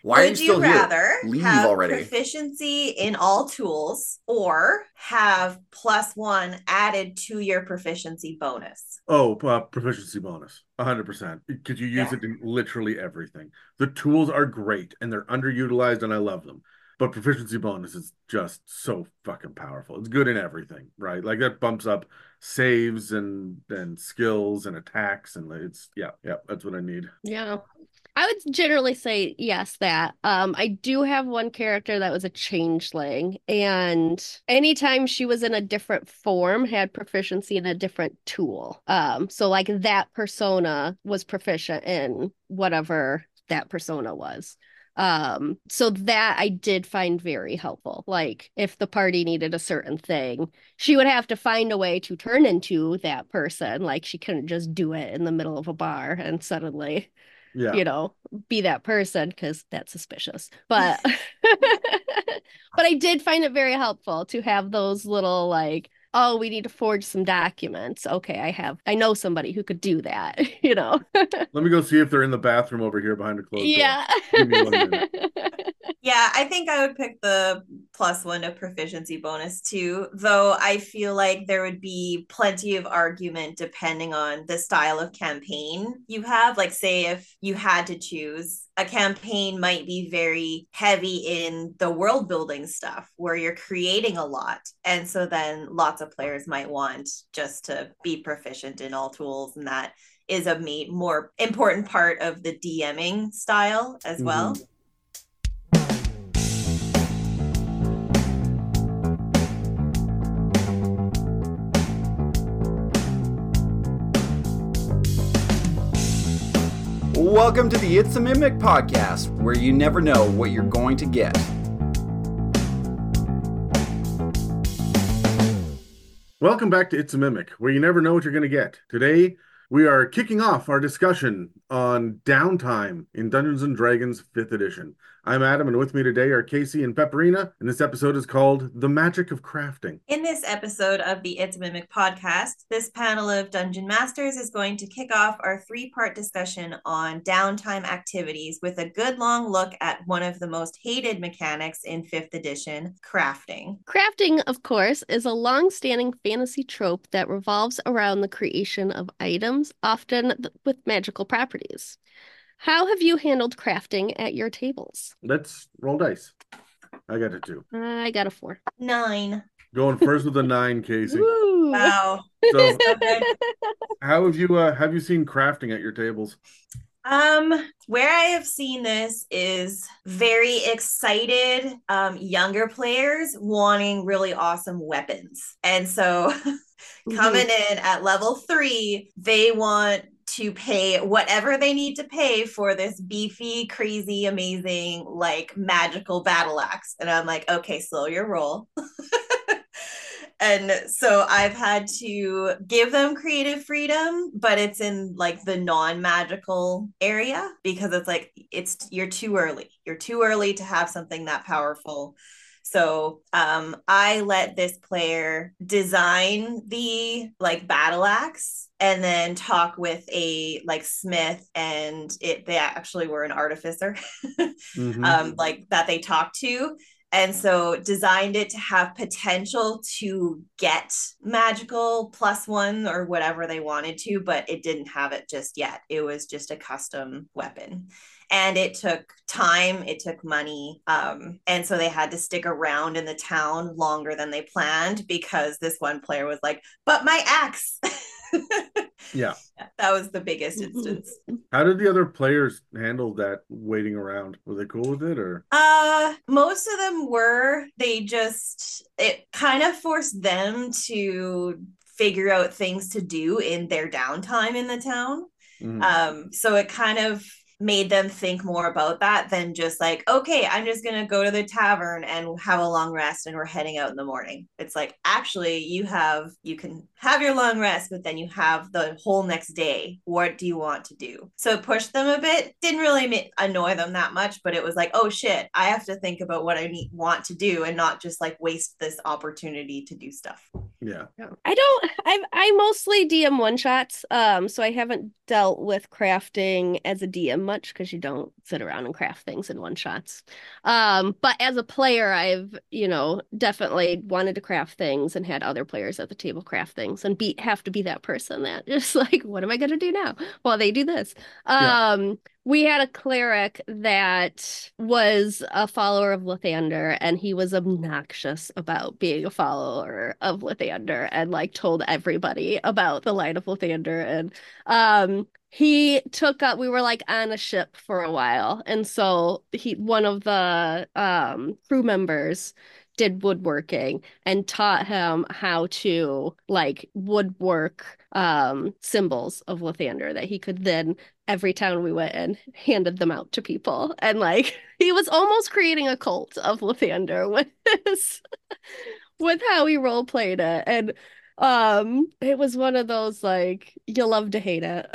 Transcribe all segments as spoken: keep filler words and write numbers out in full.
Why are you Would you still here? rather Leave have already. proficiency in all tools or have plus one added to your proficiency bonus? Oh, uh, proficiency bonus, one hundred percent. Because you use Yeah. it in literally everything. The tools are great and they're underutilized and I love them. But proficiency bonus is just so fucking powerful. It's good in everything, right? Like that bumps up saves and and skills and attacks and it's yeah, yeah, that's what I need. Yeah. I would generally say yes, that. Um, I do have one character that was a changeling, and anytime she was in a different form, had proficiency in a different tool. Um, so like that persona was proficient in whatever that persona was. Um, so that I did find very helpful. Like if the party needed a certain thing, she would have to find a way to turn into that person. Like she couldn't just do it in the middle of a bar and suddenly Yeah. you know, be that person because that's suspicious. But but I did find it very helpful to have those little like, oh, we need to forge some documents. Okay, I have I know somebody who could do that, you know. Let me go see if they're in the bathroom over here behind a closed door. Yeah. Give me one minute. Yeah, I think I would pick the plus one to proficiency bonus too, though I feel like there would be plenty of argument depending on the style of campaign you have. Like, say, if you had to choose, a campaign might be very heavy in the world building stuff where you're creating a lot. And so then lots of players might want just to be proficient in all tools, and that is a more important part of the DMing style as well. Mm-hmm. Welcome to the It's a Mimic podcast, where you never know what you're going to get. Welcome back to It's a Mimic, where you never know what you're going to get. Today, we are kicking off our discussion on downtime in Dungeons and Dragons fifth edition. I'm Adam, and with me today are Casey and Pepperina, and this episode is called The Magic of Crafting. In this episode of the It's a Mimic podcast, this panel of Dungeon Masters is going to kick off our three-part discussion on downtime activities with a good long look at one of the most hated mechanics in fifth edition, crafting. Crafting, of course, is a long-standing fantasy trope that revolves around the creation of items, often th- with magical properties. How have you handled crafting at your tables? Let's roll dice. I got it too. I got a four. Nine. Going first with a nine, Casey. Woo! Wow. So, Okay. how have you uh, have you seen crafting at your tables? Um, where I have seen this is very excited um, younger players wanting really awesome weapons. And so coming in at level three, they want to pay whatever they need to pay for this beefy, crazy, amazing, like magical battle axe. And I'm like, okay, slow your roll. And so I've had to give them creative freedom, but it's in like the non-magical area because it's like it's you're too early. You're too early to have something that powerful. So um, I let this player design the like battle axe and then talk with a like smith, and it they actually were an artificer, Mm-hmm. um, like that they talked to. And so designed it to have potential to get magical plus one or whatever they wanted to, but it didn't have it just yet. It was just a custom weapon. And it took time, it took money. Um, and so they had to stick around in the town longer than they planned because this one player was like, but my axe. Yeah. That was the biggest instance. How did the other players handle that waiting around? Were they cool with it or? Uh, most of them were. They just, it kind of forced them to figure out things to do in their downtime in the town. Mm. Um, so it kind of made them think more about that than just like, okay, I'm just going to go to the tavern and have a long rest and we're heading out in the morning. It's like, actually, you have, you can have your long rest, but then you have the whole next day. What do you want to do? So it pushed them a bit. Didn't really ma- annoy them that much, but it was like, oh shit, I have to think about what I need, want to do and not just like waste this opportunity to do stuff. Yeah. I don't I I mostly D M one shots, um, so I haven't dealt with crafting as a D M much because you don't sit around and craft things in one shots. Um, but as a player, I've, you know, definitely wanted to craft things and had other players at the table craft things and be have to be that person that just like, what am I going to do now? Well, they do this. Yeah. Um, we had a cleric that was a follower of Lathander, and he was obnoxious about being a follower of Lathander and like told everybody about the Light of Lathander. And um, he took up, we were like on a ship for a while. And so he, one of the um, crew members did woodworking and taught him how to like woodwork um symbols of Lathander that he could then every town we went in handed them out to people, and like he was almost creating a cult of Lathander with his, with how he role played it. And um it was one of those like you love to hate it.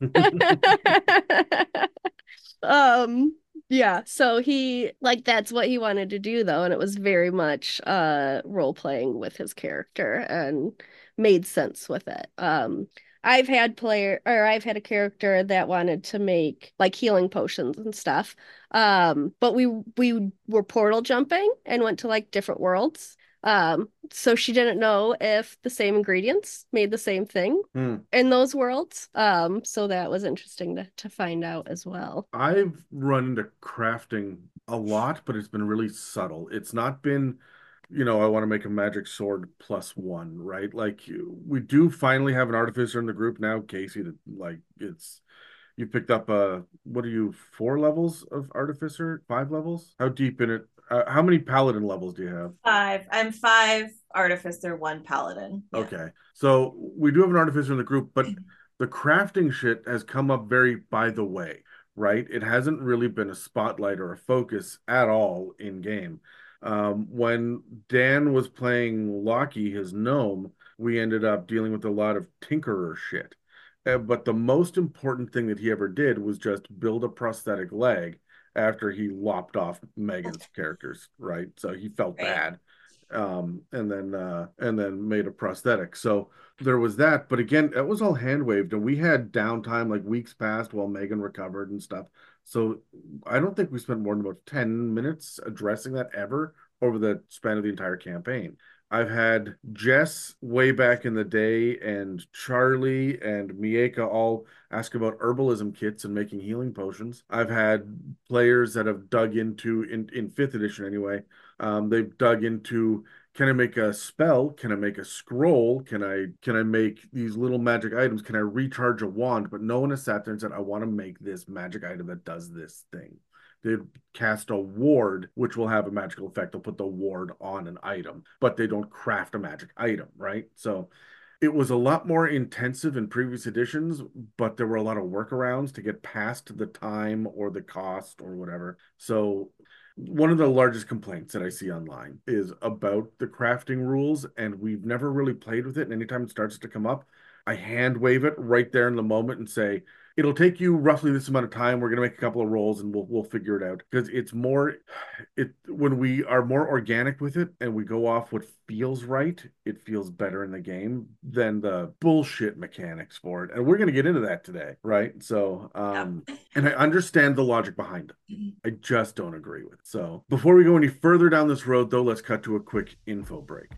um Yeah, so he like that's what he wanted to do though, and it was very much uh role playing with his character and made sense with it. Um I've had player or I've had a character that wanted to make like healing potions and stuff. Um but we we were portal jumping and went to like different worlds. Um, so she didn't know if the same ingredients made the same thing Mm. in those worlds. Um, so that was interesting to, to find out as well. I've run into crafting a lot, but it's been really subtle. It's not been, you know, I want to make a magic sword plus one, right? Like you- we do finally have an artificer in the group now, Casey, that like it's you picked up uh what are you, four levels of artificer? Five levels? How deep in it? Uh, how many paladin levels do you have? Five. I'm five artificer, one paladin. Yeah. Okay. So we do have an artificer in the group, but the crafting shit has come up very by the way, right? It hasn't really been a spotlight or a focus at all in game. Um, when Dan was playing Loki, his gnome, we ended up dealing with a lot of tinkerer shit. Uh, but the most important thing that he ever did was just build a prosthetic leg after he lopped off Megan's characters, right? So he felt Right. bad. Um, and then uh, and then made a prosthetic. So there was that. But again, it was all hand waved, and we had downtime like weeks passed while Megan recovered and stuff. So I don't think we spent more than about ten minutes addressing that ever over the span of the entire campaign. I've had Jess way back in the day and Charlie and Mieka all ask about herbalism kits and making healing potions. I've had players that have dug into, in, in fifth edition anyway, um, they've dug into, can I make a spell? Can I make a scroll? Can I can I make these little magic items? Can I recharge a wand? But no one has sat there and said, I want to make this magic item that does this thing. They cast a ward, which will have a magical effect. They'll put the ward on an item, but they don't craft a magic item, right? So it was a lot more intensive in previous editions, but there were a lot of workarounds to get past the time or the cost or whatever. So one of the largest complaints that I see online is about the crafting rules, and we've never really played with it. And anytime it starts to come up, I hand wave it right there in the moment and say, it'll take you roughly this amount of time. We're going to make a couple of rolls and we'll we'll figure it out. Because it's more, it when we are more organic with it and we go off what feels right, it feels better in the game than the bullshit mechanics for it. And we're going to get into that today, right? So, um, and I understand the logic behind it. I just don't agree with it. So before we go any further down this road, though, let's cut to a quick info break.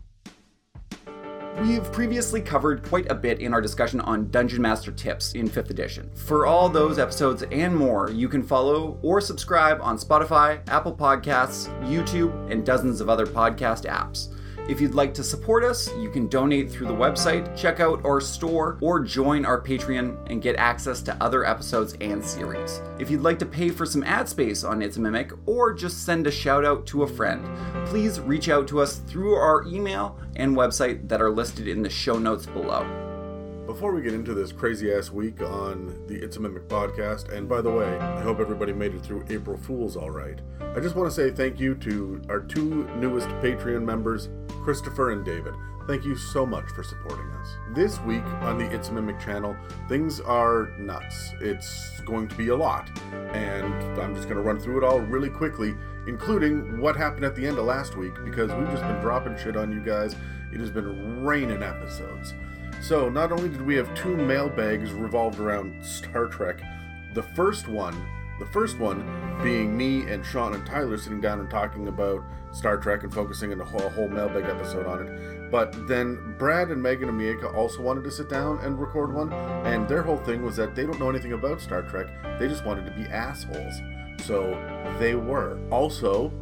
We've previously covered quite a bit in our discussion on Dungeon Master tips in fifth edition. For all those episodes and more, you can follow or subscribe on Spotify, Apple Podcasts, YouTube, and dozens of other podcast apps. If you'd like to support us, you can donate through the website, check out our store, or join our Patreon and get access to other episodes and series. If you'd like to pay for some ad space on It's a Mimic, or just send a shout out to a friend, please reach out to us through our email and website that are listed in the show notes below. Before we get into this crazy ass week on the It's a Mimic podcast, and by the way, I hope everybody made it through April Fools all right. I just want to say thank you to our two newest Patreon members, Christopher and David. Thank you so much for supporting us. This week on the It's a Mimic channel, things are nuts. It's going to be a lot, and I'm just going to run through it all really quickly, including what happened at the end of last week, because we've just been dropping shit on you guys. It has been raining episodes. So, not only did we have two mailbags revolved around Star Trek, the first one The first one being me and Sean and Tyler sitting down and talking about Star Trek and focusing on a whole, a whole mailbag episode on it. But then Brad and Megan and Mieka also wanted to sit down and record one, and their whole thing was that they don't know anything about Star Trek. They just wanted to be assholes. So they were. Also,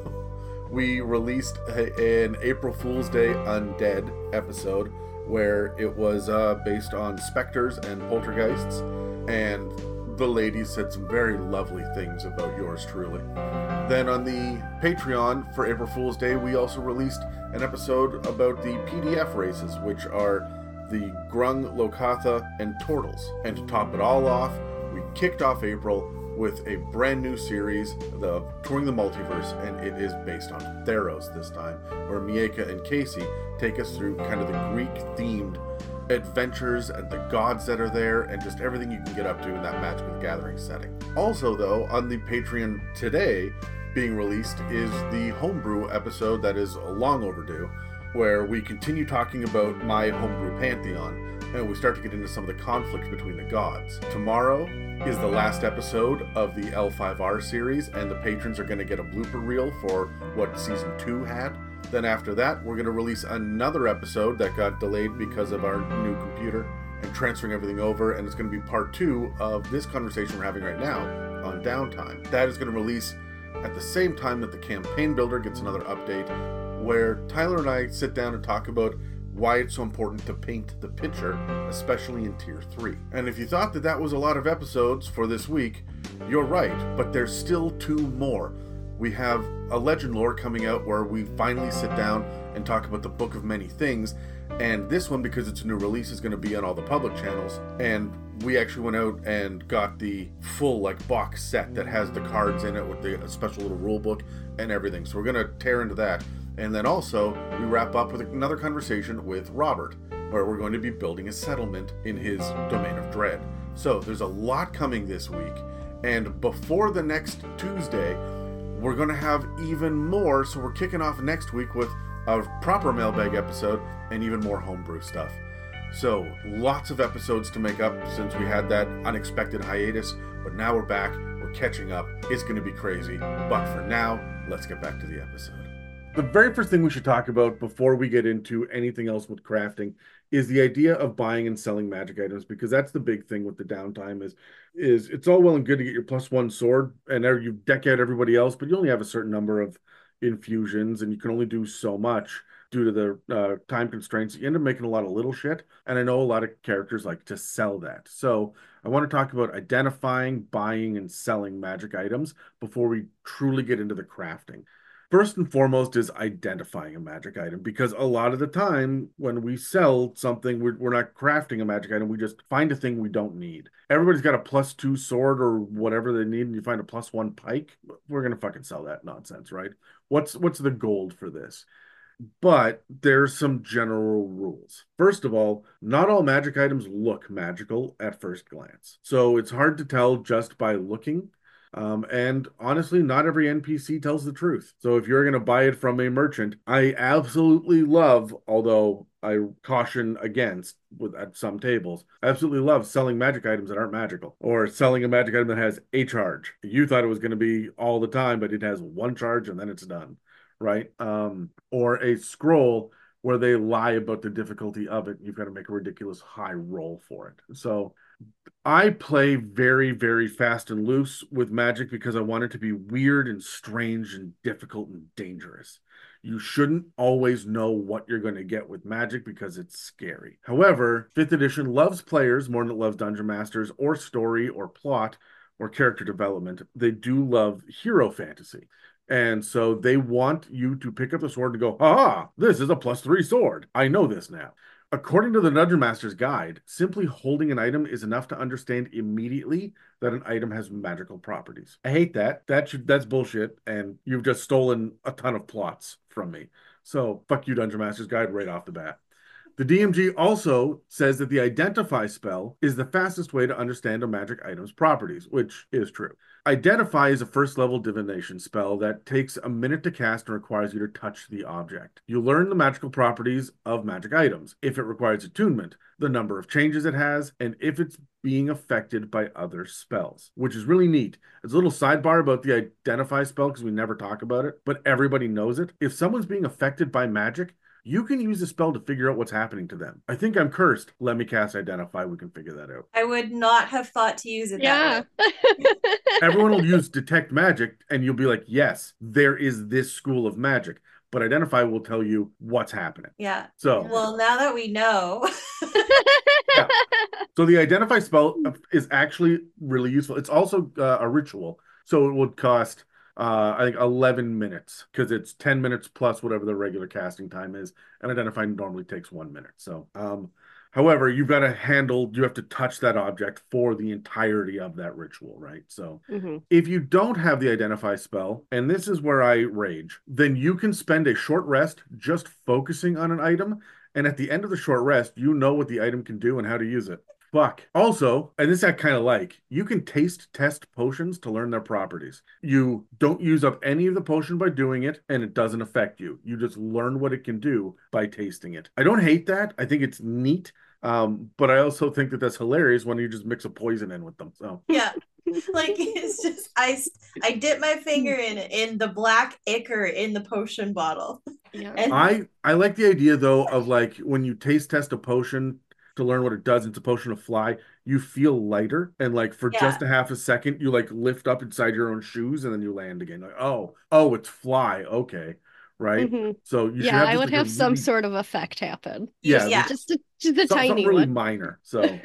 we released a, an April Fool's Day Undead episode where it was uh, based on specters and poltergeists, and the ladies said some very lovely things about yours truly. Then on the Patreon for April Fool's Day, we also released an episode about the P D F races, which are the Grung, Lokatha, and Tortles. And to top it all off, we kicked off April with a brand new series, the Touring the Multiverse, and it is based on Theros this time, where Mieka and Casey take us through kind of the Greek-themed adventures and the gods that are there and just everything you can get up to in that Magic the Gathering setting. Also, though, on the Patreon today being released is the homebrew episode that is long overdue, where we continue talking about my homebrew pantheon and we start to get into some of the conflict between the gods. Tomorrow is the last episode of the L five R series, and the patrons are going to get a blooper reel for what season two had. Then after that, we're going to release another episode that got delayed because of our new computer and transferring everything over, and it's going to be part two of this conversation we're having right now on downtime. That is going to release at the same time that the campaign builder gets another update, where Tyler and I sit down and talk about why it's so important to paint the picture, especially in Tier three. And if you thought that that was a lot of episodes for this week, you're right, but there's still two more. We have a Legend Lore coming out where we finally sit down and talk about the Book of Many Things, and this one, because it's a new release, is going to be on all the public channels, and we actually went out and got the full like box set that has the cards in it with the special little rule book and everything. So we're going to tear into that. And then also, we wrap up with another conversation with Robert, where we're going to be building a settlement in his Domain of Dread. So there's a lot coming this week, and before the next Tuesday, we're going to have even more, so we're kicking off next week with a proper mailbag episode and even more homebrew stuff. So lots of episodes to make up since we had that unexpected hiatus, but now we're back, we're catching up, it's going to be crazy, but for now, let's get back to the episode. The very first thing we should talk about before we get into anything else with crafting is the idea of buying and selling magic items, because that's the big thing with the downtime is, is it's all well and good to get your plus one sword and you deck out everybody else, but you only have a certain number of infusions and you can only do so much due to the uh, time constraints. You end up making a lot of little shit, and I know a lot of characters like to sell that. So I want to talk about identifying, buying, and selling magic items before we truly get into the crafting. First and foremost is identifying a magic item, because a lot of the time when we sell something, we're, we're not crafting a magic item. We just find a thing we don't need. Everybody's got a plus two sword or whatever they need, and you find a plus one pike. We're going to fucking sell that nonsense, right? What's, what's the gold for this? But there's some general rules. First of all, not all magic items look magical at first glance. So it's hard to tell just by looking. Um, and honestly, not every N P C tells the truth. So if you're going to buy it from a merchant, I absolutely love, although I caution against with at some tables, I absolutely love selling magic items that aren't magical, or selling a magic item that has a charge. You thought it was going to be all the time, but it has one charge and then it's done, right? Um, or a scroll where they lie about the difficulty of it. You've got to make a ridiculous high roll for it. So I play very, very fast and loose with Magic because I want it to be weird and strange and difficult and dangerous. You shouldn't always know what you're going to get with Magic because it's scary. However, fifth edition loves players more than it loves Dungeon Masters or story or plot or character development. They do love hero fantasy. And so they want you to pick up the sword and go, ah, this is a plus three sword. I know this now. According to the Dungeon Master's Guide, simply holding an item is enough to understand immediately that an item has magical properties. I hate that. That should, that's bullshit, and you've just stolen a ton of plots from me. So fuck you, Dungeon Master's Guide, right off the bat. The D M G also says that the Identify spell is the fastest way to understand a magic item's properties, which is true. Identify is a first level divination spell that takes a minute to cast and requires you to touch the object. You learn the magical properties of magic items, if it requires attunement, the number of changes it has, and if it's being affected by other spells, which is really neat. It's a little sidebar about the Identify spell because we never talk about it, but everybody knows it. If someone's being affected by magic, you can use the spell to figure out what's happening to them. I think I'm cursed. Let me cast Identify. We can figure that out. I would not have thought to use it Yeah. that way. Everyone will use Detect Magic, and you'll be like, yes, there is this school of magic. But Identify will tell you what's happening. Yeah. So, Well, now that we know. yeah. So the Identify spell is actually really useful. It's also uh, a ritual. So it would cost... Uh, I think eleven minutes because it's ten minutes plus whatever the regular casting time is, and Identify normally takes one minute. So, um, however, you've got to handle, you have to touch that object for the entirety of that ritual, right? So, Mm-hmm. if you don't have the Identify spell, and this is where I rage, then you can spend a short rest just focusing on an item, and at the end of the short rest, you know what the item can do and how to use it. Fuck. Also, and this I kind of like, you can taste test potions to learn their properties. You don't use up any of the potion by doing it, and it doesn't affect you. You just learn what it can do by tasting it. I don't hate that. I think it's neat. Um, but I also think that that's hilarious when you just mix a poison in with them. So Yeah. Like it's just I I dip my finger in in the black ichor in the potion bottle. Yeah. And I I like the idea though of like when you taste test a potion to learn what it does, it's a potion of fly, you feel lighter, and like for Yeah. just a half a second you like lift up inside your own shoes and then you land again, like oh oh it's fly, okay, right? Mhm. So you should Yeah, have I just, would like, a have some really- sort of effect happen. yeah, yeah. Just a, just a some- tiny something really one. minor. So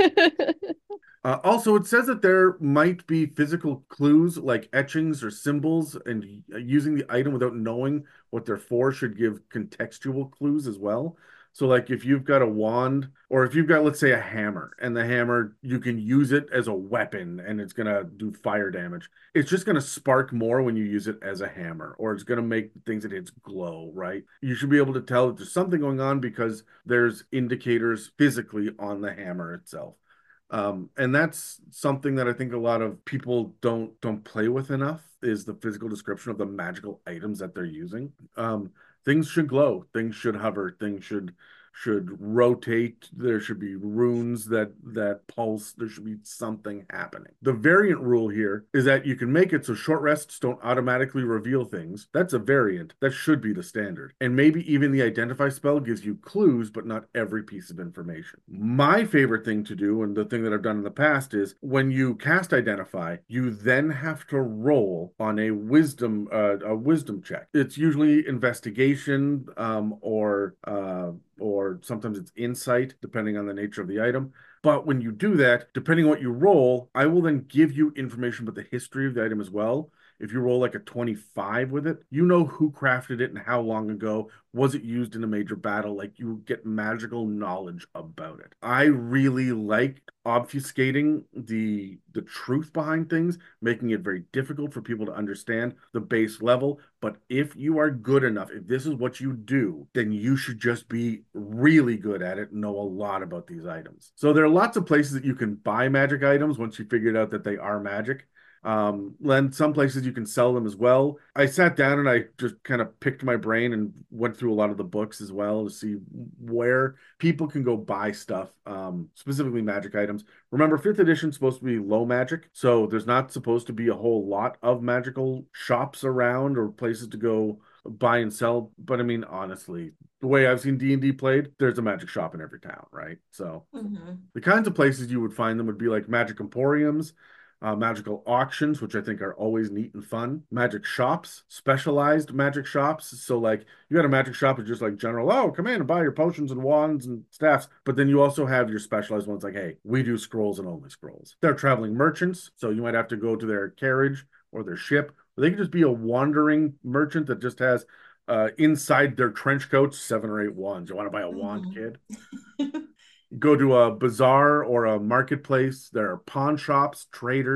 Uh, also, it says that there might be physical clues like etchings or symbols, and y- using the item without knowing what they're for should give contextual clues as well. So, like if you've got a wand, or if you've got, let's say, a hammer, and the hammer, you can use it as a weapon and it's going to do fire damage. It's just going to spark more when you use it as a hammer, or it's going to make things it hits glow, right? You should be able to tell that there's something going on because there's indicators physically on the hammer itself. Um, and that's something that I think a lot of people don't don't play with enough is the physical description of the magical items that they're using. Um, things should glow, things should hover, things should should rotate. There should be runes that that pulse. There should be something happening. The variant rule here is that you can make it so short rests don't automatically reveal things. That's a variant. That should be the standard. And maybe even the Identify spell gives you clues, but not every piece of information. My favorite thing to do, and the thing that I've done in the past, is when you cast Identify, you then have to roll on a wisdom uh, a wisdom check. It's usually investigation um, or uh, or sometimes it's insight, depending on the nature of the item. But when you do that, depending on what you roll, I will then give you information about the history of the item as well. If you roll like a twenty-five with it, you know who crafted it and how long ago. Was it used in a major battle? Like you get magical knowledge about it. I really like obfuscating the the truth behind things, making it very difficult for people to understand the base level. But if you are good enough, if this is what you do, then you should just be really good at it and know a lot about these items. So there are lots of places that you can buy magic items once you figured out that they are magic. Um, then some places you can sell them as well. I sat down and I just kind of picked my brain and went through a lot of the books as well to see where people can go buy stuff, um, specifically magic items. Remember, fifth edition is supposed to be low magic, so there's not supposed to be a whole lot of magical shops around or places to go buy and sell. But I mean, honestly, the way I've seen D and D played, there's a magic shop in every town, right? So mm-hmm. the kinds of places you would find them would be like magic emporiums, Uh, magical auctions, which I think are always neat and fun. Magic shops, specialized magic shops. So like you got a magic shop that's just like general, oh, come in and buy your potions and wands and staffs. But then you also have your specialized ones like, hey, we do scrolls and only scrolls. They're traveling merchants. So you might have to go to their carriage or their ship. Or they could just be a wandering merchant that just has uh, inside their trench coats, seven or eight wands. You want to buy a Mm-hmm. wand, kid? Go to a bazaar or a marketplace. There are pawn shops, traders,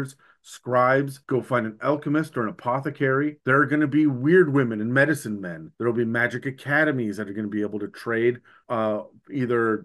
scribes, go find an alchemist or an apothecary. There are going to be weird women and medicine men. There will be magic academies that are going to be able to trade uh, either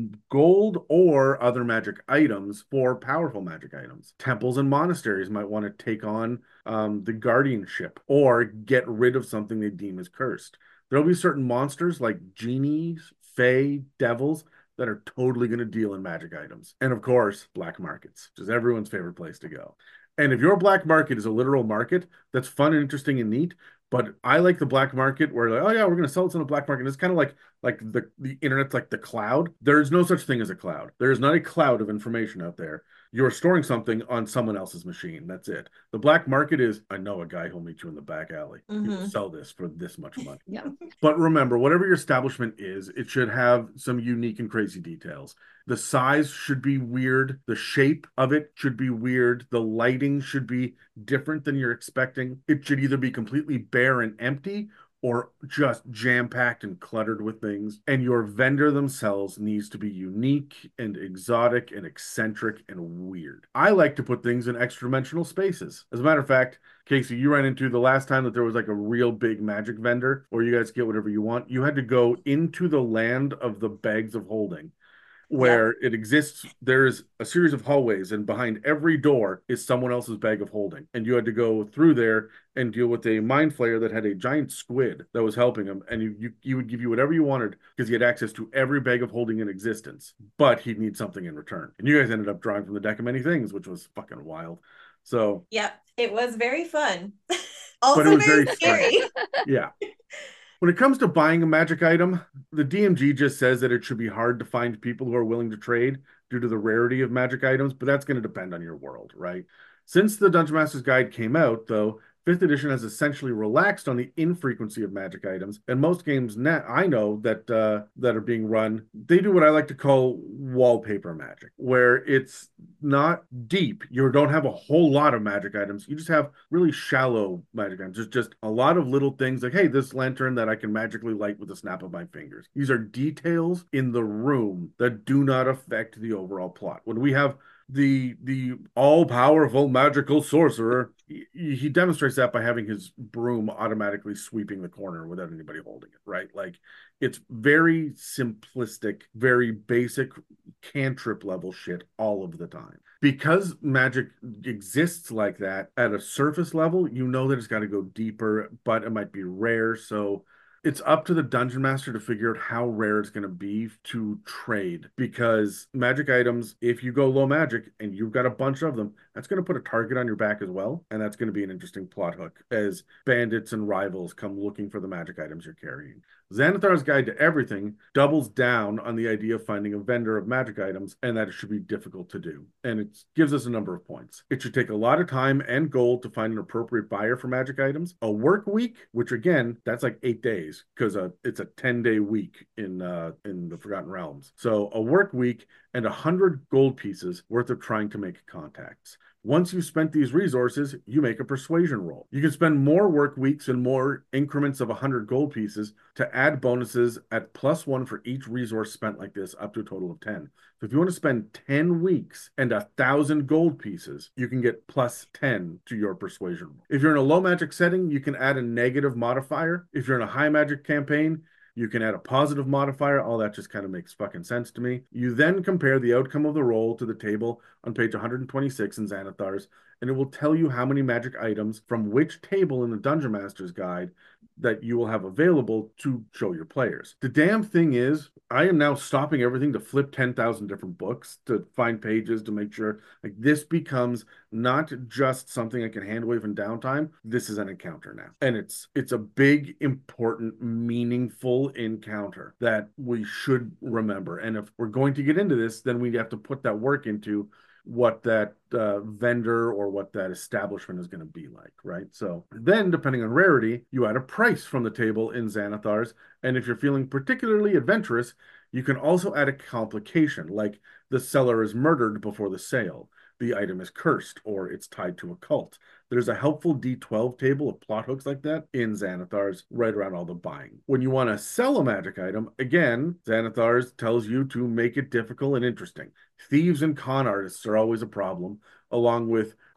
gold or other magic items for powerful magic items. Temples and monasteries might want to take on um, the guardianship or get rid of something they deem as cursed. There'll be certain monsters like genies, fae, devils that are totally going to deal in magic items. And of course, black markets, which is everyone's favorite place to go. And if your black market is a literal market, that's fun and interesting and neat. But I like the black market where like, oh yeah, we're going to sell this on the black market. It's kind of like like the, the internet's like the cloud. There's no such thing as a cloud. There is not a cloud of information out there. You're storing something on someone else's machine. That's it. The black market is, I know a guy who'll meet you in the back alley. Mm-hmm. You can sell this for this much money. Yeah. But remember, whatever your establishment is, it should have some unique and crazy details. The size should be weird. The shape of it should be weird. The lighting should be different than you're expecting. It should either be completely bare and empty or just jam-packed and cluttered with things. And your vendor themselves needs to be unique and exotic and eccentric and weird. I like to put things in extra-dimensional spaces. As a matter of fact, Casey, you ran into the last time that there was like a real big magic vendor, or you guys get whatever you want. You had to go into the land of the bags of holding, where yeah. it exists. There's a series of hallways, and behind every door is someone else's bag of holding. And you had to go through there and deal with a mind flayer that had a giant squid that was helping him. And you, you, you would give you whatever you wanted because he had access to every bag of holding in existence, but he'd need something in return. And you guys ended up drawing from the deck of many things, which was fucking wild. So yeah, it was very fun. Also but it was very, very scary. Yeah. When it comes to buying a magic item, the D M G just says that it should be hard to find people who are willing to trade due to the rarity of magic items, but that's going to depend on your world, right? Since the Dungeon Master's Guide came out, though, fifth edition has essentially relaxed on the infrequency of magic items, and most games now I know that uh, that are being run, they do what I like to call wallpaper magic, where it's not deep. You don't have a whole lot of magic items. You just have really shallow magic items. Just just a lot of little things like, hey, this lantern that I can magically light with a snap of my fingers. These are details in the room that do not affect the overall plot. When we have the the all-powerful magical sorcerer, he, he demonstrates that by having his broom automatically sweeping the corner without anybody holding it, right? Like, it's very simplistic, very basic cantrip level shit all of the time. Because magic exists like that at a surface level, you know that it's got to go deeper, but it might be rare, so it's up to the dungeon master to figure out how rare it's going to be to trade, because magic items, if you go low magic and you've got a bunch of them, that's going to put a target on your back as well. And that's going to be an interesting plot hook as bandits and rivals come looking for the magic items you're carrying. Xanathar's Guide to Everything doubles down on the idea of finding a vendor of magic items and that it should be difficult to do. And it gives us a number of points. It should take a lot of time and gold to find an appropriate buyer for magic items. A work week, which again, that's like eight days because uh, it's a ten-day week in uh, in the Forgotten Realms. So a work week and one hundred gold pieces worth of trying to make contacts. Once you've spent these resources, you make a persuasion roll. You can spend more work weeks and more increments of one hundred gold pieces to add bonuses at plus one for each resource spent like this, up to a total of ten. So if you want to spend ten weeks and one thousand gold pieces, you can get plus ten to your persuasion roll. If you're in a low magic setting, you can add a negative modifier. If you're in a high magic campaign, you can add a positive modifier. All that just kind of makes fucking sense to me. You then compare the outcome of the roll to the table on page one hundred twenty-six in Xanathar's, and it will tell you how many magic items from which table in the Dungeon Master's Guide that you will have available to show your players. The damn thing is, I am now stopping everything to flip ten thousand different books to find pages to make sure like this becomes not just something I can hand wave in downtime. This is an encounter now. And it's it's a big, important, meaningful encounter that we should remember. And if we're going to get into this, then we have to put that work into what that uh, vendor or what that establishment is going to be like, right? So then, depending on rarity, you add a price from the table in Xanathar's, and if you're feeling particularly adventurous, you can also add a complication, like the seller is murdered before the sale, the item is cursed, or it's tied to a cult. There's a helpful D twelve table of plot hooks like that in Xanathar's right around all the buying. When you want to sell a magic item, again, Xanathar's tells you to make it difficult and interesting. Thieves and con artists are always a problem, along with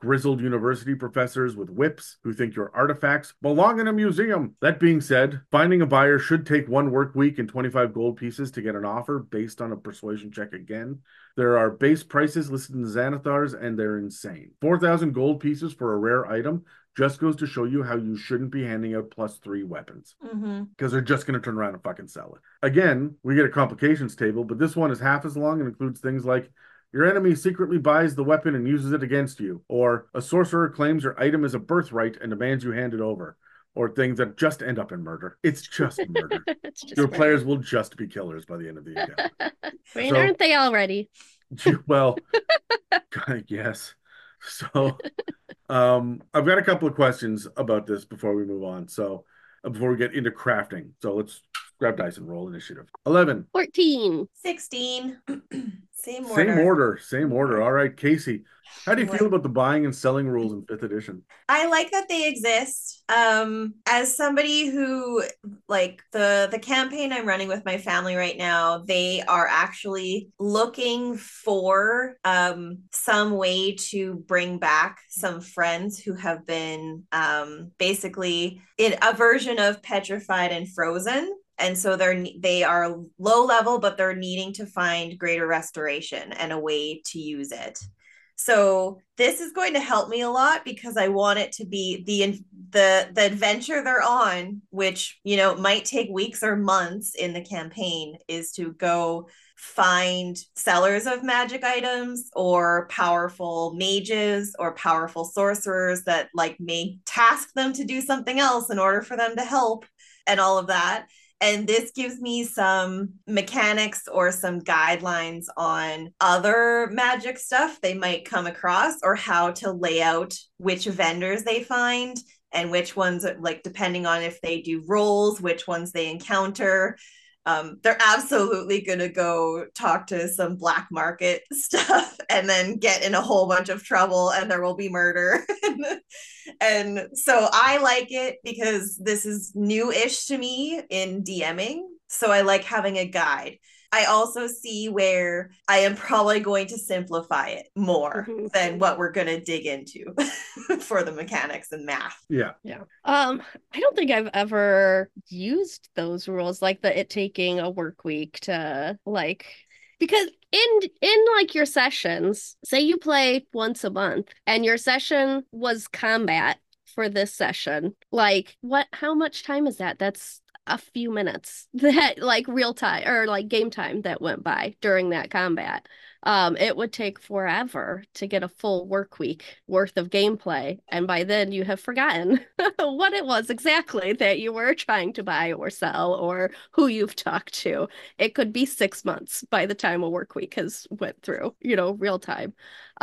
grizzled university professors with whips who think your artifacts belong in a museum. That being said, finding a buyer should take one work week and twenty-five gold pieces to get an offer based on a persuasion check again. There are base prices listed in the Xanathars, and they're insane. four thousand gold pieces for a rare item just goes to show you how you shouldn't be handing out plus three weapons. Because Mm-hmm. they're just going to turn around and fucking sell it. Again, we get a complications table, but this one is half as long and includes things like your enemy secretly buys the weapon and uses it against you, or a sorcerer claims your item is a birthright and demands you hand it over, or things that just end up in murder. It's just murder. It's just Your murder. players will just be killers by the end of the account. I mean, So- aren't they already? Well, yes. So, um, I've got a couple of questions about this before we move on. So, uh, before we get into crafting. So let's grab dice and roll initiative. eleven. fourteen. sixteen. Same order. Same order. Same order. All right, Casey. How do you What? feel about the buying and selling rules in fifth edition? I like that they exist. Um, as somebody who like the the campaign I'm running with my family right now, they are actually looking for um some way to bring back some friends who have been um basically in a version of petrified and frozen. And so they're they are low level, but they're needing to find greater restoration and a way to use it. So this is going to help me a lot because I want it to be the the the adventure they're on, which, you know, might take weeks or months in the campaign, is to go find sellers of magic items or powerful mages or powerful sorcerers that like may task them to do something else in order for them to help and all of that. And this gives me some mechanics or some guidelines on other magic stuff they might come across, or how to lay out which vendors they find and which ones, like depending on if they do rolls, which ones they encounter. Um, they're absolutely going to go talk to some black market stuff and then get in a whole bunch of trouble, and there will be murder. And so I like it because this is new-ish to me in DMing. So I like having a guide. I also see where I am probably going to simplify it more Mhm. than what we're going to dig into for the mechanics and math. Yeah. Yeah. Um, I don't think I've ever used those rules, like the it taking a work week to like, because in in like your sessions, say you play once a month and your session was combat for this session, like what how much time is that? That's a few minutes that like real time or like game time that went by during that combat. Um, it would take forever to get a full work week worth of gameplay, and by then you have forgotten what it was exactly that you were trying to buy or sell or who you've talked to. It could be six months by the time a work week has went through, you know, real time.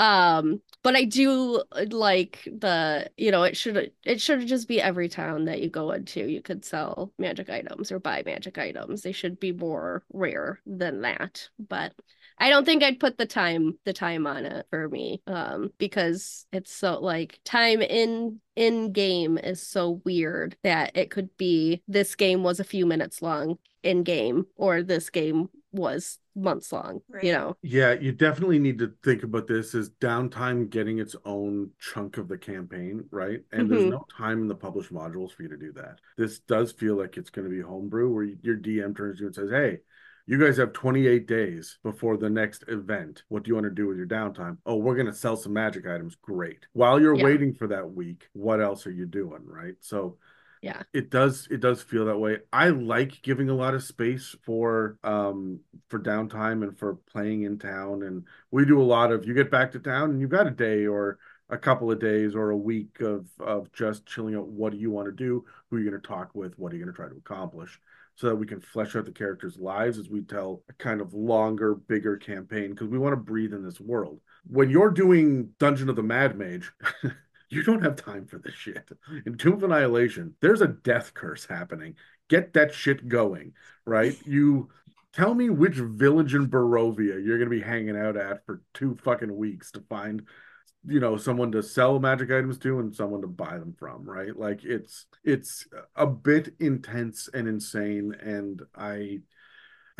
Um, but I do like the, you know, it should it should just be every town that you go into, you could sell magic items or buy magic items. They should be more rare than that, but I don't think I'd put the time the time on it for me, um, because it's so like time in in game is so weird that it could be this game was a few minutes long in game, or this game was months long, Right. you know. Yeah, you definitely need to think about this as downtime getting its own chunk of the campaign, right? And there's Mhm. no time in the published modules for you to do that. This does feel like it's going to be homebrew, where your D M turns to you and says, hey, you guys have twenty-eight days before the next event. What do you want to do with your downtime? Oh, we're going to sell some magic items. Great. While you're Yeah. waiting for that week, what else are you doing, right? So Yeah. it does it does feel that way. I like giving a lot of space for um for downtime and for playing in town. And we do a lot of, you get back to town and you've got a day or a couple of days or a week of of just chilling out. What do you want to do? Who are you going to talk with? What are you going to try to accomplish? So that we can flesh out the characters' lives as we tell a kind of longer, bigger campaign, because we want to breathe in this world. When you're doing Dungeon of the Mad Mage, you don't have time for this shit. In Tomb of Annihilation, there's a death curse happening. Get that shit going, right? You tell me which village in Barovia you're going to be hanging out at for two fucking weeks to find, you know, someone to sell magic items to and someone to buy them from, right? Like it's it's a bit intense and insane, and I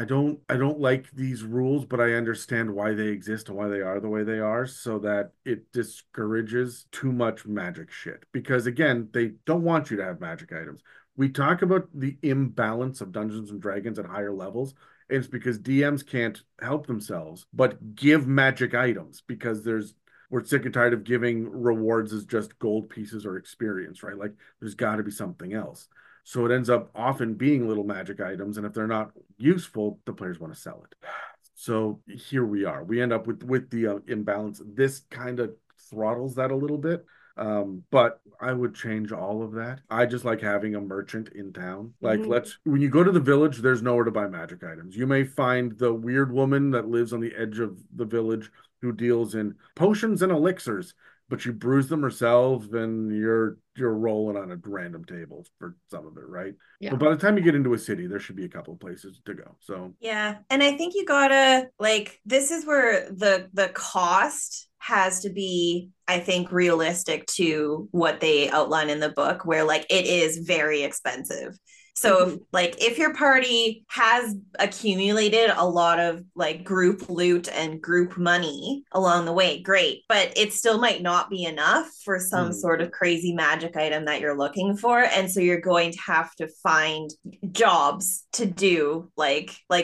I don't I don't like these rules, but I understand why they exist and why they are the way they are, so that it discourages too much magic shit. Because again, they don't want you to have magic items. We talk about the imbalance of Dungeons and Dragons at higher levels. And it's because D Ms can't help themselves but give magic items because there's we're sick and tired of giving rewards as just gold pieces or experience, right? Like there's got to be something else. So it ends up often being little magic items, and if they're not useful, the players want to sell it. So here we are. We end up with with the uh, imbalance. This kind of throttles that a little bit. Um, but I would change all of that. I just like having a merchant in town. Like, Mhm. let's when you go to the village, there's nowhere to buy magic items. You may find the weird woman that lives on the edge of the village who deals in potions and elixirs, but she brews them herself, and you're you're rolling on a random table for some of it, right? Yeah. But by the time you get into a city, there should be a couple of places to go. So Yeah. And I think you gotta like this is where the the cost has to be, I think, realistic to what they outline in the book, where like it is very expensive. So if, like if your party has accumulated a lot of like group loot and group money along the way, great, but it still might not be enough for some Mhm. sort of crazy magic item that you're looking for, and so you're going to have to find jobs to do, like like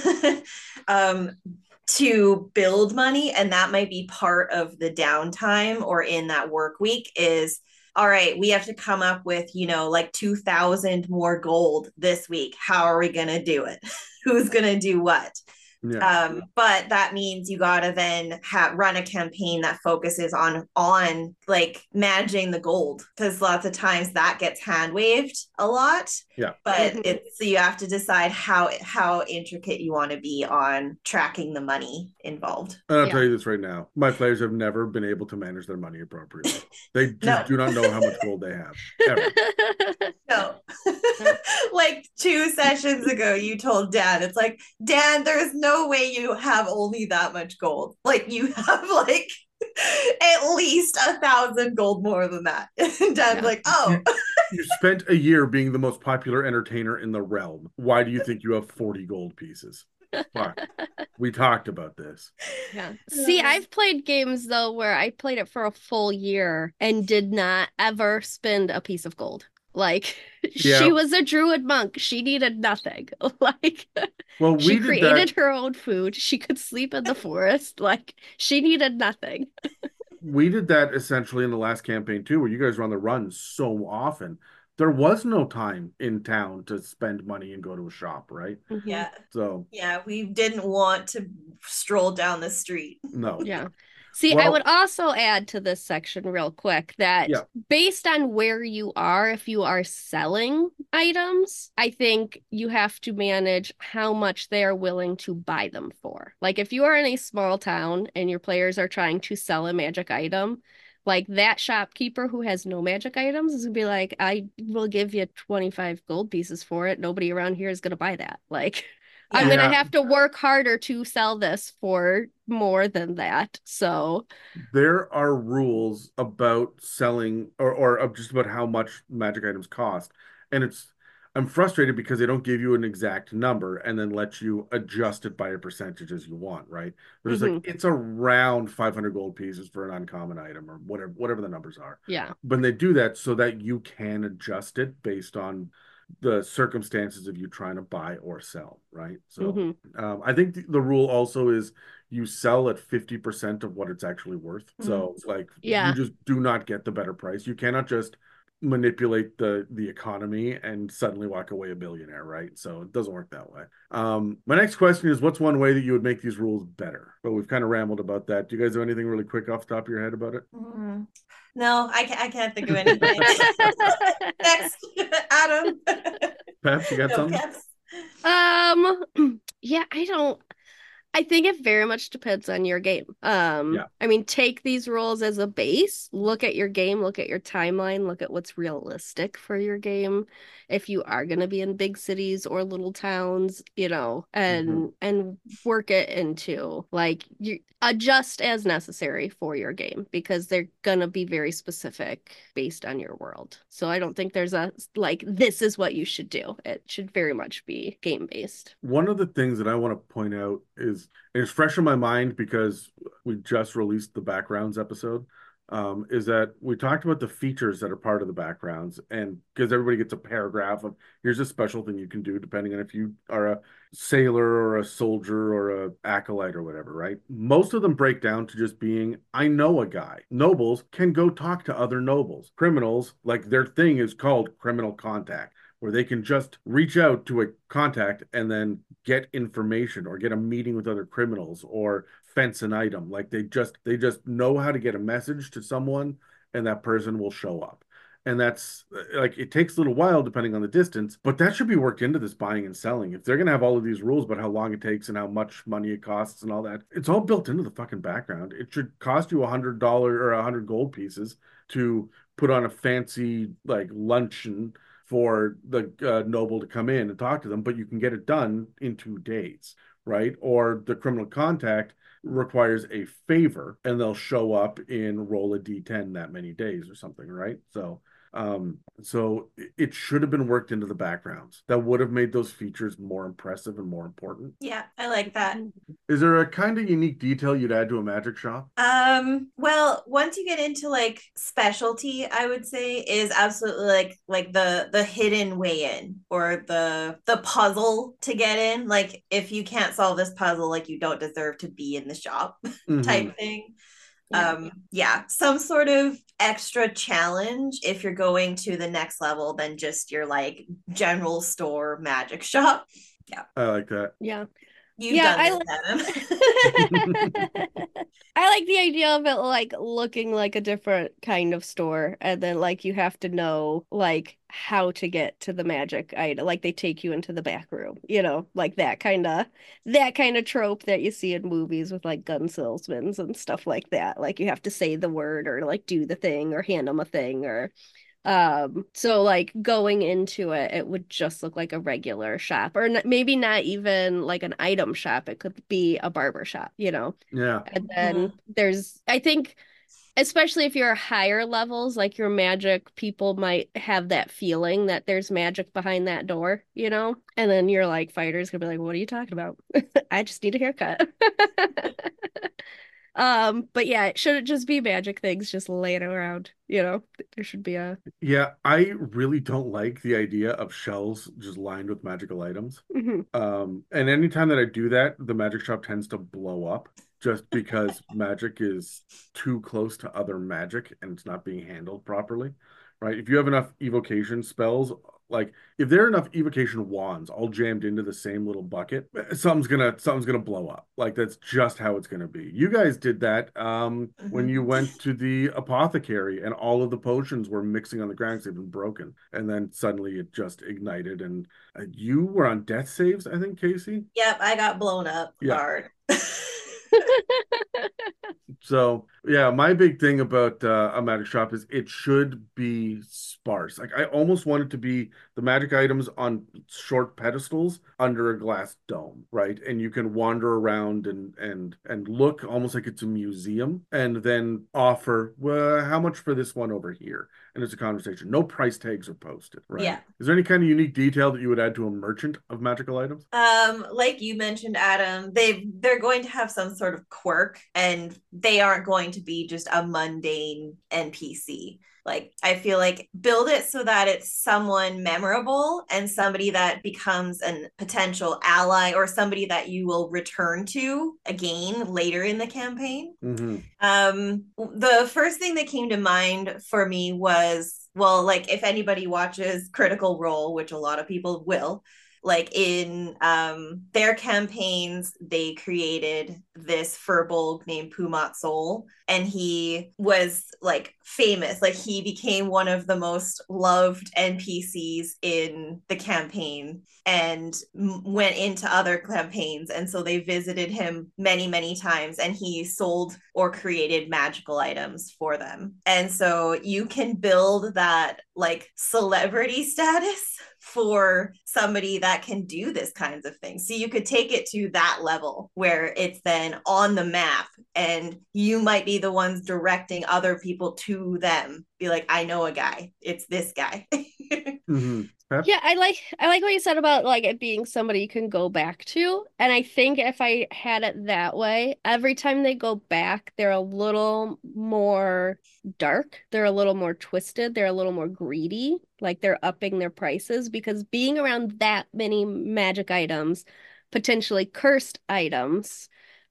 um to build money, and that might be part of the downtime or in that work week is, all right, we have to come up with, you know, like two thousand more gold this week. How are we going to do it? Who's going to do what? yeah. Um, but that means you gotta then have run a campaign that focuses on on like managing the gold, because lots of times that gets hand waved a lot. Yeah. But Mhm. it's so you have to decide how how intricate you want to be on tracking the money involved. And I'll Yeah. tell you this right now. My players have never been able to manage their money appropriately. They just No. do not know how much gold they have. Ever. No. Like two sessions ago, you told Dan, it's like, Dan, there's no way you have only that much gold. Like you have like at least a thousand gold more than that. And Dan's Yeah. like, oh, You spent a year being the most popular entertainer in the realm. Why do you think you have forty gold pieces? Fuck. We talked about this. Yeah. See, I've played games though where I played it for a full year and did not ever spend a piece of gold. Like Yeah. she was a druid monk. She needed nothing. Like Well, we she did created that. her own food. She could sleep in the forest. Like she needed nothing. We did that essentially in the last campaign too, where you guys were on the run so often. There was no time in town to spend money and go to a shop, right? Mhm. yeah, So yeah, we didn't want to stroll down the street. no. Yeah. See, I Well- would also add to this section real quick that Yeah. based on where you are, if you are selling items, I think you have to manage how much they are willing to buy them for. Like if you are in a small town and your players are trying to sell a magic item, like that shopkeeper who has no magic items is gonna be like, I will give you twenty-five gold pieces for it. Nobody around here is gonna buy that. Like I'm Yeah. gonna Yeah. have to work harder to sell this for more than that. So There are rules about selling or, or of just about how much magic items cost. And it's I'm frustrated because they don't give you an exact number and then let you adjust it by a percentage as you want, right? There's Mhm. like it's around five hundred gold pieces for an uncommon item or whatever whatever the numbers are. yeah. But they do that so that you can adjust it based on the circumstances of you trying to buy or sell, right? So Mhm. um, I think the, the rule also is you sell at fifty percent of what it's actually worth. So like Yeah. you just do not get the better price. You cannot just manipulate the the economy and suddenly walk away a billionaire, right? So it doesn't work that way. Um, my next question is, what's one way that you would make these rules better? But we've kind of rambled about that. Do you guys have anything really quick off the top of your head about it? Mm. No, I can't, I can't think of anything. Next, Adam. Peps, you got No, something? Peps. Um, yeah, I don't I think it very much depends on your game. Um, Yeah. I mean, take these rules as a base, look at your game, look at your timeline, look at what's realistic for your game. If you are going to be in big cities or little towns, you know, and Mm-hmm. and work it into like you adjust as necessary for your game because they're going to be very specific based on your world. So I don't think there's a like this is what you should do. It should very much be game based. One of the things that I want to point out is, and it's fresh in my mind because we just released the backgrounds episode, um, is that we talked about the features that are part of the backgrounds, and because everybody gets a paragraph of here's a special thing you can do depending on if you are a sailor or a soldier or a acolyte or whatever, right? Most of them break down to just being, I know a guy. Nobles can go talk to other nobles. Criminals, like their thing is called criminal contact, where they can just reach out to a contact and then get information or get a meeting with other criminals or fence an item. Like they just they just know how to get a message to someone and that person will show up. And that's like it takes a little while depending on the distance, but that should be worked into this buying and selling. If they're gonna have all of these rules about how long it takes and how much money it costs and all that, it's all built into the fucking background. It should cost you a hundred dollar or a hundred gold pieces to put on a fancy like luncheon for the uh, noble to come in and talk to them, but you can get it done in two days, right? Or the criminal contact requires a favor and they'll show up in roll a d ten that many days or something, right? So um so it should have been worked into the backgrounds. That would have made those features more impressive and more important. Yeah, I like that. Is there a kind of unique detail you'd add to a magic shop? Um, well, once you get into like specialty, I would say is absolutely like like the the hidden way in or the the puzzle to get in. Like if you can't solve this puzzle, like you don't deserve to be in the shop Mm-hmm. type thing. Yeah. Um, yeah, some sort of extra challenge if you're going to the next level than just your like general store magic shop. Yeah, I like that. Yeah. you've Yeah, done I this, Adam. I like the idea of it like looking like a different kind of store, and then like you have to know like how to get to the magic item. Like they take you into the back room, you know, like that kind of that kind of trope that you see in movies with like gun salesmen and stuff like that. Like you have to say the word or like do the thing or hand them a thing or um so like going into it it would just look like a regular shop or n- maybe not even like an item shop. It could be a barber shop, you know. Yeah. And then there's I think especially if you're higher levels like your magic people might have that feeling that there's magic behind that door, you know, and then your like fighter's gonna be like, what are you talking about? I just need a haircut. Um, but yeah, it shouldn't just be magic things just laying around, you know. There should be a Yeah, I really don't like the idea of shelves just lined with magical items. Mhm. Um, and anytime that I do that, the magic shop tends to blow up just because magic is too close to other magic and it's not being handled properly, right? If you have enough evocation spells, like if there are enough evocation wands all jammed into the same little bucket, something's gonna something's gonna blow up. Like that's just how it's gonna be. You guys did that um when you went to the apothecary and all of the potions were mixing on the ground because they've been broken, and then suddenly it just ignited and uh, you were on death saves, I think, Casey. Yep, I got blown up Yeah. hard. So yeah, my big thing about uh, a magic shop is it should be sparse. Like I almost want it to be the magic items on short pedestals under a glass dome, right? And you can wander around and and and look almost like it's a museum, and then offer, well, how much for this one over here? And it's a conversation. No price tags are posted, right? Yeah. Is there any kind of unique detail that you would add to a merchant of magical items? Um, like you mentioned, Adam, they they're going to have some sort of quirk, and they aren't going to be just a mundane N P C. Like I feel like build it so that it's someone memorable and somebody that becomes a potential ally or somebody that you will return to again later in the campaign. Mm-hmm. Um, the first thing that came to mind for me was, well, like if anybody watches Critical Role, which a lot of people will, like in um their campaigns they created this furbolg named Pumat Sol, and he was like famous. Like he became one of the most loved N P Cs in the campaign and m- went into other campaigns. And so they visited him many, many times, and he sold or created magical items for them. And so you can build that like celebrity status for somebody that can do this kinds of things. So you could take it to that level where it's then on the map, and you might be the ones directing other people to them. Be like, I know a guy. It's this guy. Mm-hmm. Pep? Yeah, I like I like what you said about like it being somebody you can go back to. And I think if I had it that way, every time they go back, they're a little more dark. They're a little more twisted. They're a little more greedy. Like they're upping their prices because being around that many magic items, potentially cursed items,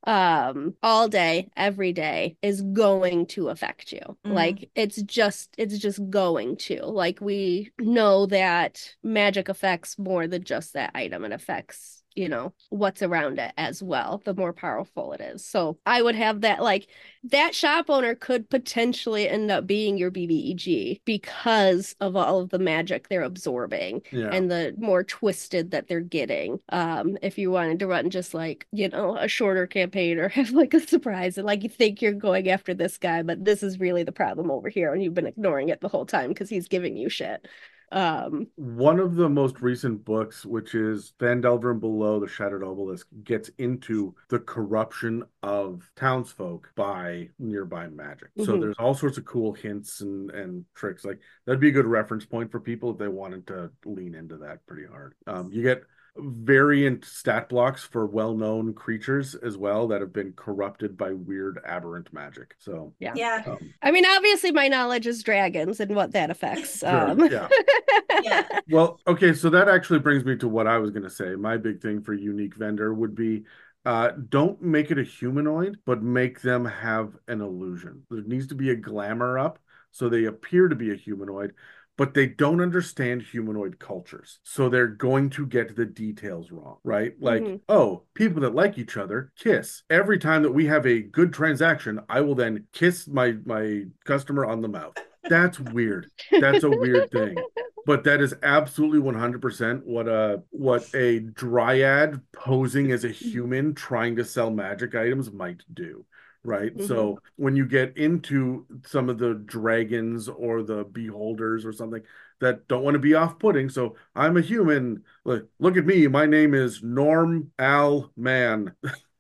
um all day every day is going to affect you. Mm-hmm. Like it's just it's just going to, like, we know that magic affects more than just that item. It affects, you know, what's around it as well, the more powerful it is. So I would have that, like, that shop owner could potentially end up being your B B E G because of all of the magic they're absorbing Yeah. and the more twisted that they're getting. Um, if you wanted to run just like, you know, a shorter campaign or have like a surprise and like you think you're going after this guy, but this is really the problem over here and you've been ignoring it the whole time because he's giving you shit. Um, One of the most recent books, which is Phandelver and Below the Shattered Obelisk, gets into the corruption of townsfolk by nearby magic. So Mhm. there's all sorts of cool hints and, and tricks. Like that'd be a good reference point for people if they wanted to lean into that pretty hard. Um, you get variant stat blocks for well-known creatures as well that have been corrupted by weird aberrant magic. So yeah. Yeah. um, I mean, obviously my knowledge is dragons and what that affects. Sure, Um, yeah. Yeah. Well, okay, so that actually brings me to what I was going to say. My big thing for unique vendor would be uh, don't make it a humanoid, but make them have an illusion. There needs to be a glamour up so they appear to be a humanoid, but they don't understand humanoid cultures. So they're going to get the details wrong, right? Like, Mhm. oh, people that like each other kiss. Every time that we have a good transaction, I will then kiss my my customer on the mouth. That's weird. That's a weird thing. But that is absolutely one hundred percent what a what a dryad posing as a human trying to sell magic items might do, right? Mhm. So when you get into some of the dragons or the beholders or something that don't want to be off-putting, so I'm a human. Look, look at me. My name is Norm Al Man.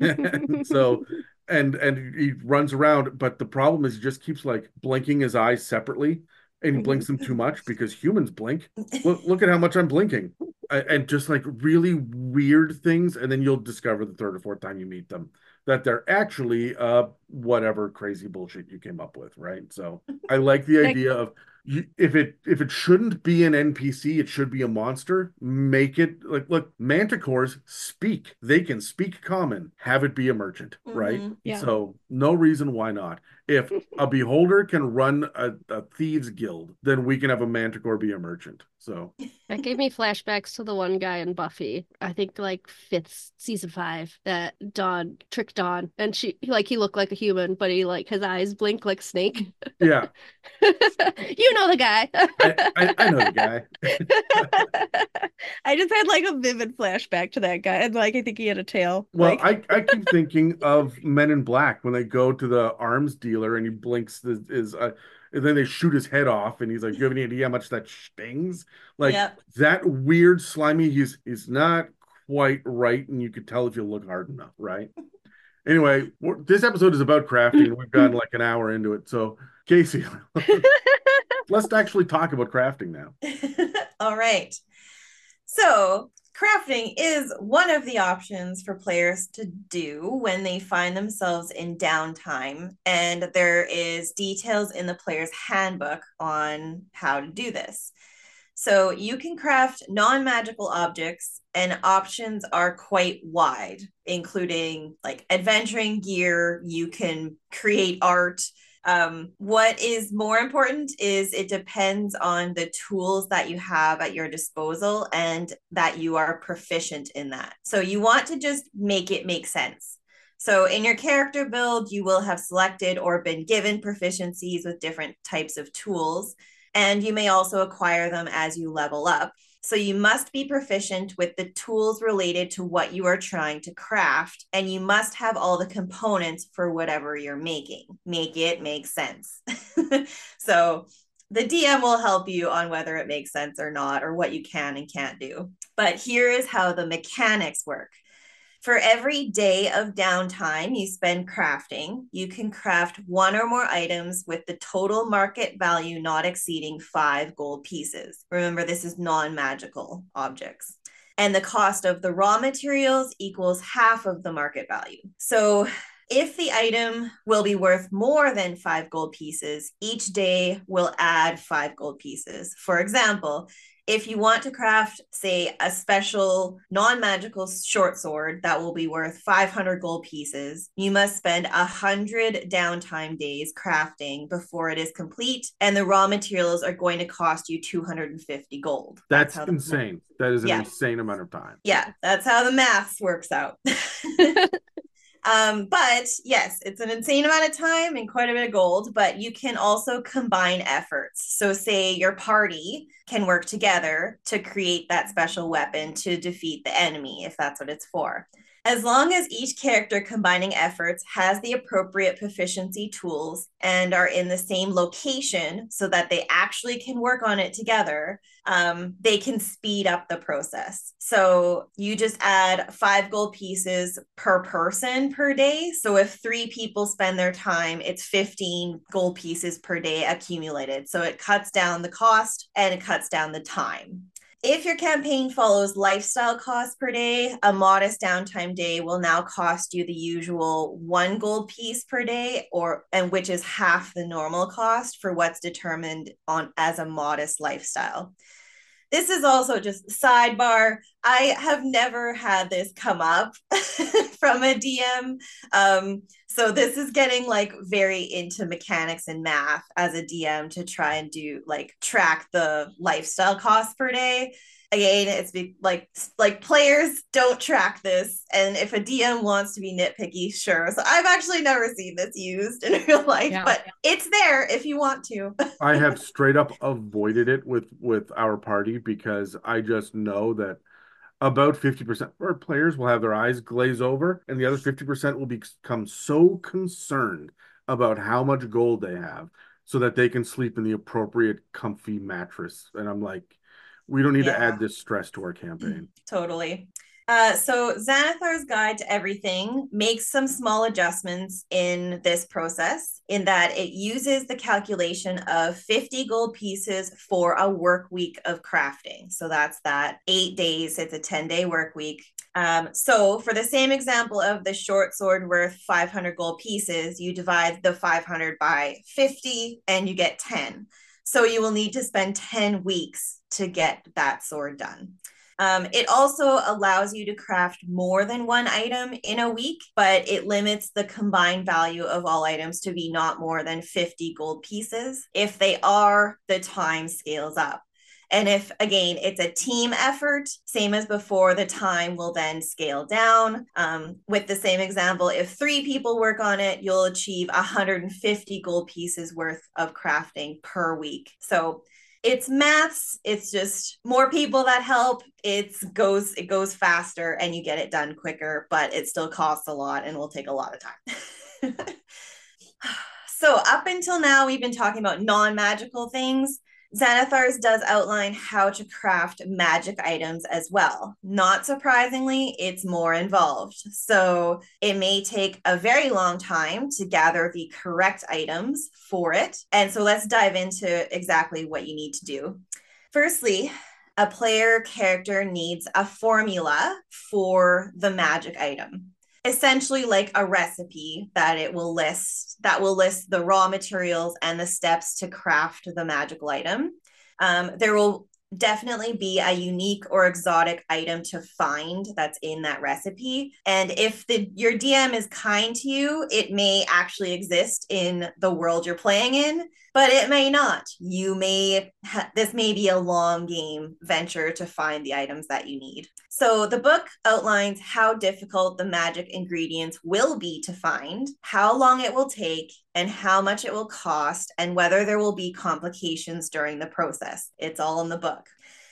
And so and and he runs around, but the problem is he just keeps like blinking his eyes separately, and he Mhm. blinks them too much because humans blink. Look, look at how much I'm blinking, A- and just like really weird things, and then you'll discover the third or fourth time you meet them that they're actually uh whatever crazy bullshit you came up with, right? So I like the Like- idea of you, if it if it shouldn't be an N P C, it should be a monster. Make it like, look, manticores speak. They can speak common. Have it be a merchant, right? Mhm. Yeah. So no reason why not. If a beholder can run a, a thieves guild, then we can have a manticore be a merchant. So That gave me flashbacks to the one guy in Buffy, I think like fifth season five, that Dawn tricked Dawn, and she like he looked like a human, but he like his eyes blink like Snake. yeah, You know the guy. I, I, I know the guy. I just had like a vivid flashback to that guy, and like I think he had a tail. Well, Like, I, I keep thinking of Men in Black when they go to the arms dealer and he blinks the, his uh, and then they shoot his head off and he's like, "Do you have any idea how much that stings?" Like Yep. that weird slimy. He's he's not quite right, and you could tell if you look hard enough, right? Anyway, we're- this episode is about crafting, and we've gotten like an hour into it. So, Casey, let's actually talk about crafting now. All right. So, crafting is one of the options for players to do when they find themselves in downtime, and there is details in the player's handbook on how to do this. So you can craft non-magical objects, and options are quite wide, including like adventuring gear. You can create art. Um, what is more important is it depends on the tools that you have at your disposal and that you are proficient in that. So you want to just make it make sense. So in your character build, you will have selected or been given proficiencies with different types of tools, and you may also acquire them as you level up. So you must be proficient with the tools related to what you are trying to craft, and you must have all the components for whatever you're making. Make it make sense. So the D M will help you on whether it makes sense or not, or what you can and can't do. But here is how the mechanics work. For every day of downtime you spend crafting, you can craft one or more items with the total market value not exceeding five gold pieces. Remember, this is non-magical objects. And the cost of the raw materials equals half of the market value. So if the item will be worth more than five gold pieces, each day will add five gold pieces. For example, if you want to craft, say, a special non-magical short sword that will be worth five hundred gold pieces, you must spend one hundred downtime days crafting before it is complete, and the raw materials are going to cost you two hundred fifty gold. That's, That's insane. The, that is an yeah. insane amount of time. Yeah, that's how the maths works out. Um, but yes, it's an insane amount of time and quite a bit of gold, but you can also combine efforts. So say your party can work together to create that special weapon to defeat the enemy, if that's what it's for. As long as each character combining efforts has the appropriate proficiency tools and are in the same location so that they actually can work on it together, um, they can speed up the process. So you just add five gold pieces per person per day. So if three people spend their time, it's fifteen gold pieces per day accumulated. So it cuts down the cost and it cuts down the time. If your campaign follows lifestyle costs per day, a modest downtime day will now cost you the usual one gold piece per day, or and which is half the normal cost for what's determined on as a modest lifestyle. This is also just sidebar. I have never had this come up from a D M. Um, so this is getting like very into mechanics and math as a D M to try and do like track the lifestyle costs per day. Again, it's be, like like players don't track this, and if a D M wants to be nitpicky, sure. So I've actually never seen this used in real life, yeah. But it's there if you want to. I have straight up avoided it with with our party because I just know that about fifty percent of our players will have their eyes glaze over, and the other fifty percent will become so concerned about how much gold they have so that they can sleep in the appropriate comfy mattress. And I'm like, we don't need yeah. to add this stress to our campaign. Totally. Uh, so Xanathar's Guide to Everything makes some small adjustments in this process, in that it uses the calculation of fifty gold pieces for a work week of crafting. So that's that eight days. It's a ten-day work week. Um, so for the same example of the short sword worth five hundred gold pieces, you divide the five hundred by fifty and you get ten. So you will need to spend ten weeks to get that sword done. Um, it also allows you to craft more than one item in a week, but it limits the combined value of all items to be not more than fifty gold pieces. If they are, the time scales up. And if, again, it's a team effort, same as before, the time will then scale down. Um, with the same example, if three people work on it, you'll achieve one hundred fifty gold pieces worth of crafting per week. So it's maths. It's just more people that help. It's goes it goes faster and you get it done quicker, but it still costs a lot and will take a lot of time. So up until now, we've been talking about non-magical things. Xanathar's does outline how to craft magic items as well. Not surprisingly, it's more involved. So it may take a very long time to gather the correct items for it. And so let's dive into exactly what you need to do. Firstly, a player character needs a formula for the magic item. Essentially like a recipe that it will list, that will list the raw materials and the steps to craft the magical item. Um, there will definitely be a unique or exotic item to find that's in that recipe. And if the your D M is kind to you, it may actually exist in the world you're playing in. but it may not. You may, ha- this may be a long game venture to find the items that you need. So the book outlines how difficult the magic ingredients will be to find, how long it will take, and how much it will cost, and whether there will be complications during the process. It's all in the book.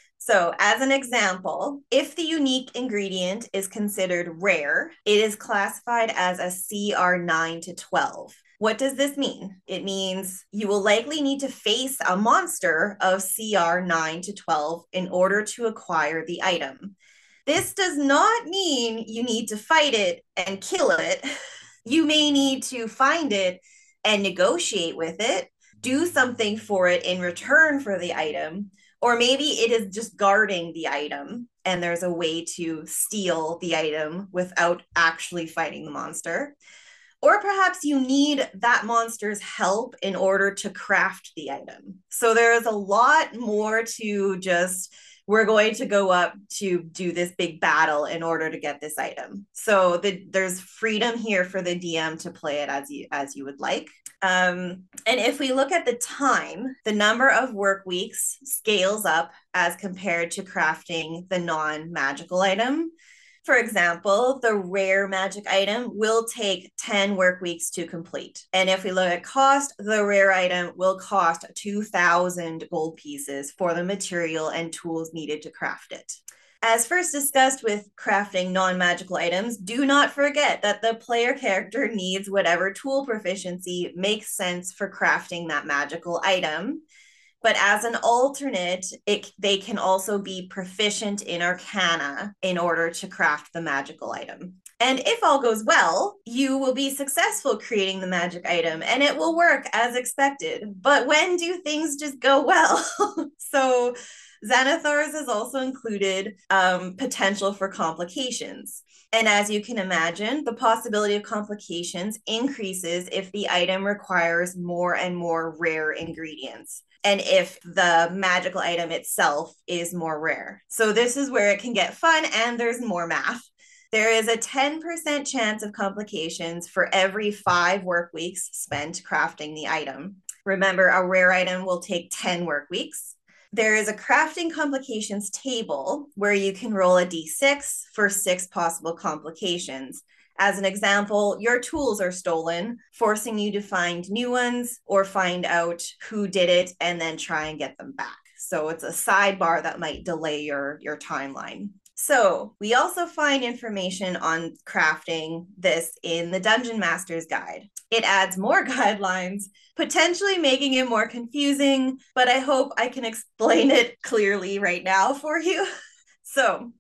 So as an example, if the unique ingredient is considered rare, it is classified as a C R nine to twelve. What does this mean? It means you will likely need to face a monster of C R nine to twelve in order to acquire the item. This does not mean you need to fight it and kill it. You may need to find it and negotiate with it, do something for it in return for the item, or maybe it is just guarding the item and there's a way to steal the item without actually fighting the monster. Or perhaps you need that monster's help in order to craft the item. So there is a lot more to just, we're going to go up to do this big battle in order to get this item. So the, there's freedom here for the D M to play it as you as you would like. Um, and if we look at the time, the number of work weeks scales up as compared to crafting the non-magical item. For example, the rare magic item will take ten work weeks to complete. And if we look at cost, the rare item will cost two thousand gold pieces for the material and tools needed to craft it. As first discussed with crafting non-magical items, do not forget that the player character needs whatever tool proficiency makes sense for crafting that magical item. But as an alternate, it, they can also be proficient in Arcana in order to craft the magical item. And if all goes well, you will be successful creating the magic item and it will work as expected. But when do things just go well? So Xanathars has also included um, potential for complications. And as you can imagine, the possibility of complications increases if the item requires more and more rare ingredients, and if the magical item itself is more rare. So this is where it can get fun and there's more math. There is a ten percent chance of complications for every five work weeks spent crafting the item. Remember, a rare item will take ten work weeks. There is a crafting complications table where you can roll a d six for six possible complications. As an example, your tools are stolen, forcing you to find new ones or find out who did it and then try and get them back. So it's a sidebar that might delay your, your timeline. So we also find information on crafting this in the Dungeon Master's Guide. It adds more guidelines, potentially making it more confusing, but I hope I can explain it clearly right now for you. So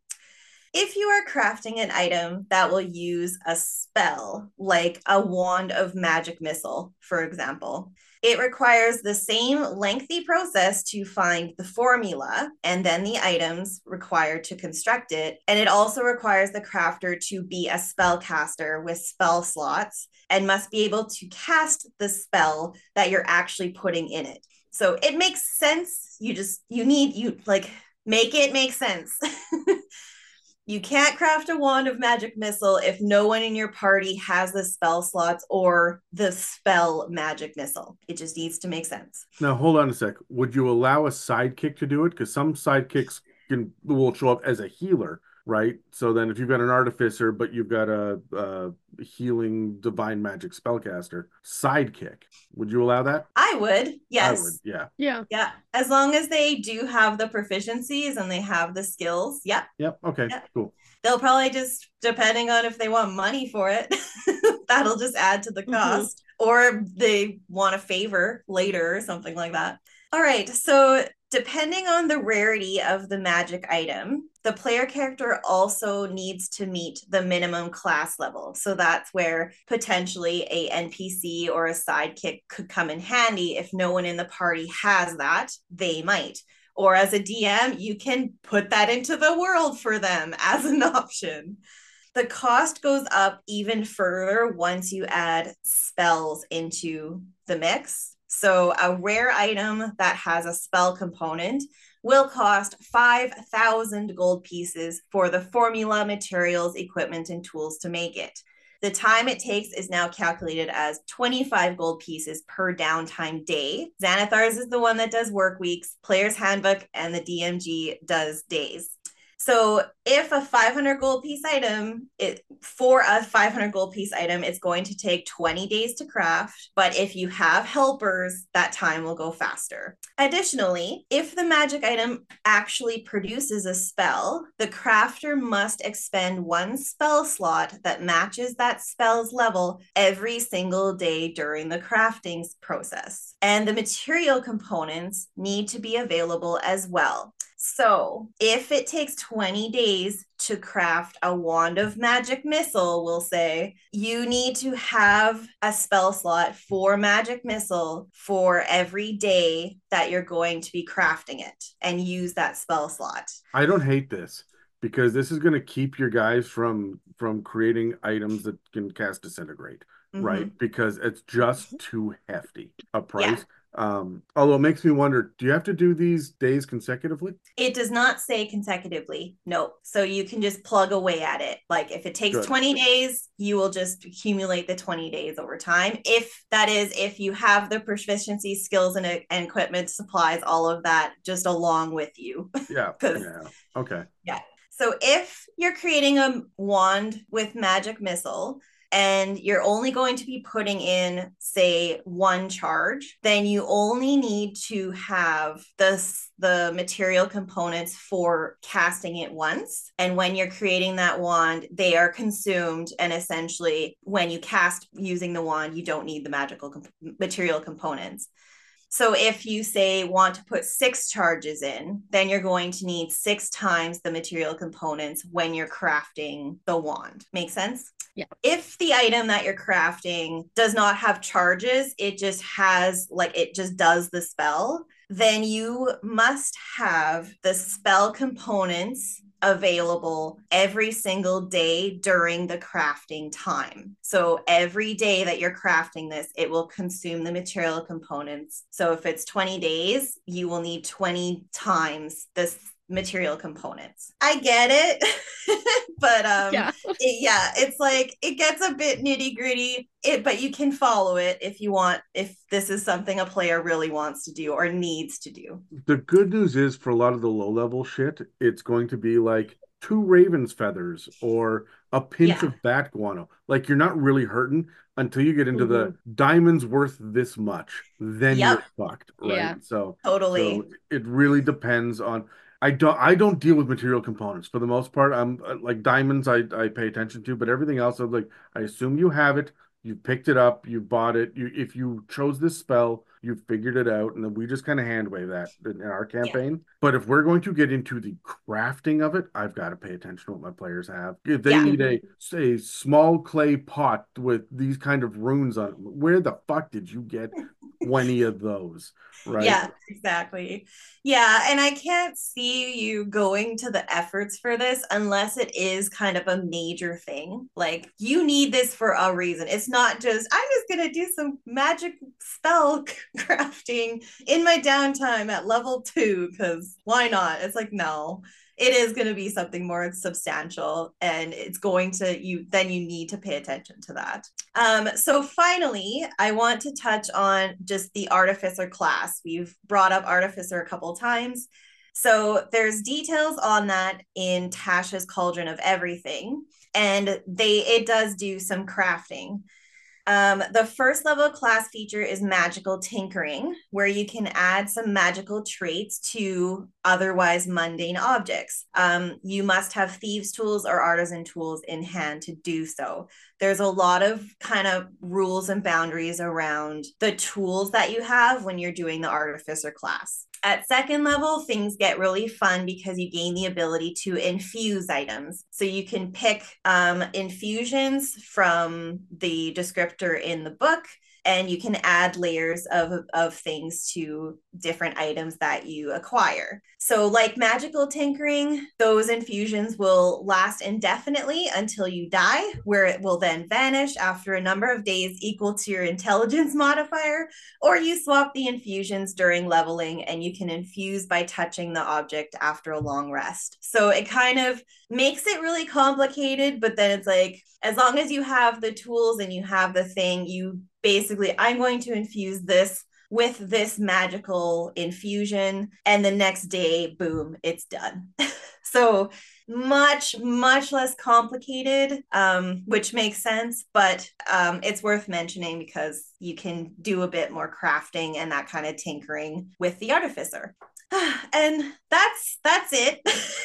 if you are crafting an item that will use a spell, like a wand of magic missile, for example, it requires the same lengthy process to find the formula and then the items required to construct it. And it also requires the crafter to be a spellcaster with spell slots and must be able to cast the spell that you're actually putting in it. So it makes sense. You just, you need, you like, make it make sense. You can't craft a wand of magic missile if no one in your party has the spell slots or the spell magic missile. It just needs to make sense. Now, hold on a sec. Would you allow a sidekick to do it? Because some sidekicks can will show up as a healer, right? So then if you've got an artificer, but you've got a, a healing divine magic spellcaster, sidekick, would you allow that? I would, yes. I would, yeah. Yeah. Yeah. As long as they do have the proficiencies and they have the skills. Yep. Yep. Okay, Yep. cool. They'll probably just, depending on if they want money for it, that'll just add to the cost. Mm-hmm. Or they want a favor later or something like that. All right. So depending on the rarity of the magic item, the player character also needs to meet the minimum class level. So that's where potentially a N P C or a sidekick could come in handy. If no one in the party has that, they might. Or as a D M, you can put that into the world for them as an option. The cost goes up even further once you add spells into the mix. So a rare item that has a spell component will cost five thousand gold pieces for the formula, materials, equipment, and tools to make it. The time it takes is now calculated as twenty-five gold pieces per downtime day. Xanathar's is the one that does work weeks, Player's Handbook, and the D M G does days. So if a five hundred gold piece item, it, for a five hundred gold piece item, it's going to take twenty days to craft. But if you have helpers, that time will go faster. Additionally, if the magic item actually produces a spell, the crafter must expend one spell slot that matches that spell's level every single day during the crafting process. And the material components need to be available as well. So if it takes twenty days to craft a wand of magic missile, we'll say, you need to have a spell slot for magic missile for every day that you're going to be crafting it and use that spell slot. I don't hate this because this is going to keep your guys from from creating items that can cast Disintegrate, mm-hmm. right? Because it's just too hefty a price. Yeah. Um, although it makes me wonder, do you have to do these days consecutively? It does not say consecutively. No. So you can just plug away at it. Like if it takes Good. twenty days, you will just accumulate the twenty days over time. If that is, if you have the proficiency, skills, and, and equipment, supplies, all of that just along with you. Yeah. yeah. Okay. Yeah. So if you're creating a wand with magic missile, and you're only going to be putting in, say, one charge, then you only need to have the, the material components for casting it once. And when you're creating that wand, they are consumed. And essentially, when you cast using the wand, you don't need the magical comp- material components. So if you say want to put six charges in, then you're going to need six times the material components when you're crafting the wand. Make sense? Yeah. If the item that you're crafting does not have charges, it just has like, it just does the spell, then you must have the spell components available every single day during the crafting time. So every day that you're crafting this, it will consume the material components. So if it's twenty days, you will need twenty times this material components. I get it. but um yeah. It, yeah, it's like it gets a bit nitty gritty, it but you can follow it if you want, if this is something a player really wants to do or needs to do. The good news is for a lot of the low level shit, it's going to be like two raven's feathers or a pinch Yeah. of bat guano. Like you're not really hurting until you get into Mhm. the diamond's worth this much, then Yep. you're fucked, right? Yeah. So Totally. so it really depends on. I don't I don't deal with material components for the most part. I'm uh, like diamonds I, I pay attention to, but everything else I'm like, I assume you have it, you picked it up, you bought it. You if you chose this spell, you figured it out, and then we just kind of hand wave that in, in our campaign. Yeah. But if we're going to get into the crafting of it, I've got to pay attention to what my players have. If they Yeah. need a say small clay pot with these kind of runes on it, where the fuck did you get twenty of those? Right. Yeah, exactly. Yeah, and I can't see you going to the efforts for this unless it is kind of a major thing. Like you need this for a reason. It's not just I'm just gonna do some magic spell crafting in my downtime at level two because why not? It's like no. It is going to be something more substantial, and it's going to you then you need to pay attention to that. Um, so finally, I want to touch on just the Artificer class. We've brought up Artificer a couple times. So there's details on that in Tasha's Cauldron of Everything, and they it does do some crafting. Um, the first level class feature is magical tinkering, where you can add some magical traits to otherwise mundane objects. Um, you must have thieves' tools or artisan tools in hand to do so. There's a lot of kind of rules and boundaries around the tools that you have when you're doing the Artificer class. At second level, things get really fun because you gain the ability to infuse items. So you can pick um, infusions from the descriptor in the book, and you can add layers of, of things to different items that you acquire. So like magical tinkering, those infusions will last indefinitely until you die, where it will then vanish after a number of days equal to your intelligence modifier, or you swap the infusions during leveling and you can infuse by touching the object after a long rest. So it kind of makes it really complicated, but then it's like, as long as you have the tools and you have the thing, you basically, I'm going to infuse this with this magical infusion, and the next day, boom, it's done. So much, much less complicated, um, which makes sense, but um, it's worth mentioning because you can do a bit more crafting and that kind of tinkering with the artificer. And that's that's it.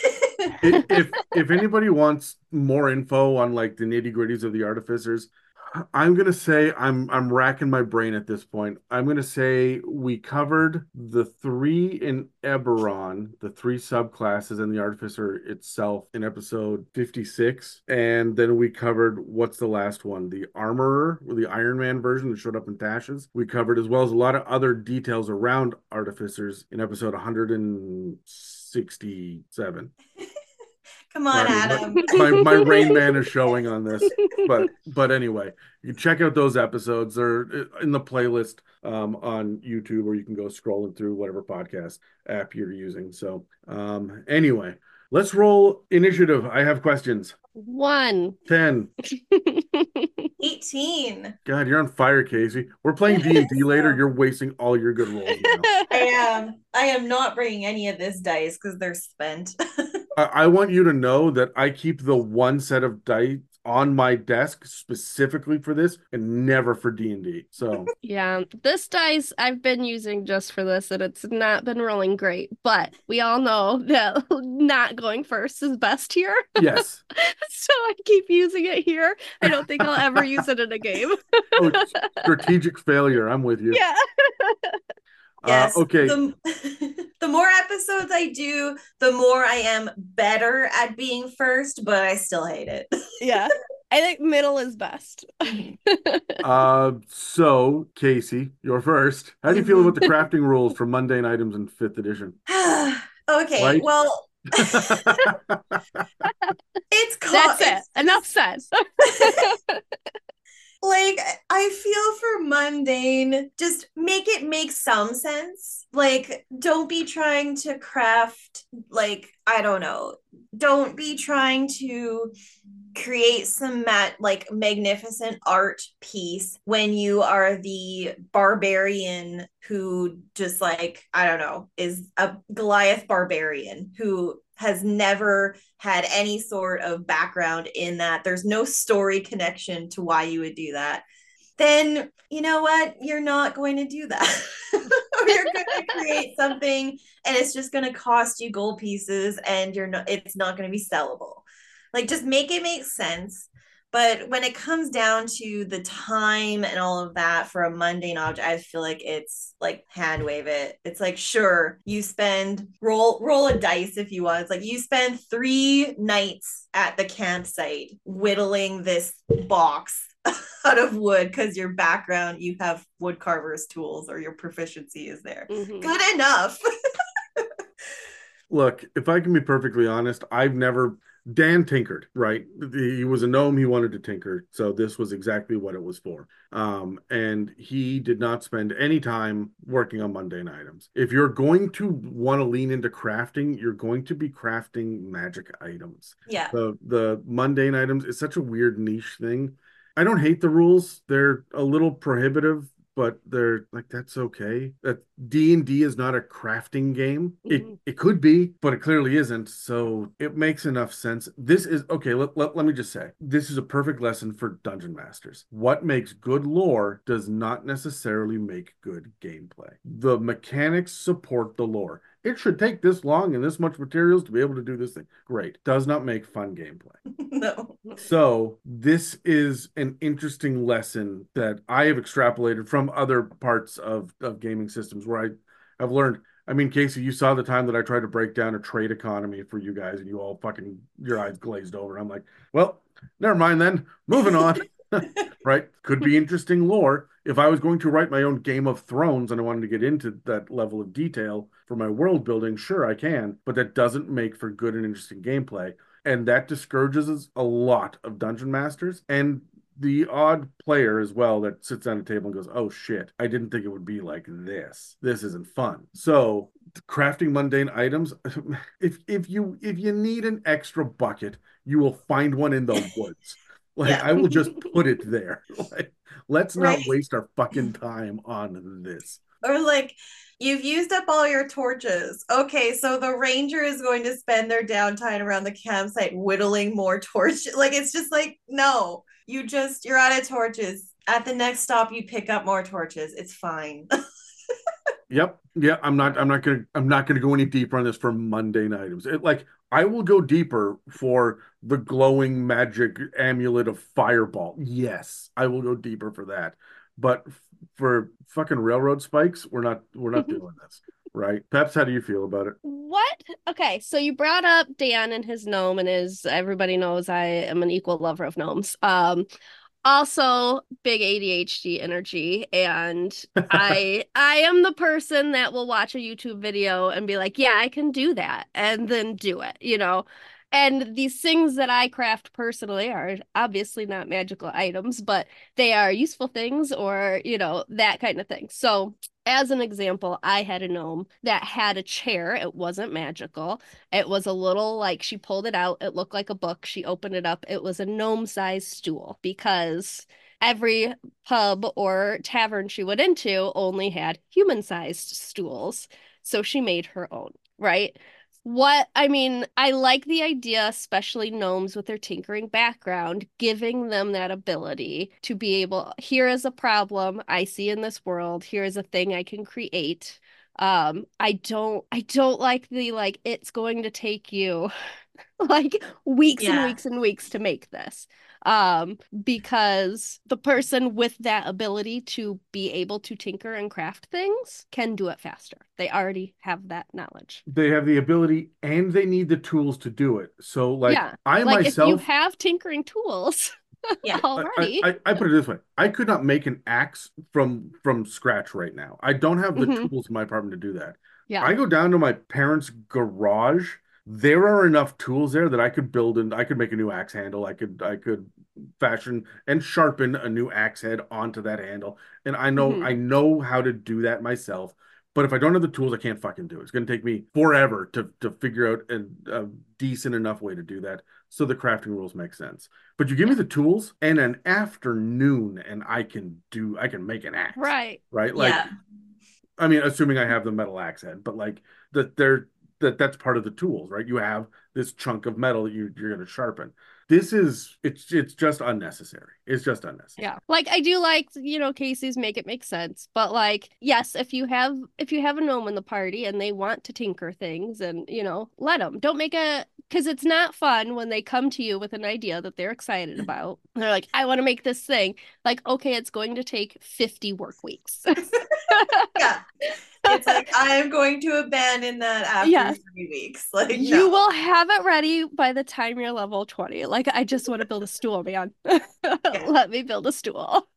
if if anybody wants more info on like the nitty gritties of the artificers, I'm gonna say I'm I'm racking my brain at this point. I'm gonna say we covered the three in Eberron, the three subclasses and the artificer itself in episode fifty-six, and then we covered what's the last one? The armorer, or the Iron Man version that showed up in Tashes. We covered, as well as a lot of other details around artificers in episode one hundred sixty-seven. Come on, Sorry, Adam. My, my, my Rain Man is showing on this. But but anyway, you can check out those episodes. They're in the playlist um, on YouTube, or you can go scrolling through whatever podcast app you're using. So um, anyway, let's roll initiative. I have questions. One. ten. eighteen. God, you're on fire, Casey. We're playing D and D later. You're wasting all your good rolls now. I am. I am not bringing any of this dice because they're spent. I, I want you to know that I keep the one set of dice on my desk specifically for this and never for D and D. So Yeah, this dice I've been using just for this, and it's not been rolling great, but we all know that not going first is best here. yes. So I keep using it here. I don't think I'll ever use it in a game. Oh, strategic failure. I'm with you. Yeah. Yes. Uh, okay. The, the more episodes I do, the more I am better at being first, but I still hate it. Yeah. I think middle is best. uh, so, Casey, you're first. How do you feel about the crafting rules for mundane items in fifth edition? Okay, Right? well, it's co- That's it. it's, Enough said. Like, I feel for mundane, just make it make some sense. Like, don't be trying to craft, like, I don't know, don't be trying to create some mat like magnificent art piece when you are the barbarian who just like, I don't know, is a Goliath barbarian who has never had any sort of background in that. There's no story connection to why you would do that. Then you know what? You're not going to do that. Or you're going to create something and it's just going to cost you gold pieces and you're not, it's not going to be sellable. Like, just make it make sense. But when it comes down to the time and all of that for a mundane object, I feel like it's like hand wave it. It's like, sure, you spend roll roll a dice if you want. It's like you spend three nights at the campsite whittling this box out of wood because your background, you have wood carver's tools or your proficiency is there. Mm-hmm. Good enough. Look, if I can be perfectly honest, I've never... Dan tinkered, right? He was a gnome. He wanted to tinker. So this was exactly what it was for. Um, and he did not spend any time working on mundane items. If you're going to want to lean into crafting, you're going to be crafting magic items. Yeah. The, the mundane items is such a weird niche thing. I don't hate the rules. They're a little prohibitive, but they're like, that's okay. That D and D is not a crafting game. Mm-hmm. It it could be, but it clearly isn't. So it makes enough sense. This is okay. Let, let, let me just say, this is a perfect lesson for dungeon masters. What makes good lore does not necessarily make good gameplay. The mechanics support the lore. It should take this long and this much materials to be able to do this thing. Great. Does not make fun gameplay. No. So this is an interesting lesson that I have extrapolated from other parts of, of gaming systems where I have learned. I mean, Casey, you saw the time that I tried to break down a trade economy for you guys and you all fucking, your eyes glazed over. I'm like, well, never mind then. Moving on. Right? Could be interesting lore. If I was going to write my own Game of Thrones and I wanted to get into that level of detail for my world building, sure, I can, but that doesn't make for good and interesting gameplay. And that discourages a lot of dungeon masters and the odd player as well that sits down at a table and goes, oh shit, I didn't think it would be like this. This isn't fun. So crafting mundane items, if if you if you need an extra bucket, you will find one in the woods. Like, Yeah. I will just put it there. Like, let's not Right. waste our fucking time on this. Or like, you've used up all your torches. Okay, so the ranger is going to spend their downtime around the campsite whittling more torches. Like, it's just like, no, you just, you're out of torches. At the next stop, you pick up more torches. It's fine. Yep. Yeah, I'm not I'm not gonna I'm not gonna go any deeper on this for mundane items. It like I will go deeper for the glowing magic amulet of fireball. Yes, I will go deeper for that. But f- for fucking railroad spikes, we're not we're not doing this. Right? Peps, how do you feel about it? What? Okay, so you brought up Dan and his gnome, and his everybody knows I am an equal lover of gnomes. Um, also big A D H D energy, and I I am the person that will watch a YouTube video and be like, yeah, I can do that, and then do it, you know. And these things that I craft personally are obviously not magical items, but they are useful things or, you know, that kind of thing. So, as an example, I had a gnome that had a chair. It wasn't magical. It was a little like she pulled it out. It looked like a book. She opened it up. It was a gnome-sized stool because every pub or tavern she went into only had human-sized stools. So she made her own, right? What I mean, I like the idea, especially gnomes with their tinkering background, giving them that ability to be able, here is a problem I see in this world, here is a thing I can create. Um, I don't I don't like the like it's going to take you like weeks and Yeah. weeks and weeks to make this. Um, because the person with that ability to be able to tinker and craft things can do it faster. They already have that knowledge. They have the ability and they need the tools to do it. So like Yeah. I Like if you myself have tinkering tools Yeah. I, already. I, I put it this way. I could not make an axe from from scratch right now. I don't have the Hmm. tools in my apartment to do that. Yeah. I go down to my parents' garage. There are enough tools there that I could build and I could make a new axe handle. I could I could fashion and sharpen a new axe head onto that handle. And I know Hmm. I know how to do that myself. But if I don't have the tools, I can't fucking do it. It's going to take me forever to to figure out a, a decent enough way to do that. So the crafting rules make sense. But you give me Yeah. the tools and an afternoon, and I can do, I can make an axe, Right. right? Like, Yeah. I mean, assuming I have the metal axe head, but like that, they're that that's part of the tools, right? You have this chunk of metal that you you're going to sharpen. This is it's it's just unnecessary. It's just unnecessary. Yeah. Like I do like, you know, Casey's make it make sense. But like, yes, if you have if you have a gnome in the party and they want to tinker things and, you know, let them. Don't make a because it's not fun when they come to you with an idea that they're excited about. They're like, I want to make this thing. Like, okay, it's going to take fifty work weeks. Yeah. It's like, I'm going to abandon that after Yes. three weeks. Like, You no. will have it ready by the time you're level twenty. Like, I just want to build a stool, man. Yeah. Let me build a stool.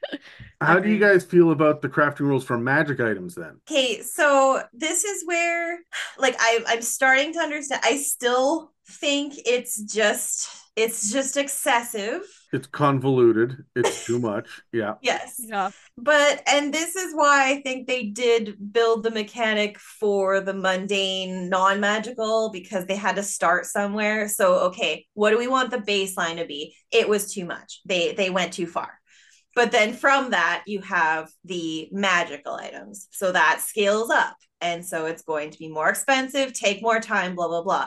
How do you Agreed. guys feel about the crafting rules for magic items then? Okay, so this is where, like, I I'm starting to understand. I still think it's just it's just excessive. It's convoluted. It's too much. Yeah. Yes. Yeah. But, and this is why I think they did build the mechanic for the mundane, non magical, because they had to start somewhere. So, okay, what do we want the baseline to be? It was too much. They they went too far. But then from that, you have the magical items. So that scales up. And so it's going to be more expensive, take more time, blah, blah, blah.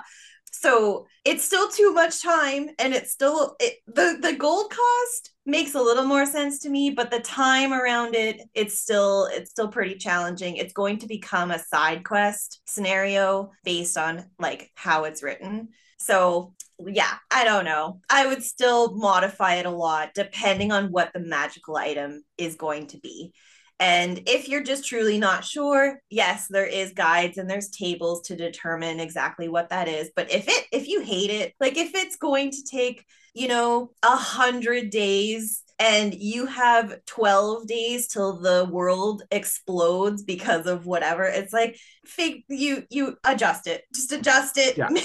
So it's still too much time, and it's still it, the the gold cost makes a little more sense to me, but the time around it, it's still it's still pretty challenging. It's going to become a side quest scenario based on like how it's written. So yeah, I don't know. I would still modify it a lot depending on what the magical item is going to be. And if you're just truly not sure, yes, there is guides and there's tables to determine exactly what that is. But if it if you hate it, like if it's going to take, you know, a hundred days and you have twelve days till the world explodes because of whatever, it's like fig you you adjust it. Just adjust it. Yeah.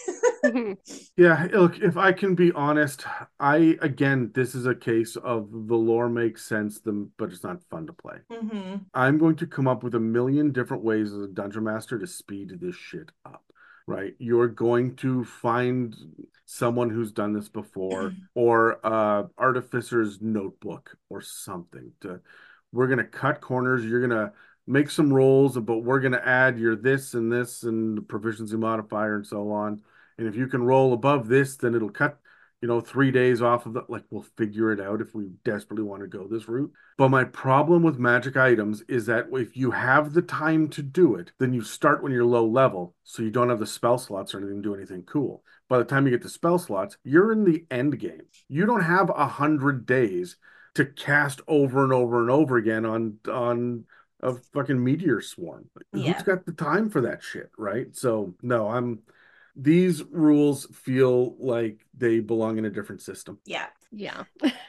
Yeah, look, if I can be honest, I again, this is a case of the lore makes sense, them, but it's not fun to play. Mm-hmm. I'm going to come up with a million different ways as a dungeon master to speed this shit up, right? You're going to find someone who's done this before, or uh artificer's notebook or something to we're gonna cut corners, you're gonna make some rolls, but we're gonna add your this and this and the proficiency modifier and so on. And if you can roll above this, then it'll cut, you know, three days off of it. Like we'll figure it out if we desperately want to go this route. But my problem with magic items is that if you have the time to do it, then you start when you're low level, so you don't have the spell slots or anything to do anything cool. By the time you get to spell slots, you're in the end game. You don't have a hundred days to cast over and over and over again on on a fucking meteor swarm. Yeah. Who's got the time for that shit, right? So no, I'm these rules feel like they belong in a different system. Yeah. Yeah.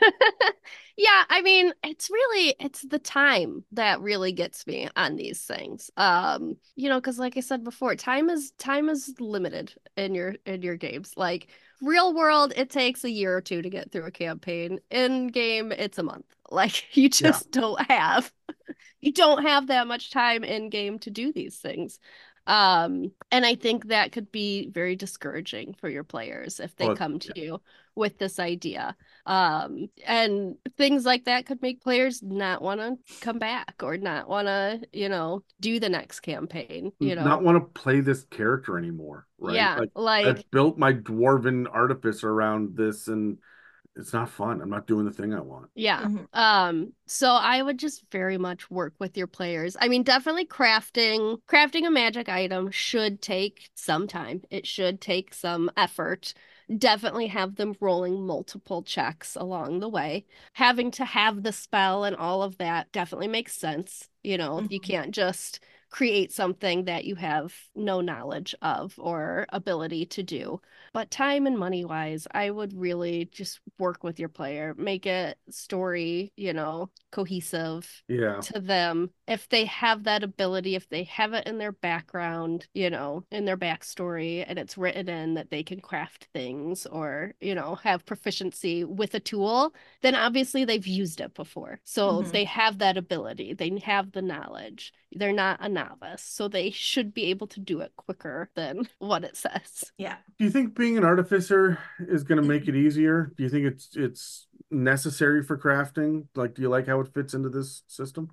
Yeah, I mean, it's really it's the time that really gets me on these things. Um, you know, because like I said before, time is time is limited in your in your games. Like real world, it takes a year or two to get through a campaign. In game, it's a month. Like you just yeah. don't have you don't have that much time in game to do these things. Um, and I think that could be very discouraging for your players if they well, come to yeah. you with this idea. Um, and things like that could make players not want to come back or not want to, you know, do the next campaign, you know, not want to play this character anymore, right? Yeah, like, like I've built my dwarven artificer around this and it's not fun. I'm not doing the thing I want. Yeah. Mm-hmm. Um, so I would just very much work with your players. I mean, definitely crafting crafting a magic item should take some time. It should take some effort. Definitely have them rolling multiple checks along the way. Having to have the spell and all of that definitely makes sense. You know, Mm-hmm. you can't just create something that you have no knowledge of or ability to do. But time and money wise, I would really just work with your player, make it story, you know, cohesive Yeah. to them. If they have that ability, if they have it in their background, you know, in their backstory, and it's written in that they can craft things or, you know, have proficiency with a tool, then obviously they've used it before. So Mhm. they have that ability, they have the knowledge. They're not a novice, so they should be able to do it quicker than what it says. Yeah. Do you think being an artificer is going to make it easier? Do you think it's it's necessary for crafting? Like, do you like how it fits into this system?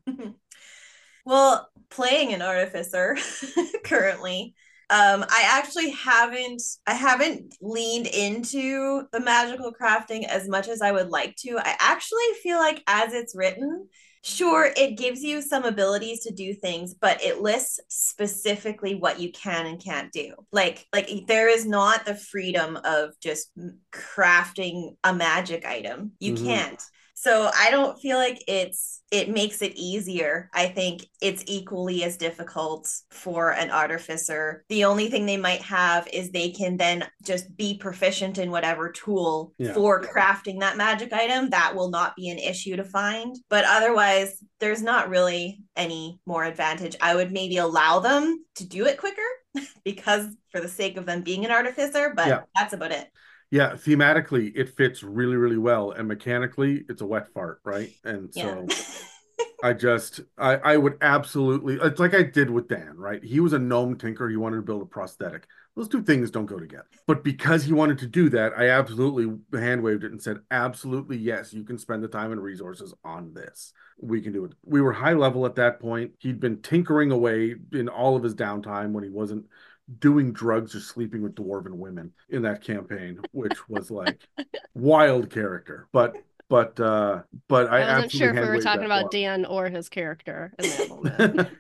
Well, playing an artificer currently, um, I actually haven't I haven't leaned into the magical crafting as much as I would like to. I actually feel like as it's written, sure, it gives you some abilities to do things, but it lists specifically what you can and can't do. Like, like there is not the freedom of just crafting a magic item. You Mhm. can't. So I don't feel like it's it makes it easier. I think it's equally as difficult for an artificer. The only thing they might have is they can then just be proficient in whatever tool Yeah. for crafting that magic item. That will not be an issue to find. But otherwise, there's not really any more advantage. I would maybe allow them to do it quicker because for the sake of them being an artificer, but Yeah. that's about it. Yeah, thematically it fits really, really well, and mechanically it's a wet fart, right? And so Yeah. I just I I would absolutely, it's like I did with Dan, right? He was a gnome tinker, he wanted to build a prosthetic. Those two things don't go together. But because he wanted to do that, I absolutely hand waved it and said, absolutely yes, you can spend the time and resources on this. We can do it. We were high level at that point. He'd been tinkering away in all of his downtime when he wasn't doing drugs or sleeping with dwarven women in that campaign, which was like wild character. But but uh but I, I wasn't sure if we were hand-waved talking that about far. Dan or his character in that moment.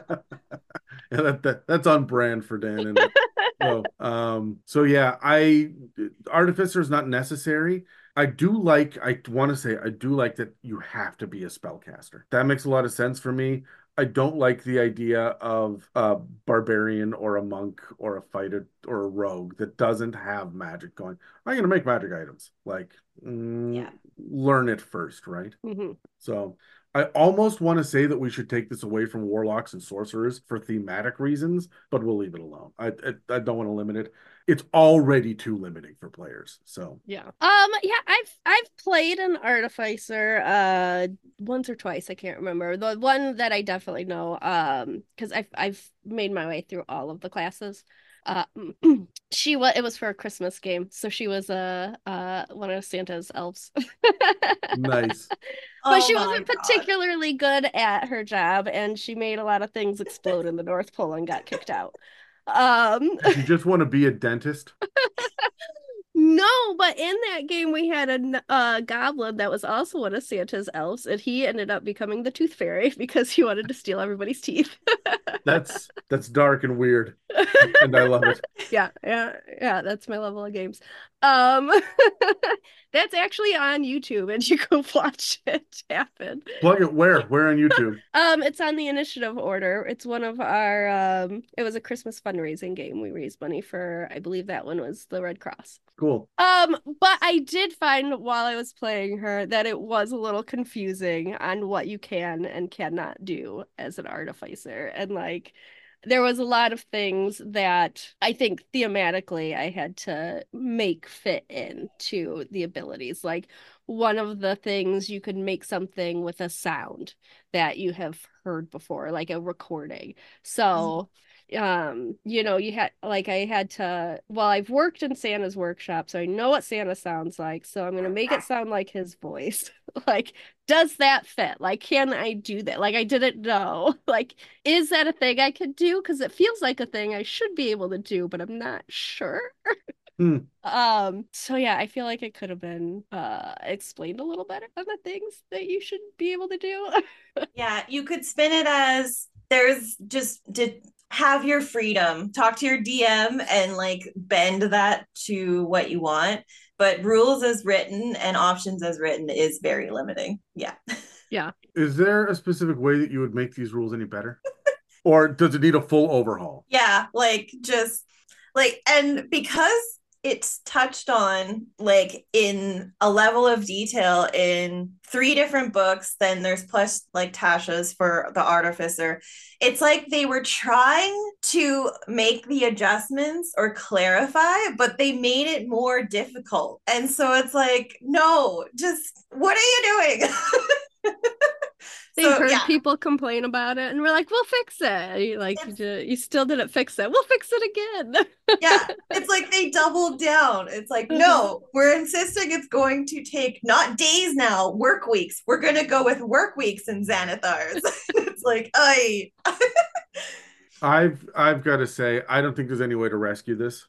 Yeah, that, that, that's on brand for Dan. Isn't it? So, um, so yeah, I artificer is not necessary. I do like, I want to say, I do like that you have to be a spellcaster. That makes a lot of sense for me. I don't like the idea of a barbarian or a monk or a fighter or a rogue that doesn't have magic going. I'm going to make magic items. Like, mm, Yeah. learn it first, right? Mm-hmm. So I almost want to say that we should take this away from warlocks and sorcerers for thematic reasons, but we'll leave it alone. I I, I don't want to limit it. It's already too limiting for players. So Yeah. Um yeah, I've I've played an artificer uh once or twice, I can't remember. The one that I definitely know um because I've I've made my way through all of the classes. Uh, she was it was for a Christmas game, so she was a uh, uh one of Santa's elves. Nice. But Oh she my wasn't God. particularly good at her job, and she made a lot of things explode in the North Pole and got kicked out. Um, Did you just want to be a dentist? no, but in that game we had a n- uh, goblin that was also one of Santa's elves, and he ended up becoming the Tooth Fairy because he wanted to steal everybody's teeth. That's that's dark and weird, and I love it. Yeah, yeah, yeah, that's my level of games. Um, that's actually on YouTube, and you can watch it happen. Plug it where? Where on YouTube? Um, it's on the initiative order. It's one of our um it was a Christmas fundraising game. We raised money for, I believe that one was the Red Cross. Cool. Um, but I did find while I was playing her that it was a little confusing on what you can and cannot do as an artificer. And like there was a lot of things that I think thematically I had to make fit into the abilities. Like one of the things, you could make something with a sound that you have heard before, like a recording. So um you know you had like I had to, well, I've worked in Santa's workshop, so I know what Santa sounds like, so I'm gonna make it sound like his voice. Like, does that fit? Like, can I do that? Like, I didn't know. Like, is that a thing I could do? Because it feels like a thing I should be able to do, but I'm not sure. Hmm. Um, so yeah, I feel like it could have been uh explained a little better on the things that you should be able to do. Yeah, you could spin it as there's just did have your freedom. Talk to your D M and like bend that to what you want. But rules as written and options as written is very limiting. Yeah. Yeah. Is there a specific way that you would make these rules any better? Or does it need a full overhaul? Yeah, like just like and because it's touched on like in a level of detail in three different books, then there's plus like Tasha's for the artificer. It's like they were trying to make the adjustments or clarify, but they made it more difficult. And so it's like, no, just what are you doing? They So heard yeah, people complain about it and we're like, we'll fix it. You, like, you, it's ju- you still didn't fix it. We'll fix it again. yeah, it's like they doubled down. It's like, Uh-huh. no, we're insisting it's going to take not days now, work weeks. We're going to go with work weeks in Xanathar's. It's like, I. I've I've got to say, I don't think there's any way to rescue this.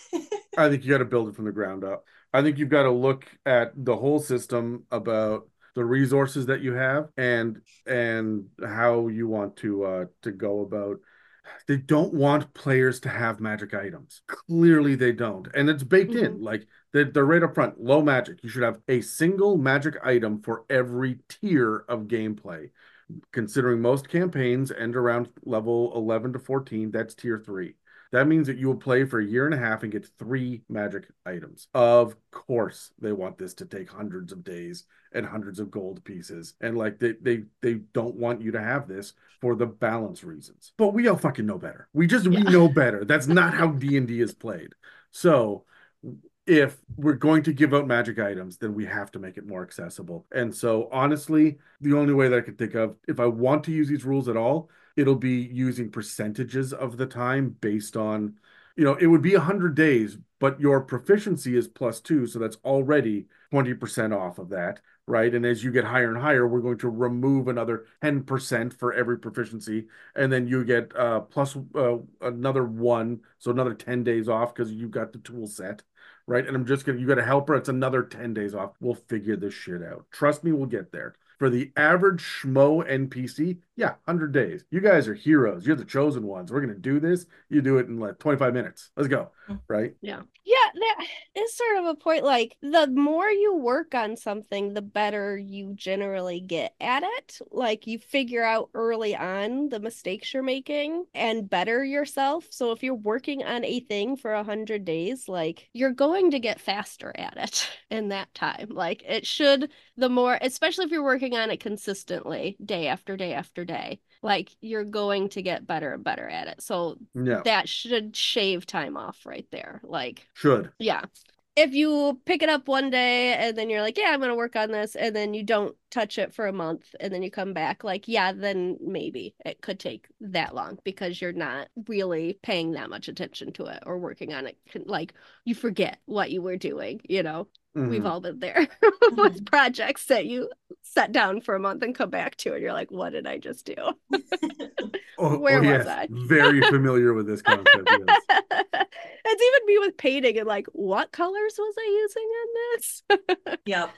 I think you got to build it from the ground up. I think you've got to look at the whole system about the resources that you have and and how you want to uh to go about. They don't want players to have magic items. Clearly they don't. And it's baked Mhm. in. Like they're, they're right up front. Low magic. You should have a single magic item for every tier of gameplay. Considering most campaigns end around level eleven to fourteen, that's tier three. That means that you will play for a year and a half and get three magic items. Of course, they want this to take hundreds of days and hundreds of gold pieces. And like they they they don't want you to have this for the balance reasons. But we all fucking know better. We just we Yeah. know better. That's not how D and D is played. So if we're going to give out magic items, then we have to make it more accessible. And so, honestly, the only way that I can think of, if I want to use these rules at all, it'll be using percentages of the time based on, you know, it would be one hundred days, but your proficiency is plus two. So that's already twenty percent off of that, right? And as you get higher and higher, we're going to remove another ten percent for every proficiency. And then you get uh, plus uh, another one. So another ten days off because you've got the tool set. Right. And I'm just going to, you got a helper. It's another ten days off. We'll figure this shit out. Trust me, we'll get there. For the average schmo N P C, yeah, one hundred days. You guys are heroes. You're the chosen ones. We're going to do this. You do it in like twenty-five minutes. Let's go. Right. Yeah. Yeah, that is sort of a point. Like, the more you work on something, the better you generally get at it. Like, you figure out early on the mistakes you're making and better yourself. So if you're working on a thing for a hundred days, like, you're going to get faster at it in that time. Like, it should, the more, especially if you're working on it consistently, day after day after day, like, you're going to get better and better at it. So Yeah. that should shave time off right there. Like, Should. yeah. If you pick it up one day and then you're like, yeah, I'm going to work on this, and then you don't touch it for a month and then you come back, like, yeah, then maybe it could take that long because you're not really paying that much attention to it or working on it. Like, you forget what you were doing, you know? Mm-hmm. We've all been there with projects that you set down for a month and come back to, and you're like, what did I just do? Oh, Where oh, was yes. I? Very familiar with this concept. Yes. It's even me with painting and like, what colors was I using in this? Yep.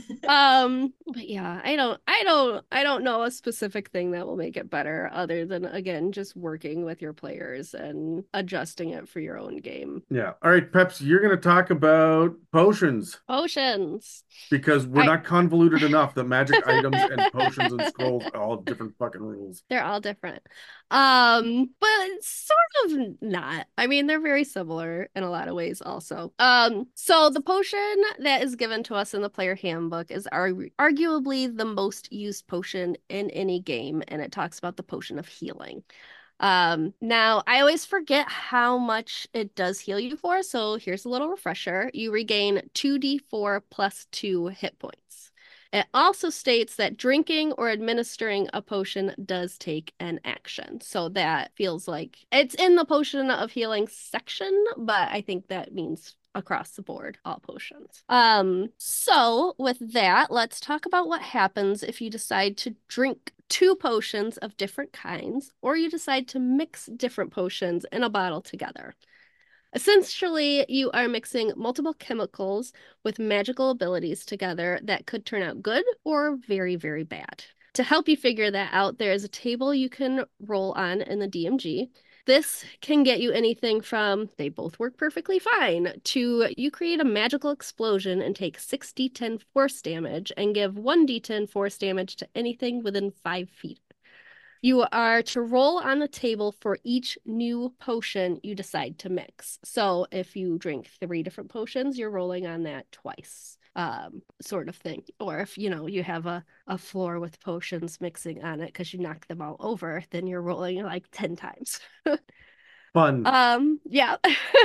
um, but yeah, I don't, I don't, I don't know a specific thing that will make it better other than, again, just working with your players and adjusting it for your own game. Yeah. All right, Peps, you're going to talk about potions. Potions. Because we're I... not convoluted enough. The magic items and potions and scrolls are all different fucking rules. They're all different. Um, but sort of not. I mean, they're very similar in a lot of ways also. Um, so the potion that is given to us in the player handbook is argu arguably the most used potion in any game, and it talks about the potion of healing. Um, now I always forget how much it does heal you for, so here's a little refresher. You regain two d four plus two hit points. It also states that drinking or administering a potion does take an action. So that feels like it's in the potion of healing section, but I think that means across the board, all potions. Um, so with that, let's talk about what happens if you decide to drink two potions of different kinds, or you decide to mix different potions in a bottle together. Essentially, you are mixing multiple chemicals with magical abilities together that could turn out good or very, very bad. To help you figure that out, there is a table you can roll on in the D M G. This can get you anything from they both work perfectly fine to you create a magical explosion and take six d ten force damage and give one d ten force damage to anything within five feet. You are to roll on the table for each new potion you decide to mix. So if you drink three different potions, you're rolling on that twice, um, sort of thing. Or if, you know, you have a, a floor with potions mixing on it because you knock them all over, then you're rolling like ten times. Fun. Um, yeah.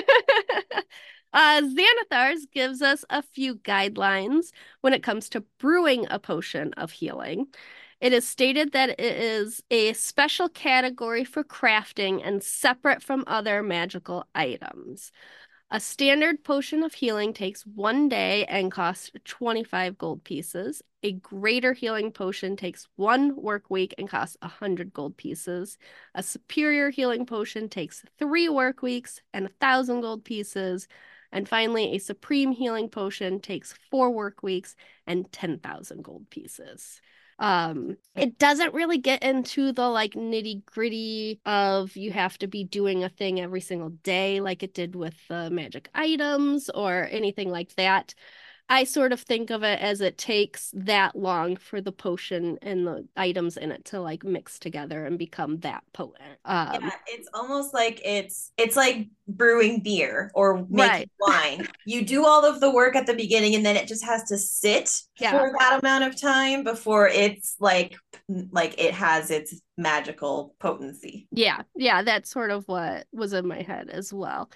Uh, Xanathars gives us a few guidelines when it comes to brewing a potion of healing. It is stated that it is a special category for crafting and separate from other magical items. A standard potion of healing takes one day and costs twenty-five gold pieces. A greater healing potion takes one work week and costs one hundred gold pieces. A superior healing potion takes three work weeks and one thousand gold pieces. And finally, a supreme healing potion takes four work weeks and ten thousand gold pieces. Um, it doesn't really get into the like nitty gritty of you have to be doing a thing every single day like it did with the magic items or anything like that. I sort of think of it as it takes that long for the potion and the items in it to like mix together and become that potent. Um, yeah, it's almost like it's it's like brewing beer or making right. wine. You do all of the work at the beginning and then it just has to sit yeah. for that amount of time before it's like like it has its magical potency. Yeah, yeah, that's sort of what was in my head as well.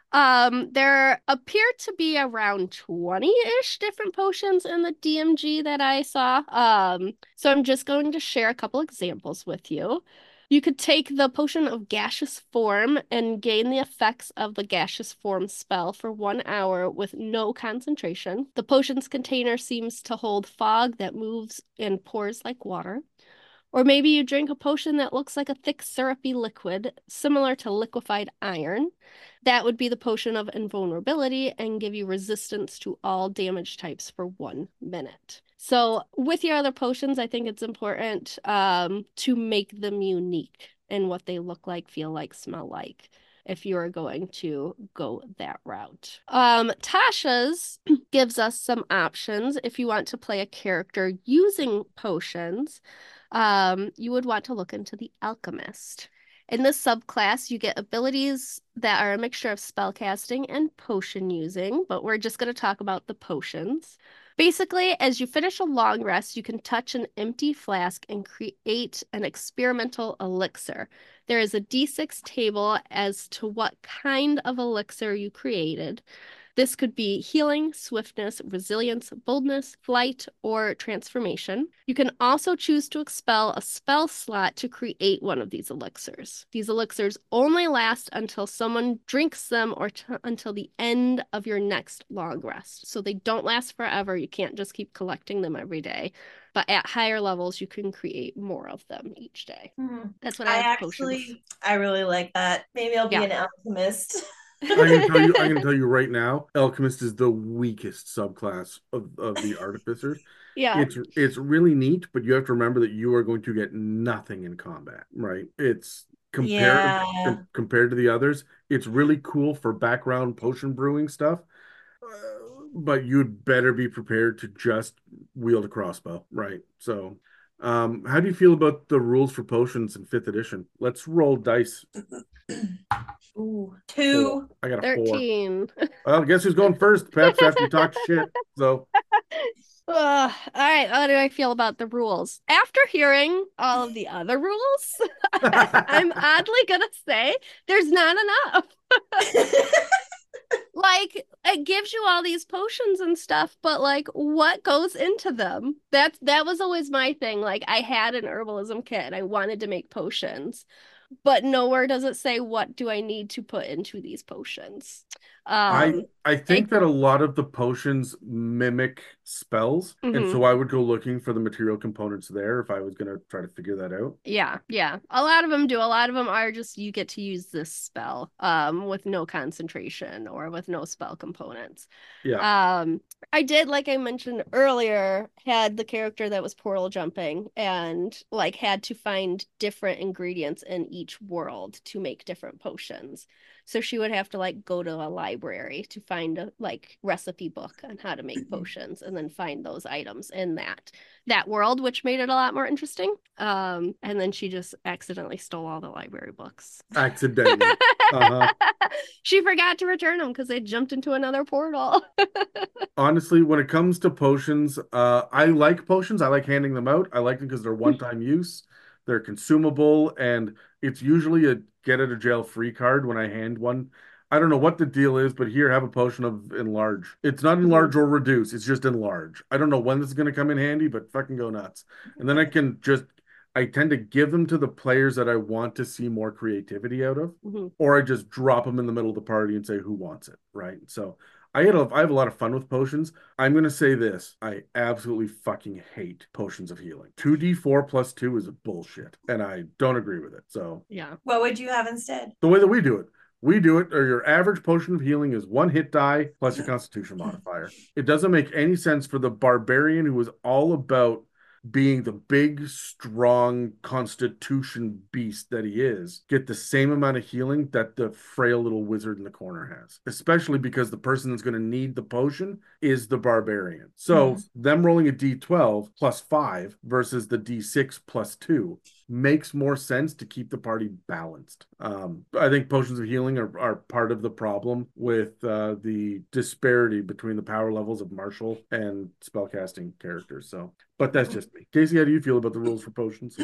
Um, there appear to be around twenty-ish different potions in the D M G that I saw. Um, so I'm just going to share a couple examples with you. You could take the potion of gaseous form and gain the effects of the gaseous form spell for one hour with no concentration. The potion's container seems to hold fog that moves and pours like water. Or maybe you drink a potion that looks like a thick syrupy liquid, similar to liquefied iron. That would be the potion of invulnerability and give you resistance to all damage types for one minute. So with your other potions, I think it's important um, to make them unique in what they look like, feel like, smell like, if you are going to go that route. Um, Tasha's gives us some options if you want to play a character using potions. Um, you would want to look into the Alchemist. In this subclass, you get abilities that are a mixture of spellcasting and potion using, but we're just going to talk about the potions. Basically, as you finish a long rest, you can touch an empty flask and create an experimental elixir. There is a d six table as to what kind of elixir you created. This could be healing, swiftness, resilience, boldness, flight, or transformation. You can also choose to expel a spell slot to create one of these elixirs. These elixirs only last until someone drinks them or t- until the end of your next long rest. So they don't last forever. You can't just keep collecting them every day. But at higher levels, you can create more of them each day. Mm-hmm. That's what I, I have actually, potions. I really like that. Maybe I'll be Yeah. an alchemist. I can tell you, I can tell you right now, Alchemist is the weakest subclass of, of the Artificers. Yeah. It's it's really neat, but you have to remember that you are going to get nothing in combat, right? It's compared Yeah. com- compared to the others, it's really cool for background potion brewing stuff. Uh, but you'd better be prepared to just wield a crossbow, right? So, um, how do you feel about the rules for potions in fifth edition? Let's roll dice. Ooh, two. Four. I got a thirteen. four. Well, guess who's going first? Peps after you talk shit. So, Ugh. All right, how do I feel about the rules? After hearing all of the other rules, I'm oddly gonna say there's not enough. Like, it gives you all these potions and stuff, but like, what goes into them? That's that was always my thing. Like, I had an herbalism kit and I wanted to make potions, but nowhere does it say what do I need to put into these potions. I Um, I think it- that a lot of the potions mimic spells, and Mhm. so I would go looking for the material components there if I was going to try to figure that out. Yeah, yeah. A lot of them do. A lot of them are just you get to use this spell um with no concentration or with no spell components. Yeah. Um I did, like I mentioned earlier, had the character that was portal jumping and like had to find different ingredients in each world to make different potions. So she would have to like go to a library to find a like recipe book on how to make potions and then find those items in that that world, which made it a lot more interesting. Um, and then she just accidentally stole all the library books. Accidentally. Uh-huh. She forgot to return them because they jumped into another portal. Honestly, when it comes to potions, uh, I like potions. I like handing them out. I like them because they're one-time use. They're consumable, and it's usually a get out of jail free card when I hand one. I don't know what the deal is, but here, have a potion of enlarge. It's not enlarge or reduce. It's just enlarge. I don't know when this is going to come in handy, but fucking go nuts. And then I can just, I tend to give them to the players that I want to see more creativity out of, Mhm. or I just drop them in the middle of the party and say, who wants it, right? So I had a, I have a lot of fun with potions. I'm going to say this. I absolutely fucking hate potions of healing. two d four plus two is a bullshit, and I don't agree with it. So Yeah. What would you have instead? the way that we do it, we do it, or your average potion of healing is one hit die plus your constitution modifier. It doesn't make any sense for the barbarian who is all about being the big, strong constitution beast that he is, get the same amount of healing that the frail little wizard in the corner has. Especially because the person that's going to need the potion is the barbarian. So Mhm. them rolling a d twelve plus five versus the d six plus two makes more sense to keep the party balanced. Um, I think potions of healing are, are part of the problem with uh, the disparity between the power levels of martial and spellcasting characters. So, but that's just me. Casey, how do you feel about the rules for potions?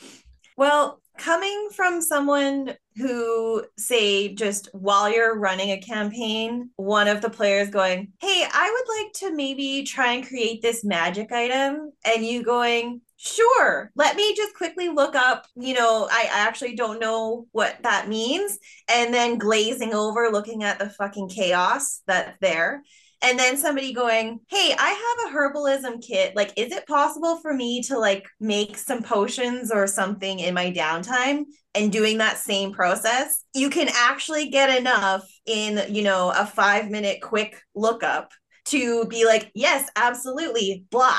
Well, coming from someone who, say, just while you're running a campaign, one of the players going, hey, I would like to maybe try and create this magic item, and you going, sure, let me just quickly look up, you know, I actually don't know what that means, and then glazing over, looking at the fucking chaos that's there. And then somebody going, hey, I have a herbalism kit. Like, is it possible for me to like make some potions or something in my downtime? And doing that same process, you can actually get enough in, you know, a five minute quick lookup to be like, yes, absolutely, blah.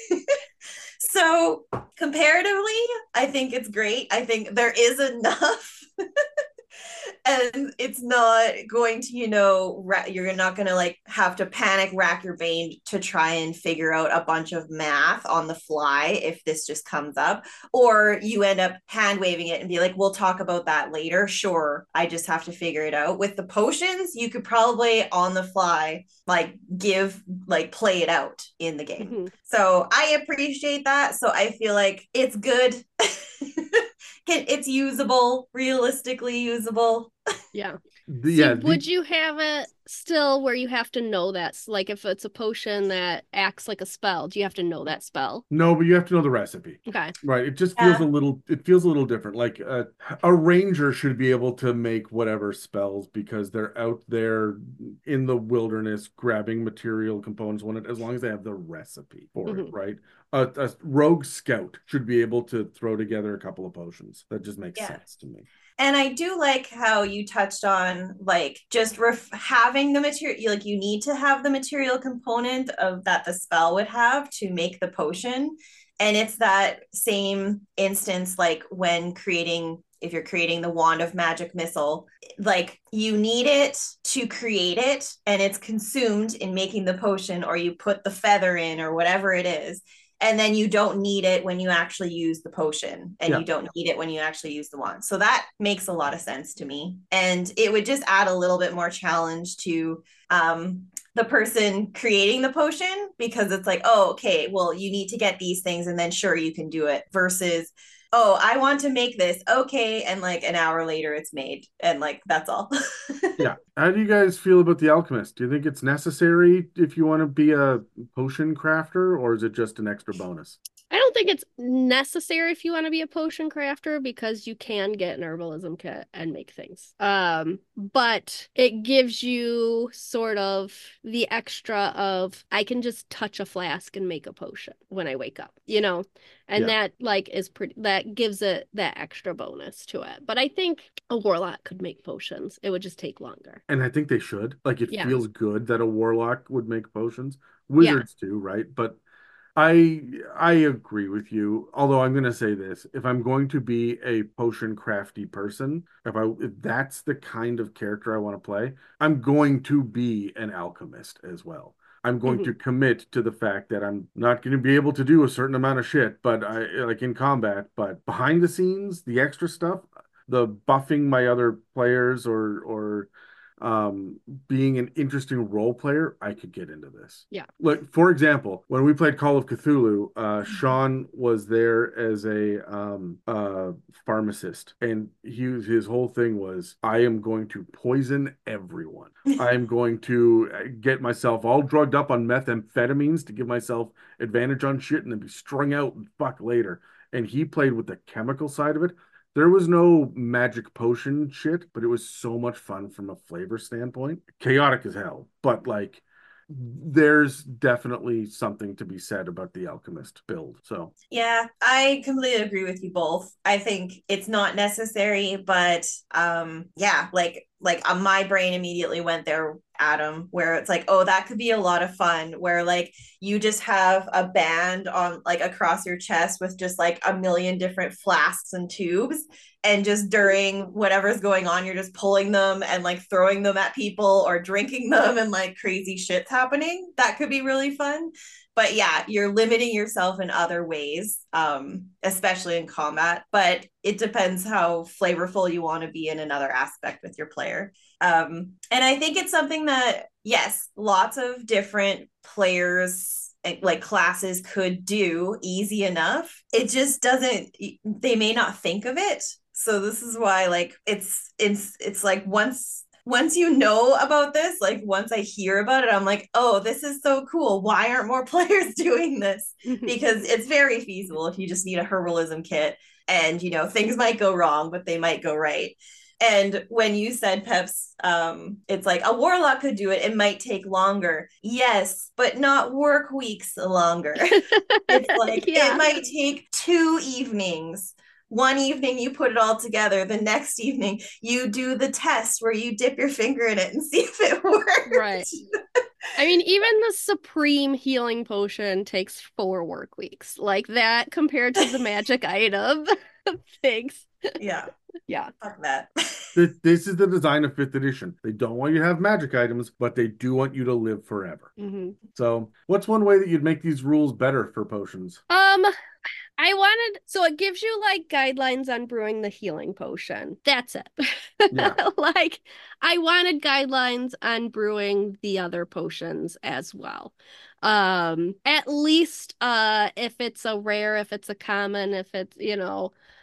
So comparatively, I think it's great. I think there is enough. And it's not going to, you know, ra- you're not going to like have to panic, rack your brain to try and figure out a bunch of math on the fly if this just comes up, or you end up hand waving it and be like, we'll talk about that later. Sure, I just have to figure it out. With the potions, you could probably on the fly, like give, like play it out in the game. Mhm. So I appreciate that. So I feel like it's good. It's usable, realistically usable. Yeah. The, See, yeah, would the, you have it still where you have to know that? S- Like if it's a potion that acts like a spell, do you have to know that spell? no, but you have to know the recipe. Okay. Right. It just feels a Yeah. little, it feels a little different. Like a, a ranger should be able to make whatever spells because they're out there in the wilderness grabbing material components when it, as long as they have the recipe for it, Mhm. right? A, a rogue scout should be able to throw together a couple of potions. That just makes Yeah. sense to me. And I do like how you touched on like just ref- having the material, like you need to have the material component of that the spell would have to make the potion. And it's that same instance like when creating, if you're creating the wand of magic missile, like you need it to create it and it's consumed in making the potion, or you put the feather in or whatever it is, and then you don't need it when you actually use the potion, and Yeah. you don't need it when you actually use the wand. So that makes a lot of sense to me, and it would just add a little bit more challenge to um the person creating the potion, because it's like, oh, okay, well, you need to get these things and then sure you can do it, versus, oh, I want to make this, okay, and like an hour later it's made, and like that's all. Yeah. How do you guys feel about the alchemist? Do you think it's necessary if you want to be a potion crafter, or is it just an extra bonus? I don't think it's necessary if you want to be a potion crafter because you can get an herbalism kit and make things. Um, but it gives you sort of the extra of I can just touch a flask and make a potion when I wake up, you know? And Yeah. that like is pretty that gives it that extra bonus to it. But I think a warlock could make potions. It would just take longer. And I think they should. Like it Yeah. feels good that a warlock would make potions. Yeah. Wizards do, right? But I I agree with you. Although I'm going to say this, if I'm going to be a potion crafty person, if I if that's the kind of character I want to play, I'm going to be an alchemist as well. I'm going Mhm. to commit to the fact that I'm not going to be able to do a certain amount of shit, but I like in combat, but behind the scenes, the extra stuff, the buffing my other players or or um being an interesting role player, I could get into this. Yeah. Like for example, when we played Call of Cthulhu, uh Sean was there as a um uh pharmacist, and he was, his whole thing was, I am going to poison everyone. I am going to uh, get myself all drugged up on methamphetamines to give myself advantage on shit and then be strung out and fuck later. And he played with the chemical side of it. There was no magic potion shit, but it was so much fun from a flavor standpoint. Chaotic as hell, but like there's definitely something to be said about the alchemist build. So Yeah, I completely agree with you both. I think it's not necessary, but um yeah, like like uh, my brain immediately went there, Adam, where it's like, oh, that could be a lot of fun, where like you just have a band on like across your chest with just like a million different flasks and tubes, and just during whatever's going on you're just pulling them and like throwing them at people or drinking them, and like crazy shit's happening. That could be really fun. But yeah, you're limiting yourself in other ways, um, especially in combat. But it depends how flavorful you want to be in another aspect with your player. Um, and I think it's something that, yes, lots of different players, like classes, could do easy enough. It just doesn't, they may not think of it. So this is why, like, it's it's it's like once once you know about this, like once I hear about it, I'm like, oh, this is so cool. Why aren't more players doing this? Because it's very feasible if you just need a herbalism kit, and, you know, things might go wrong, but they might go right. And when you said, Peps, um, it's like a warlock could do it. It might take longer. Yes, but not work weeks longer. It's like, Yeah. it might take two evenings. One evening you put it all together. The next evening you do the test where you dip your finger in it and see if it works. Right. I mean, even the supreme healing potion takes four work weeks. Like that compared to the magic item. Thanks. Yeah. Yeah. Fuck that. this, this is the design of fifth edition. They don't want you to have magic items, but they do want you to live forever. Mm-hmm. So what's one way that you'd make these rules better for potions? Um, I wanted, so it gives you like guidelines on brewing the healing potion. That's it. Yeah. Like, I wanted guidelines on brewing the other potions as well. Um, at least uh if it's a rare, if it's a common, if it's, you know,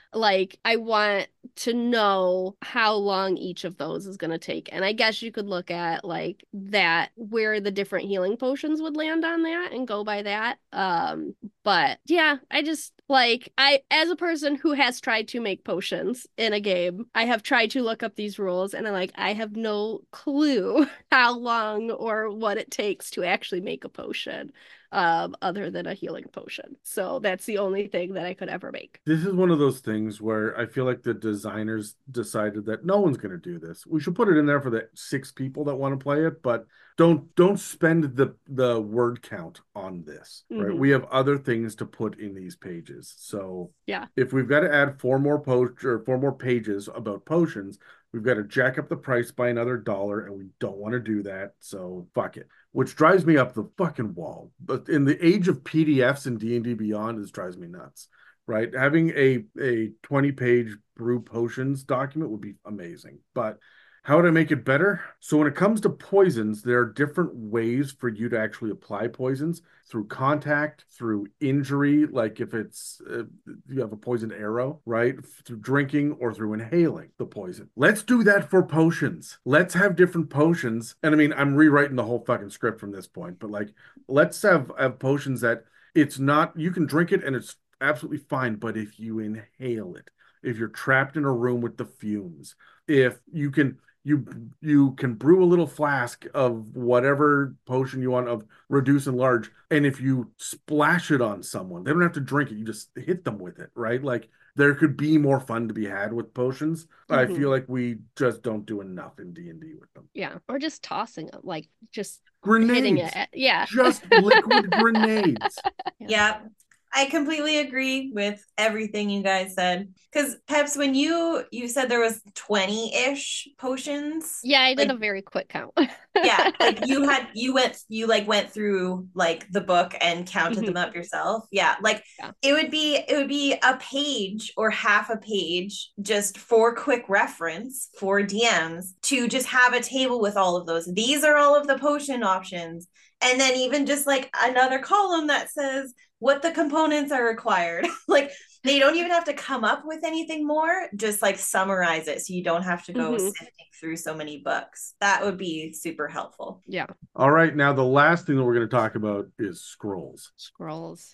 Like, I want to know how long each of those is going to take. And I guess you could look at like that, where the different healing potions would land on that and go by that. Um, but yeah, I just like, I, as a person who has tried to make potions in a game, I have tried to look up these rules and I'm like, I have no clue how long or what it takes to actually make a potion. Um, other than a healing potion. So that's the only thing that I could ever make. This is one of those things where I feel like the designers decided that no one's going to do this. We should put it in there for the six people that want to play it, but don't don't spend the the word count on this, right? Mhm. We have other things to put in these pages. So Yeah. if we've got to add four more post or four more pages about potions, we've got to jack up the price by another dollar, and we don't want to do that. So fuck it. Which drives me up the fucking wall. But in the age of P D Fs and D and D Beyond, this drives me nuts, right? Having a a twenty page brew potions document would be amazing. But how would I make it better? So when it comes to poisons, there are different ways for you to actually apply poisons: through contact, through injury, like if it's uh, you have a poisoned arrow, right? Through drinking or through inhaling the poison. Let's do that for potions. Let's have different potions. And I mean, I'm rewriting the whole fucking script from this point, but like, let's have, have potions that it's not, you can drink it and it's absolutely fine, but if you inhale it, if you're trapped in a room with the fumes, if you can you you can brew a little flask of whatever potion you want of reduce and large, and if you splash it on someone, they don't have to drink it, you just hit them with it, right? Like, there could be more fun to be had with potions. I Mhm. feel like we just don't do enough in D and D with them. Yeah. Or just tossing them, like just hitting Grenades, it. At, yeah. just liquid grenades. Yeah. I completely agree with everything you guys said. Because Peps, when you you said there was twenty-ish potions. Yeah, I did like, a very quick count. yeah, like you had you went you like went through like the book and counted Mhm. them up yourself. Yeah, like Yeah. it would be it would be a page or half a page just for quick reference for D Ms to just have a table with all of those. These are all of the potion options. And then even just like another column that says what the components are required. Like, they don't even have to come up with anything more, just like summarize it so you don't have to go Mhm. sifting through so many books. That would be super helpful. Yeah. All right, now the last thing that we're going to talk about is scrolls. Scrolls.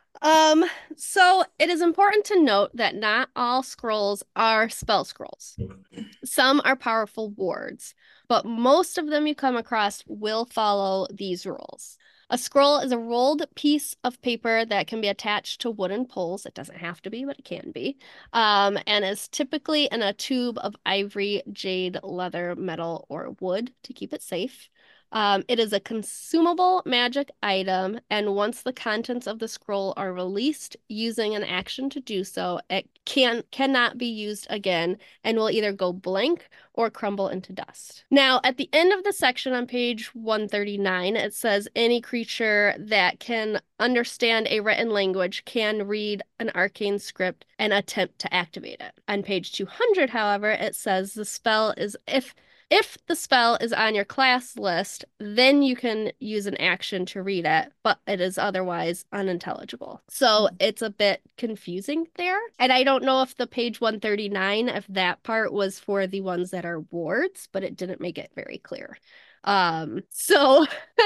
Um, so it is important to note that not all scrolls are spell scrolls. Some are powerful wards, but most of them you come across will follow these rules. A scroll is a rolled piece of paper that can be attached to wooden poles. It doesn't have to be, but it can be. Um, and is typically in a tube of ivory, jade, leather, metal, or wood to keep it safe. Um, it is a consumable magic item, and once the contents of the scroll are released using an action to do so, it can cannot be used again and will either go blank or crumble into dust. Now, at the end of the section on page one thirty-nine, it says any creature that can understand a written language can read an arcane script and attempt to activate it. On page two hundred, however, it says the spell is if If the spell is on your class list, then you can use an action to read it, but it is otherwise unintelligible. So it's a bit confusing there. And I don't know if the page one thirty-nine, if that part was for the ones that are wards, but it didn't make it very clear. Um, so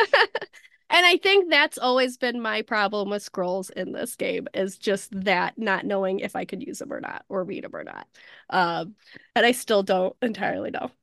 and I think that's always been my problem with scrolls in this game, is just that not knowing if I could use them or not, or read them or not. Um, and I still don't entirely know.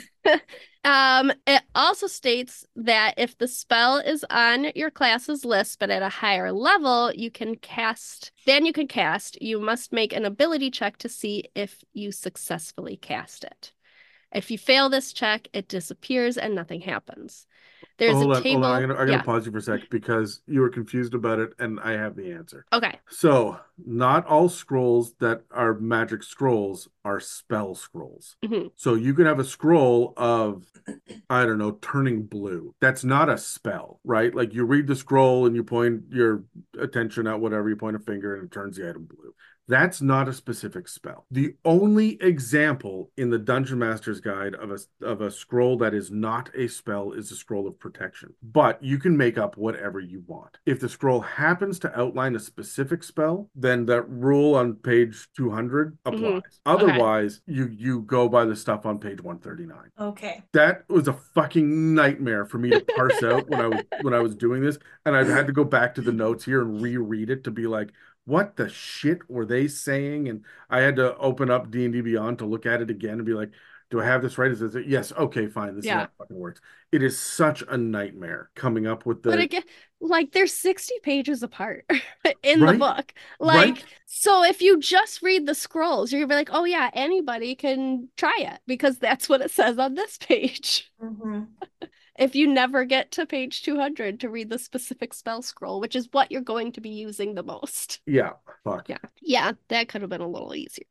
Um, it also states that if the spell is on your class's list, but at a higher level, you can cast, then you can cast. You must make an ability check to see if you successfully cast it. If you fail this check, it disappears and nothing happens. There's hold a on, table. hold on. I'm gonna, I'm yeah. gonna pause you for a sec because you were confused about it, and I have the answer. Okay. So, not all scrolls that are magic scrolls are spell scrolls. Mm-hmm. So you can have a scroll of, I don't know, turning blue. That's not a spell, right? Like, you read the scroll and you point your attention at whatever, you point a finger and it turns the item blue. That's not a specific spell. The only example in the Dungeon Master's Guide of a of a scroll that is not a spell is a scroll of protection. But you can make up whatever you want. If the scroll happens to outline a specific spell, then that rule on page two hundred applies. Mhm. Otherwise, you you go by the stuff on page one thirty-nine. Okay. That was a fucking nightmare for me to parse out when I was when I was doing this, and I've had to go back to the notes here and reread it to be like, what the shit were they saying? And I had to open up D and D Beyond to look at it again and be like, do I have this right? Is it yes? Okay, fine. This Yeah. is how it fucking works. It is such a nightmare coming up with the But again, like they're sixty pages apart in Right? the book. Like, Right? so if you just read the scrolls, you're gonna be like, oh yeah, anybody can try it because that's what it says on this page. Mm-hmm. If you never get to page two hundred to read the specific spell scroll, which is what you're going to be using the most. Yeah, fuck. Yeah. Yeah, that could have been a little easier.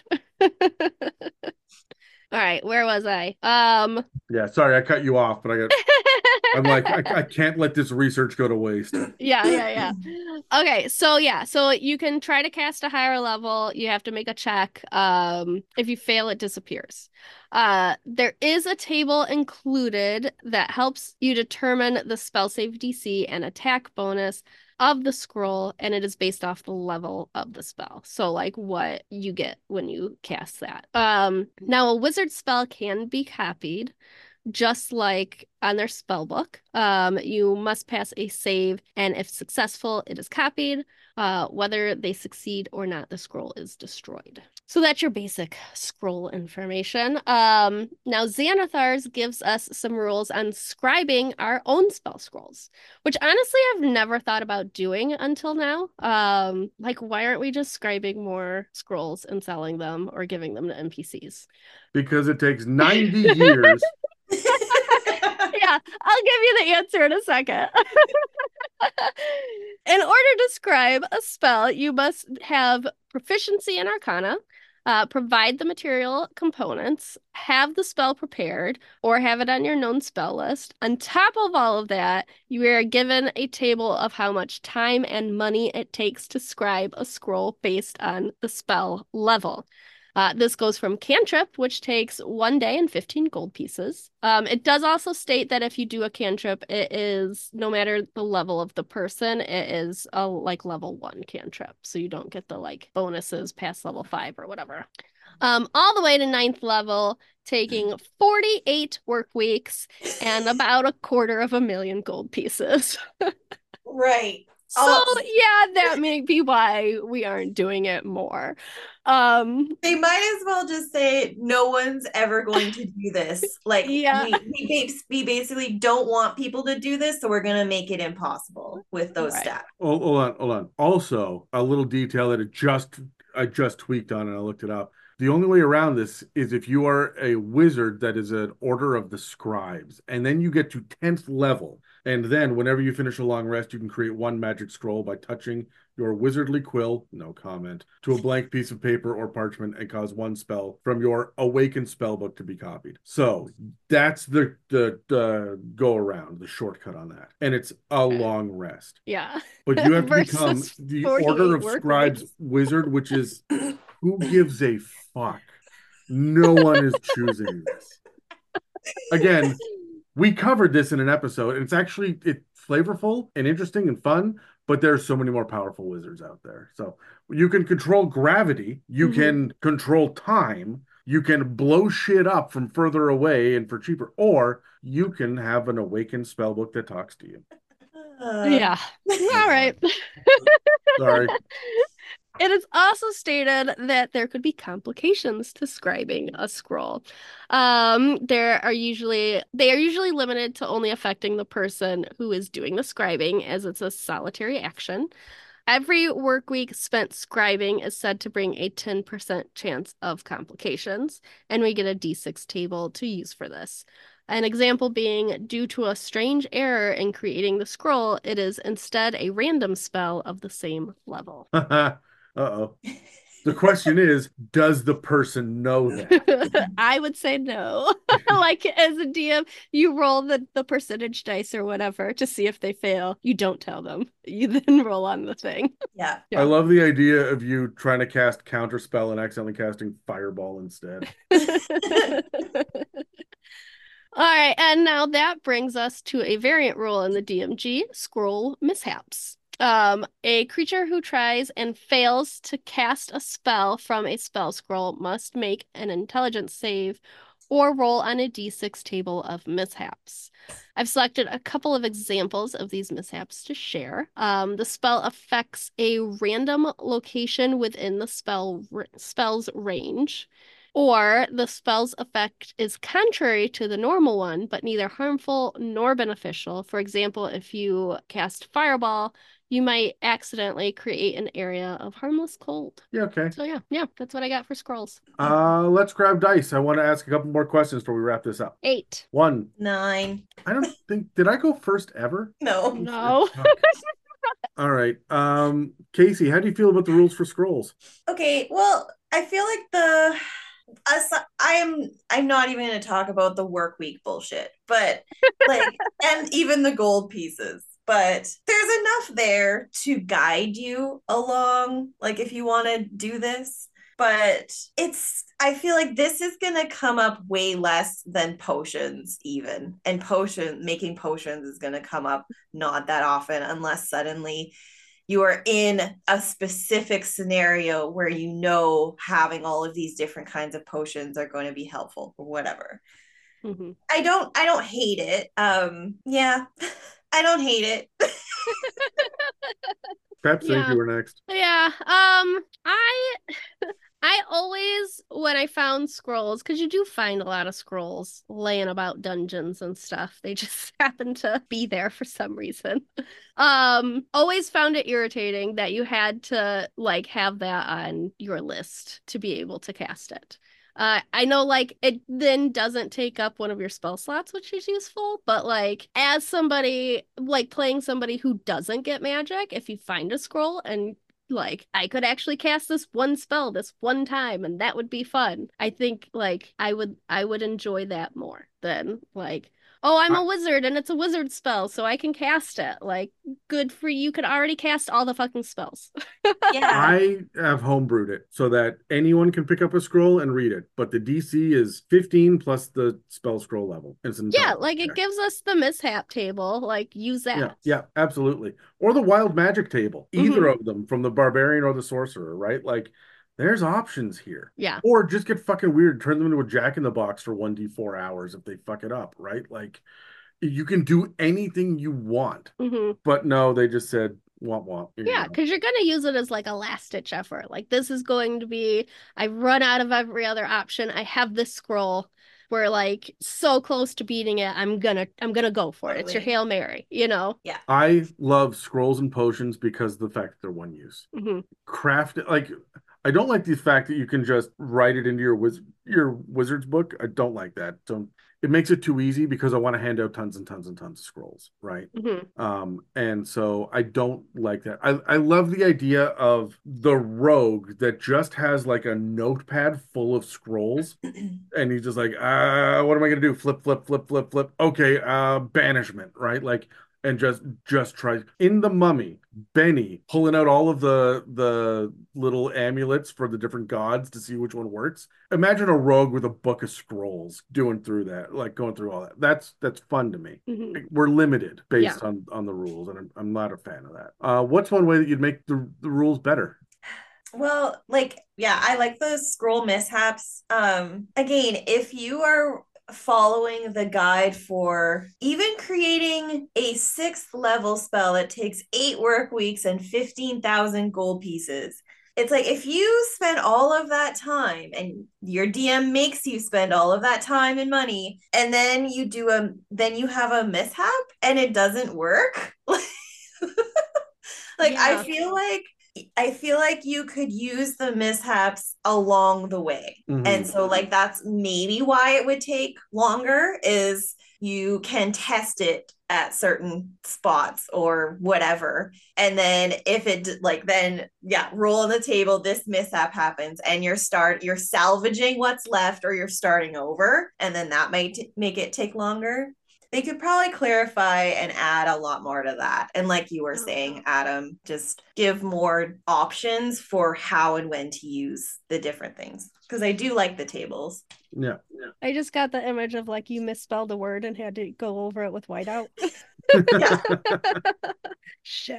All right, where was I? Um Yeah, sorry, I cut you off, but I got I'm like, I, I can't let this research go to waste. Yeah, yeah, yeah. Okay, so yeah, so you can try to cast a higher level. You have to make a check. Um, if you fail, it disappears. Uh, there is a table included that helps you determine the spell save D C and attack bonus of the scroll, and it is based off the level of the spell. So like what you get when you cast that. Um, now a wizard spell can be copied. Just like on their spell book, um, you must pass a save, and if successful, it is copied. Uh, whether they succeed or not, the scroll is destroyed. So that's your basic scroll information. Um, now Xanathar's gives us some rules on scribing our own spell scrolls, which honestly I've never thought about doing until now. Um, like, why aren't we just scribing more scrolls and selling them or giving them to N P Cs? Because it takes ninety years. Yeah, I'll give you the answer in a second. In order to scribe a spell, you must have proficiency in Arcana, uh, provide the material components, have the spell prepared, or have it on your known spell list. On top of all of that, you are given a table of how much time and money it takes to scribe a scroll based on the spell level. Uh, this goes from cantrip, which takes one day and fifteen gold pieces. Um, it does also state that if you do a cantrip, it is, no matter the level of the person, it is a like level one cantrip. So you don't get the like bonuses past level five or whatever. Um, all the way to ninth level, taking forty-eight work weeks and about a quarter of a million gold pieces. Right. So Oh. yeah, that may be why we aren't doing it more. Um, They might as well just say no one's ever going to do this. Like Yeah. we, we, ba- we basically don't want people to do this, so we're gonna make it impossible with those Right. stats. Oh, hold on, hold on. Also, a little detail that it just I just tweaked on and I looked it up. The only way around this is if you are a wizard that is an order of the scribes, and then you get to tenth level. And then whenever you finish a long rest, you can create one magic scroll by touching your wizardly quill, no comment, to a blank piece of paper or parchment and cause one spell from your awakened spellbook to be copied. So that's the the, the go around, the shortcut on that. And it's a Okay. long rest. Yeah. But you have to Versus become the forty-eight Order of work Scribes weeks. wizard, which is who gives a fuck? No one is choosing this. Again, we covered this in an episode, and it's actually it's flavorful and interesting and fun, but there's so many more powerful wizards out there. So you can control gravity, you Mhm. can control time, you can blow shit up from further away and for cheaper, or you can have an awakened spellbook that talks to you. Uh, Yeah. All right. Sorry. It is also stated that there could be complications to scribing a scroll. Um, there are usually they are usually limited to only affecting the person who is doing the scribing, as it's a solitary action. Every work week spent scribing is said to bring a ten percent chance of complications, and we get a d six table to use for this. An example being, due to a strange error in creating the scroll, it is instead a random spell of the same level. Uh-oh. The question is, does the person know that? I would say no. Like as a D M, you roll the, the percentage dice or whatever to see if they fail. You don't tell them. You then roll on the thing. Yeah. I love the idea of you trying to cast counterspell and accidentally casting fireball instead. All right, and now that brings us to a variant rule in the D M G, scroll mishaps. Um, a creature who tries and fails to cast a spell from a spell scroll must make an intelligence save or roll on a d six table of mishaps. I've selected a couple of examples of these mishaps to share. Um, the spell affects a random location within the spell spell's range, or the spell's effect is contrary to the normal one, but neither harmful nor beneficial. For example, if you cast Fireball, you might accidentally create an area of harmless cold. Yeah, okay. So yeah, yeah, that's what I got for scrolls. Uh, let's grab dice. I want to ask a couple more questions before we wrap this up. Eight. One. Nine. I don't think, did I go first ever? No. No. All right. Um, Casey, how do you feel about the rules for scrolls? Okay, well, I feel like the us I'm I'm not even going to talk about the work week bullshit, but like and even the gold pieces. But there's enough there to guide you along, like if you want to do this. But it's, I feel like this is going to come up way less than potions even. And potion, making potions is going to come up not that often unless suddenly you are in a specific scenario where you know having all of these different kinds of potions are going to be helpful or whatever. Mm-hmm. I don't, I don't hate it. Um, yeah. I don't hate it. Perhaps yeah. you were next. Yeah. Um, I I always, when I found scrolls, because you do find a lot of scrolls laying about dungeons and stuff. They just happen to be there for some reason. Um, always found it irritating that you had to like have that on your list to be able to cast it. Uh, I know, like, it then doesn't take up one of your spell slots, which is useful, but, like, as somebody, like, playing somebody who doesn't get magic, if you find a scroll and, like, I could actually cast this one spell this one time, and that would be fun. I think, like, I would, I would enjoy that more than, like, oh, I'm a wizard and it's a wizard spell, so I can cast it. Like, good for you. You could already cast all the fucking spells. Yeah. I have homebrewed it so that anyone can pick up a scroll and read it, but the D C is fifteen plus the spell scroll level. It's yeah, like check. It gives us the mishap table. Like, use that. Yeah, yeah, absolutely. Or the wild magic table. Either mm-hmm. of them, from the barbarian or the sorcerer, right? Like, there's options here. Yeah. Or just get fucking weird, turn them into a jack in the box for one d four hours if they fuck it up, right? Like, you can do anything you want. Mm-hmm. But no, they just said, womp womp. Yeah, because you're going to use it as like a last ditch effort. Like, this is going to be, I've run out of every other option. I have this scroll. We're like so close to beating it. I'm gonna, I'm gonna go for it. It's your Hail Mary, you know? Yeah. I love scrolls and potions because of the fact that they're one use. Mm-hmm. Craft it, like, I don't like the fact that you can just write it into your wiz- your wizard's book. I don't like that. Don't. It makes it too easy because I want to hand out tons and tons and tons of scrolls, right? Mm-hmm. Um, and so I don't like that. I, I love the idea of the rogue that just has like a notepad full of scrolls, and he's just like, uh, what am I gonna do? Flip, flip, flip, flip, flip. Okay, uh, banishment, right? Like. And just just try in the Mummy, Benny pulling out all of the the little amulets for the different gods to see which one works. Imagine a rogue with a book of scrolls doing through that, like going through all that. That's that's fun to me. Mm-hmm. We're limited based yeah. on on the rules, and I'm, I'm not a fan of that. Uh, what's one way that you'd make the the rules better? Well, like, yeah, I like the scroll mishaps. Um, again, if you are following the guide for even creating a sixth level spell that takes eight work weeks and fifteen thousand gold pieces, it's like if you spend all of that time and your D M makes you spend all of that time and money, and then you do a then you have a mishap and it doesn't work. Like, yeah. I feel like I feel like you could use the mishaps along the way. Mhm. And so like that's maybe why it would take longer, is you can test it at certain spots or whatever. And then if it like then yeah, roll on the table, this mishap happens and you're start you're salvaging what's left or you're starting over, and then that might t- make it take longer. They could probably clarify and add a lot more to that. And like you were saying, Adam, just give more options for how and when to use the different things. Because I do like the tables. Yeah. I just got the image of like you misspelled a word and had to go over it with whiteout. Yeah. Shit.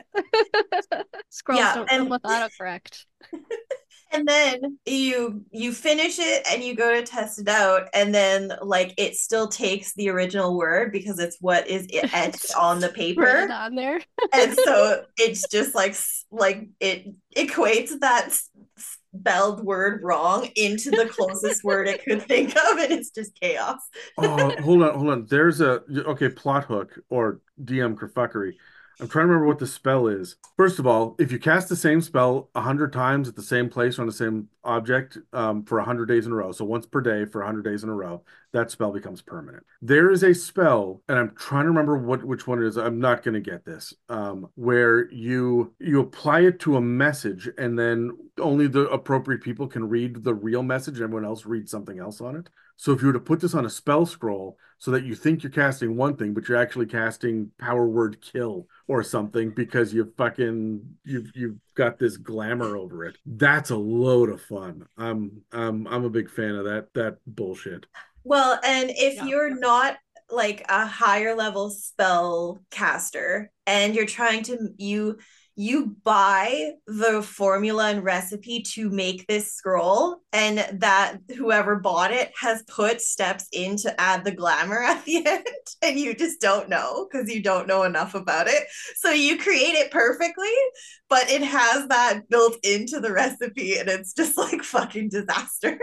Scrolls Yeah, don't and- come with autocorrect. And then you you finish it and you go to test it out, and then like it still takes the original word because it's what is etched on the paper. Written on there. And so it's just like like it equates that spelled word wrong into the closest word it could think of, and it's just chaos. Oh, hold on, hold on. There's a okay plot hook or D M kerfuckery. I'm trying to remember what the spell is. First of all, if you cast the same spell a hundred times at the same place on the same object um, for a hundred days in a row, so once per day for a hundred days in a row, that spell becomes permanent. There is a spell, and I'm trying to remember what which one it is. I'm not going to get this. Um, where you you apply it to a message, and then only the appropriate people can read the real message, and everyone else reads something else on it. So if you were to put this on a spell scroll so that you think you're casting one thing, but you're actually casting power word kill or something because you fucking you've you've got this glamour over it. That's a load of fun. I'm I'm I'm a big fan of that that bullshit. Well, and if Yeah. you're not like a higher level spell caster and you're trying to you you buy the formula and recipe to make this scroll, and that whoever bought it has put steps in to add the glamour at the end, and you just don't know because you don't know enough about it. So you create it perfectly, but it has that built into the recipe, and it's just like fucking disaster.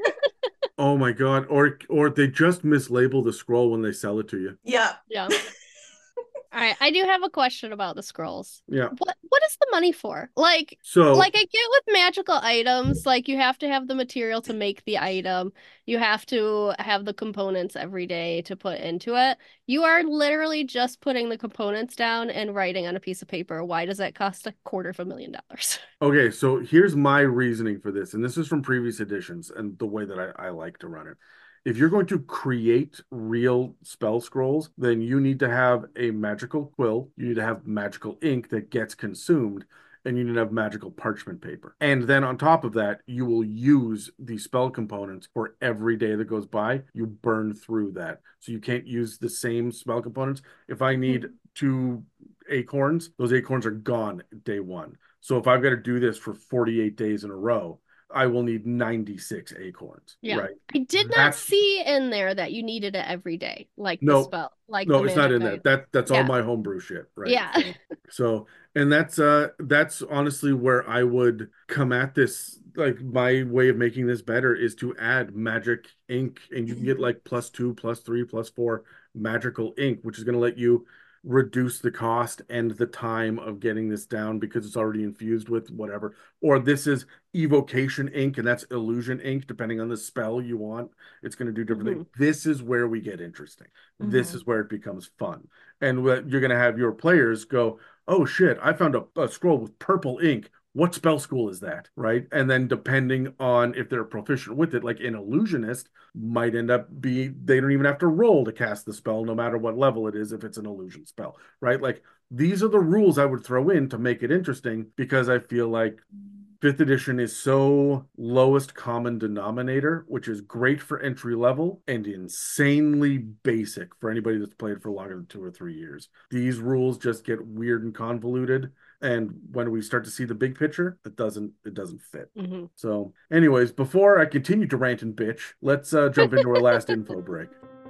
Oh my god! Or or they just mislabel the scroll when they sell it to you. Yeah. Yeah. All right, I do have a question about the scrolls. Yeah. What what is the money for? Like So like I get with magical items, like you have to have the material to make the item. You have to have the components every day to put into it. You are literally just putting the components down and writing on a piece of paper. Why does that cost a quarter of a million dollars? okay, so here's my reasoning for this, and this is from previous editions and the way that I, I like to run it. If you're going to create real spell scrolls, then you need to have a magical quill, you need to have magical ink that gets consumed, and you need to have magical parchment paper. And then on top of that, you will use the spell components for every day that goes by. You burn through that. So you can't use the same spell components. If I need two acorns, those acorns are gone day one. So if I've got to do this for forty-eight days in a row, I will need ninety-six acorns. Yeah. Right. I did not That's- see in there that you needed it every day, like No. the spell, like No, the it's not magic in there. item. That that's Yeah. all my homebrew shit, right? Yeah. So, and that's uh that's honestly where I would come at this. Like my way of making this better is to add magic ink, and you can get like plus two, plus three, plus four magical ink, which is going to let you reduce the cost and the time of getting this down because it's already infused with whatever. Or this is evocation ink, and that's illusion ink, depending on the spell you want. It's going to do different things. This is where we get interesting. This Mhm. is where it becomes fun. And what you're going to have your players go, oh shit, I found a, a scroll with purple ink. What spell school is that? Right. And then depending on if they're proficient with it, like an illusionist might end up be, they don't even have to roll to cast the spell, no matter what level it is, if it's an illusion spell, right? Like these are the rules I would throw in to make it interesting, because I feel like fifth edition is so lowest common denominator, which is great for entry level and insanely basic for anybody that's played for longer than two or three years. These rules just get weird and convoluted. And when we start to see the big picture, it doesn't it doesn't fit. Mhm. So anyways, before I continue to rant and bitch, let's uh, jump into our last info break.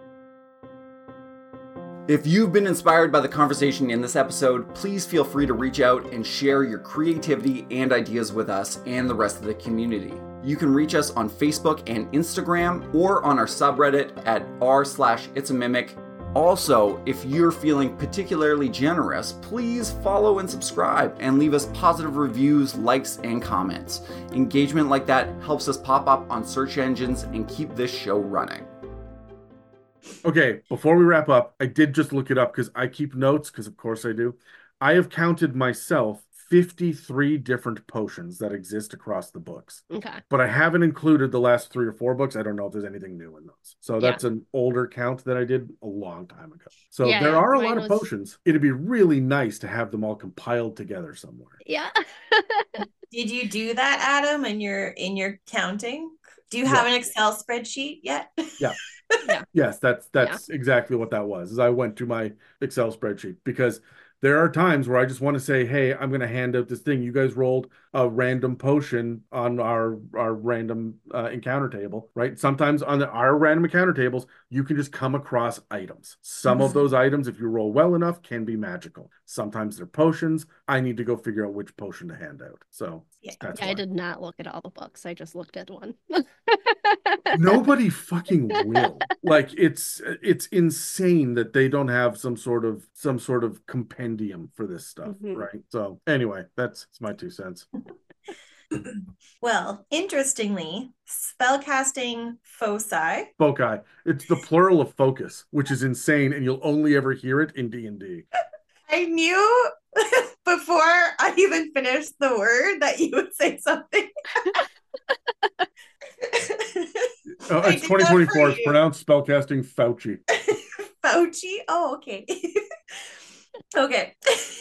If you've been inspired by the conversation in this episode, please feel free to reach out and share your creativity and ideas with us and the rest of the community. You can reach us on Facebook and Instagram, or on our subreddit at r slash it's a mimic, Also, if you're feeling particularly generous, please follow and subscribe and leave us positive reviews, likes, and comments. Engagement like that helps us pop up on search engines and keep this show running. Okay, before we wrap up, I did just look it up because I keep notes, because of course I do. I have counted myself fifty-three different potions that exist across the books. Okay. But I haven't included the last three or four books. I don't know if there's anything new in those. So that's yeah. an older count that I did a long time ago. So yeah, there yeah. are a Mine lot was... of potions. It'd be really nice to have them all compiled together somewhere. Yeah. Did you do that, Adam, in your in your counting? Do you have yeah. an Excel spreadsheet yet? Yeah. yeah. Yes, that's that's yeah. exactly what that was. Is I went to my Excel spreadsheet because there are times where I just want to say, hey, I'm going to hand out this thing. You guys rolled a random potion on our our random uh, encounter table, right? Sometimes on the, our random encounter tables, you can just come across items. Some mm-hmm. of those items, if you roll well enough, can be magical. Sometimes they're potions. I need to go figure out which potion to hand out. So yeah, that's yeah I did not look at all the books. I just looked at one. Nobody fucking will. Like it's it's insane that they don't have some sort of some sort of compendium for this stuff, mm-hmm. right? So anyway, that's, that's my two cents. Well, interestingly, spellcasting foci. Foci. It's the plural of focus, which is insane, and you'll only ever hear it in D and D. I knew before I even finished the word that you would say something. Oh, it's twenty twenty-four. It's pronounced spellcasting Fauci. Fauci? Oh, okay. Okay.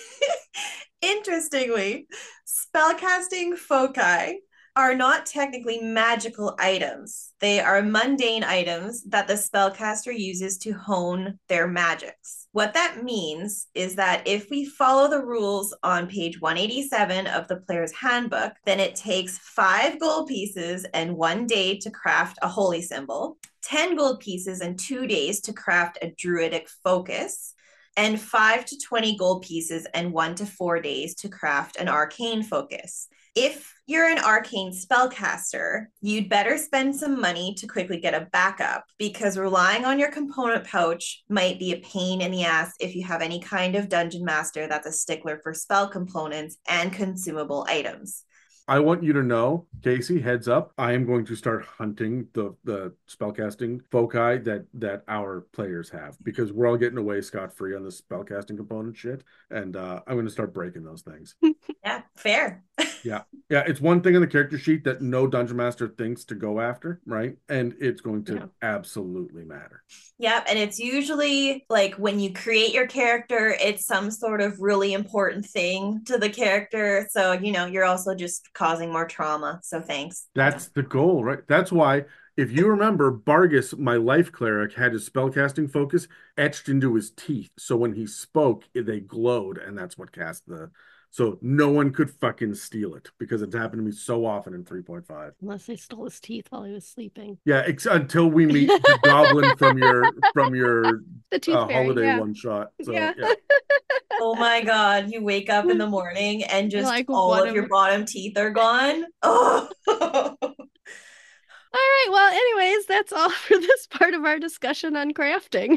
Interestingly, spellcasting foci are not technically magical items. They are mundane items that the spellcaster uses to hone their magics. What that means is that if we follow the rules on page one eighty-seven of the player's handbook, then it takes five gold pieces and one day to craft a holy symbol, ten gold pieces and two days to craft a druidic focus, and five to twenty gold pieces and one to four days to craft an arcane focus. If you're an arcane spellcaster, you'd better spend some money to quickly get a backup, because relying on your component pouch might be a pain in the ass if you have any kind of dungeon master that's a stickler for spell components and consumable items. I want you to know, Casey, heads up, I am going to start hunting the, the spellcasting foci that, that our players have, because we're all getting away scot-free on the spellcasting component shit, and uh, I'm going to start breaking those things. Yeah, fair. Yeah. Yeah, it's one thing in the character sheet that no dungeon master thinks to go after, right? And it's going to yeah. absolutely matter. Yeah, and it's usually like when you create your character, it's some sort of really important thing to the character. So, you know, you're also just causing more trauma. So thanks. That's yeah. the goal, right? That's why, if you remember, Bargus, my life cleric, had his spellcasting focus etched into his teeth. So when he spoke, they glowed, and that's what cast the... So no one could fucking steal it, because it's happened to me so often in three point five. Unless they stole his teeth while he was sleeping. Yeah, ex- until we meet the goblin from your from your the tooth uh, fairy, holiday yeah. one shot. So, yeah. yeah. Oh my God, you wake up in the morning and just like, all of your bottom teeth are gone. Oh. All right, well, anyways, that's all for this part of our discussion on crafting.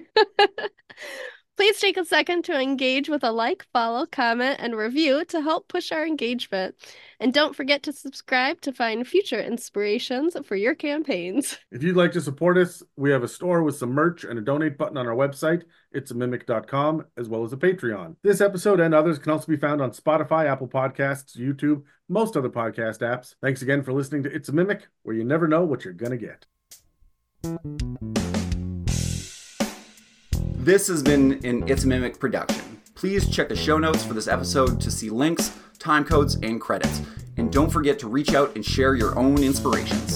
Please take a second to engage with a like, follow, comment, and review to help push our engagement. And don't forget to subscribe to find future inspirations for your campaigns. If you'd like to support us, we have a store with some merch and a donate button on our website, it's a mimic dot com, as well as a Patreon. This episode and others can also be found on Spotify, Apple Podcasts, YouTube, most other podcast apps. Thanks again for listening to It's a Mimic, where you never know what you're gonna get. This has been an It's a Mimic production. Please check the show notes for this episode to see links, time codes, and credits. And don't forget to reach out and share your own inspirations.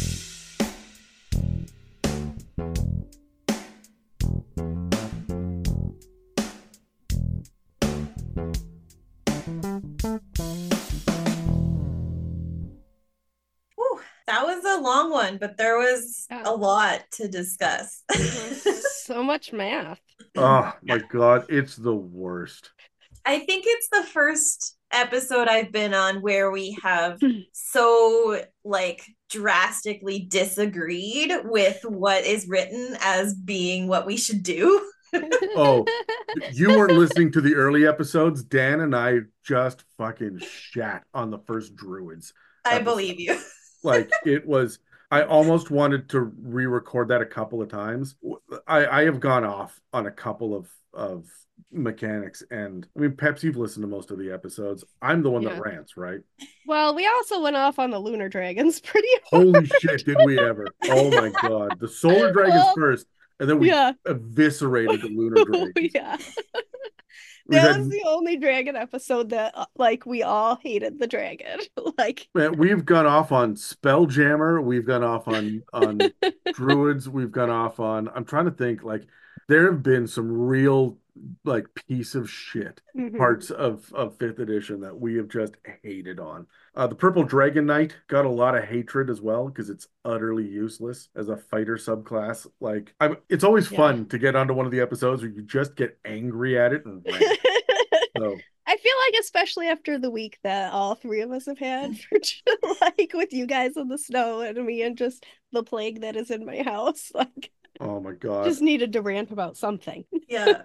Whew, that was a long one, but there was a lot to discuss. So much math. Oh my God, it's the worst. I think it's the first episode I've been on where we have so like drastically disagreed with what is written as being what we should do. Oh, you weren't listening to the early episodes. Dan and I just fucking shat on the first Druids I episode. believe you. Like it was, I almost wanted to re-record that a couple of times. I, I have gone off on a couple of of mechanics, and I mean, Peps, you've listened to most of the episodes. I'm the one Yeah. that rants, right? Well, we also went off on the lunar dragons pretty hard. Holy shit, did we ever? Oh my god, the solar dragons Oh, first, and then we yeah. eviscerated the lunar Oh, dragons. yeah. We've That had- was the only dragon episode that uh, like we all hated the dragon. Like Man, we've gone off on Spelljammer. We've gone off on on Druids. We've gone off on. I'm trying to think. Like there have been some real like piece of shit Mhm. parts of of fifth edition that we have just hated on. Uh, the Purple Dragon Knight got a lot of hatred as well because it's utterly useless as a fighter subclass. Like I'm, it's always Yeah. fun to get onto one of the episodes where you just get angry at it and rant. So I feel like especially after the week that all three of us have had for like with you guys in the snow and me and just the plague that is in my house, like oh my god. just needed to rant about something. Yeah.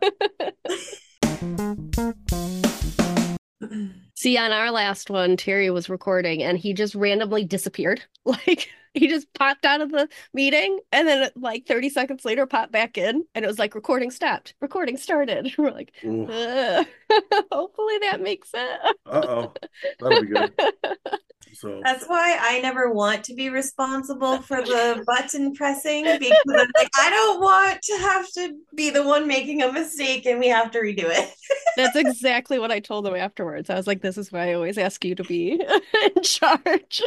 See, on our last one, Terry was recording and he just randomly disappeared. Like he just popped out of the meeting and then like thirty seconds later popped back in and it was like recording stopped, recording started. We're like, Ooh. "Ugh." Hopefully that makes it. Uh-oh. That'll be good. So That's why I never want to be responsible for the button pressing because I'm like, I don't want to have to be the one making a mistake and we have to redo it. That's exactly what I told him afterwards. I was like, this is why I always ask you to be in charge.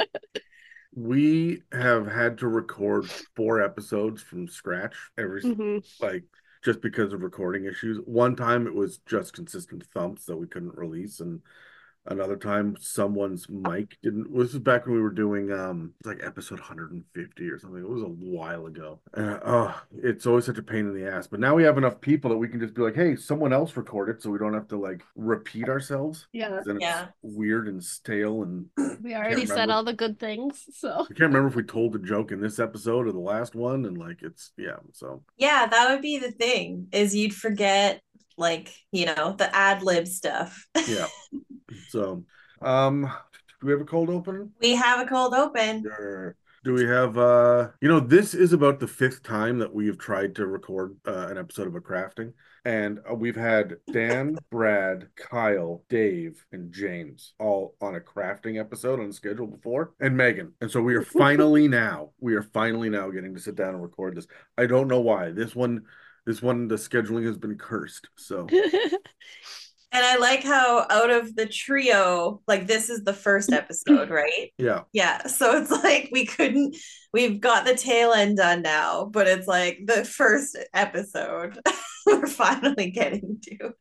we have had to record four episodes from scratch every Mhm. like just because of recording issues. One time it was just consistent thumps that we couldn't release, and another time someone's mic didn't. This was back when we were doing um like episode one hundred fifty or something. It was a while ago. Uh, oh, it's always such a pain in the ass. But now we have enough people that we can just be like, hey, someone else recorded, so we don't have to like repeat ourselves. Yeah. Then it's Yeah. weird and stale, and We already said remember. all the good things, so I can't remember if we told the joke in this episode or the last one, and like it's yeah. So Yeah, that would be the thing is you'd forget like, you know, the ad lib stuff. yeah. So um, do we have a cold open? We have a cold open. Sure. Do we have uh you know, this is about the fifth time that we have tried to record uh, an episode of a crafting, and uh, we've had Dan, Brad, Kyle, Dave, and James all on a crafting episode on the schedule before, and Megan. And so we are finally now we are finally now getting to sit down and record this. I don't know why. This one this one the scheduling has been cursed. So And I like how out of the trio, like this is the first episode, right? yeah. Yeah. So it's like we couldn't, we've got the tail end done now, but it's like the first episode we're finally getting to.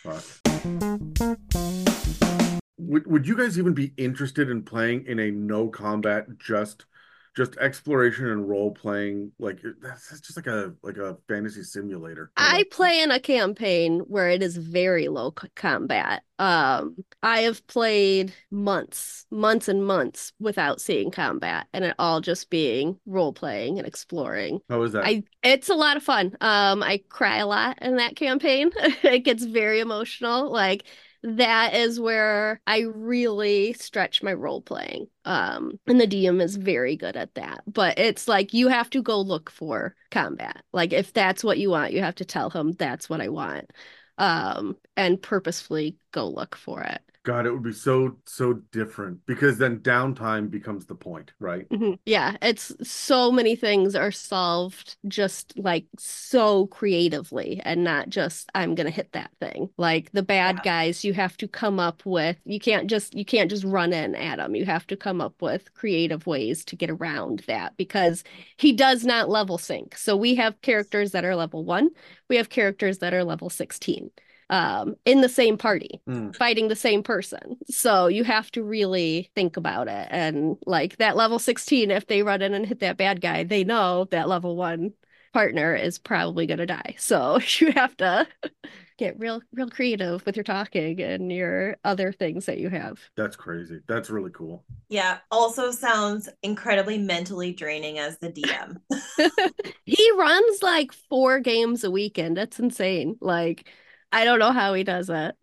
Fuck. Would would you guys even be interested in playing in a no combat, just just exploration and role playing? Like it- that's that's just like a like a fantasy simulator. I play in a campaign where it is very low c- combat. Um, I have played months, months and months without seeing combat, and it all just being role playing and exploring. How is that? I it's a lot of fun. Um, I cry a lot in that campaign. It gets very emotional. Like that is where I really stretch my role playing. Um, and the D M is very good at that. But it's like you have to go look for combat. Like if that's what you want, you have to tell him that's what I want. Um, and purposefully go look for it. God, it would be so so different because then downtime becomes the point, right? Mhm. Yeah, it's so many things are solved just like so creatively and not just I'm gonna hit that thing. Like the bad Yeah. guys, you have to come up with you can't just you can't just run in at them. You have to come up with creative ways to get around that because he does not level sync. So we have characters that are level one, we have characters that are level sixteen. Um, in the same party, Mm. fighting the same person. So you have to really think about it. And like that level sixteen, if they run in and hit that bad guy, they know that level one partner is probably going to die. So you have to, you get real real creative with your talking and your other things that you have. That's crazy. That's really cool. Yeah. Also sounds incredibly mentally draining as the D M. He runs like four games a weekend. That's insane. Like, I don't know how he does that.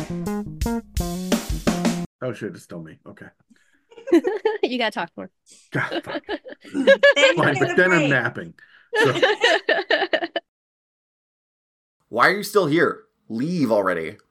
Oh shit, it's still me. Okay. You gotta talk more. God, fuck. Then Fine, you're but then I'm gonna napping. So, Why are you still here? Leave already.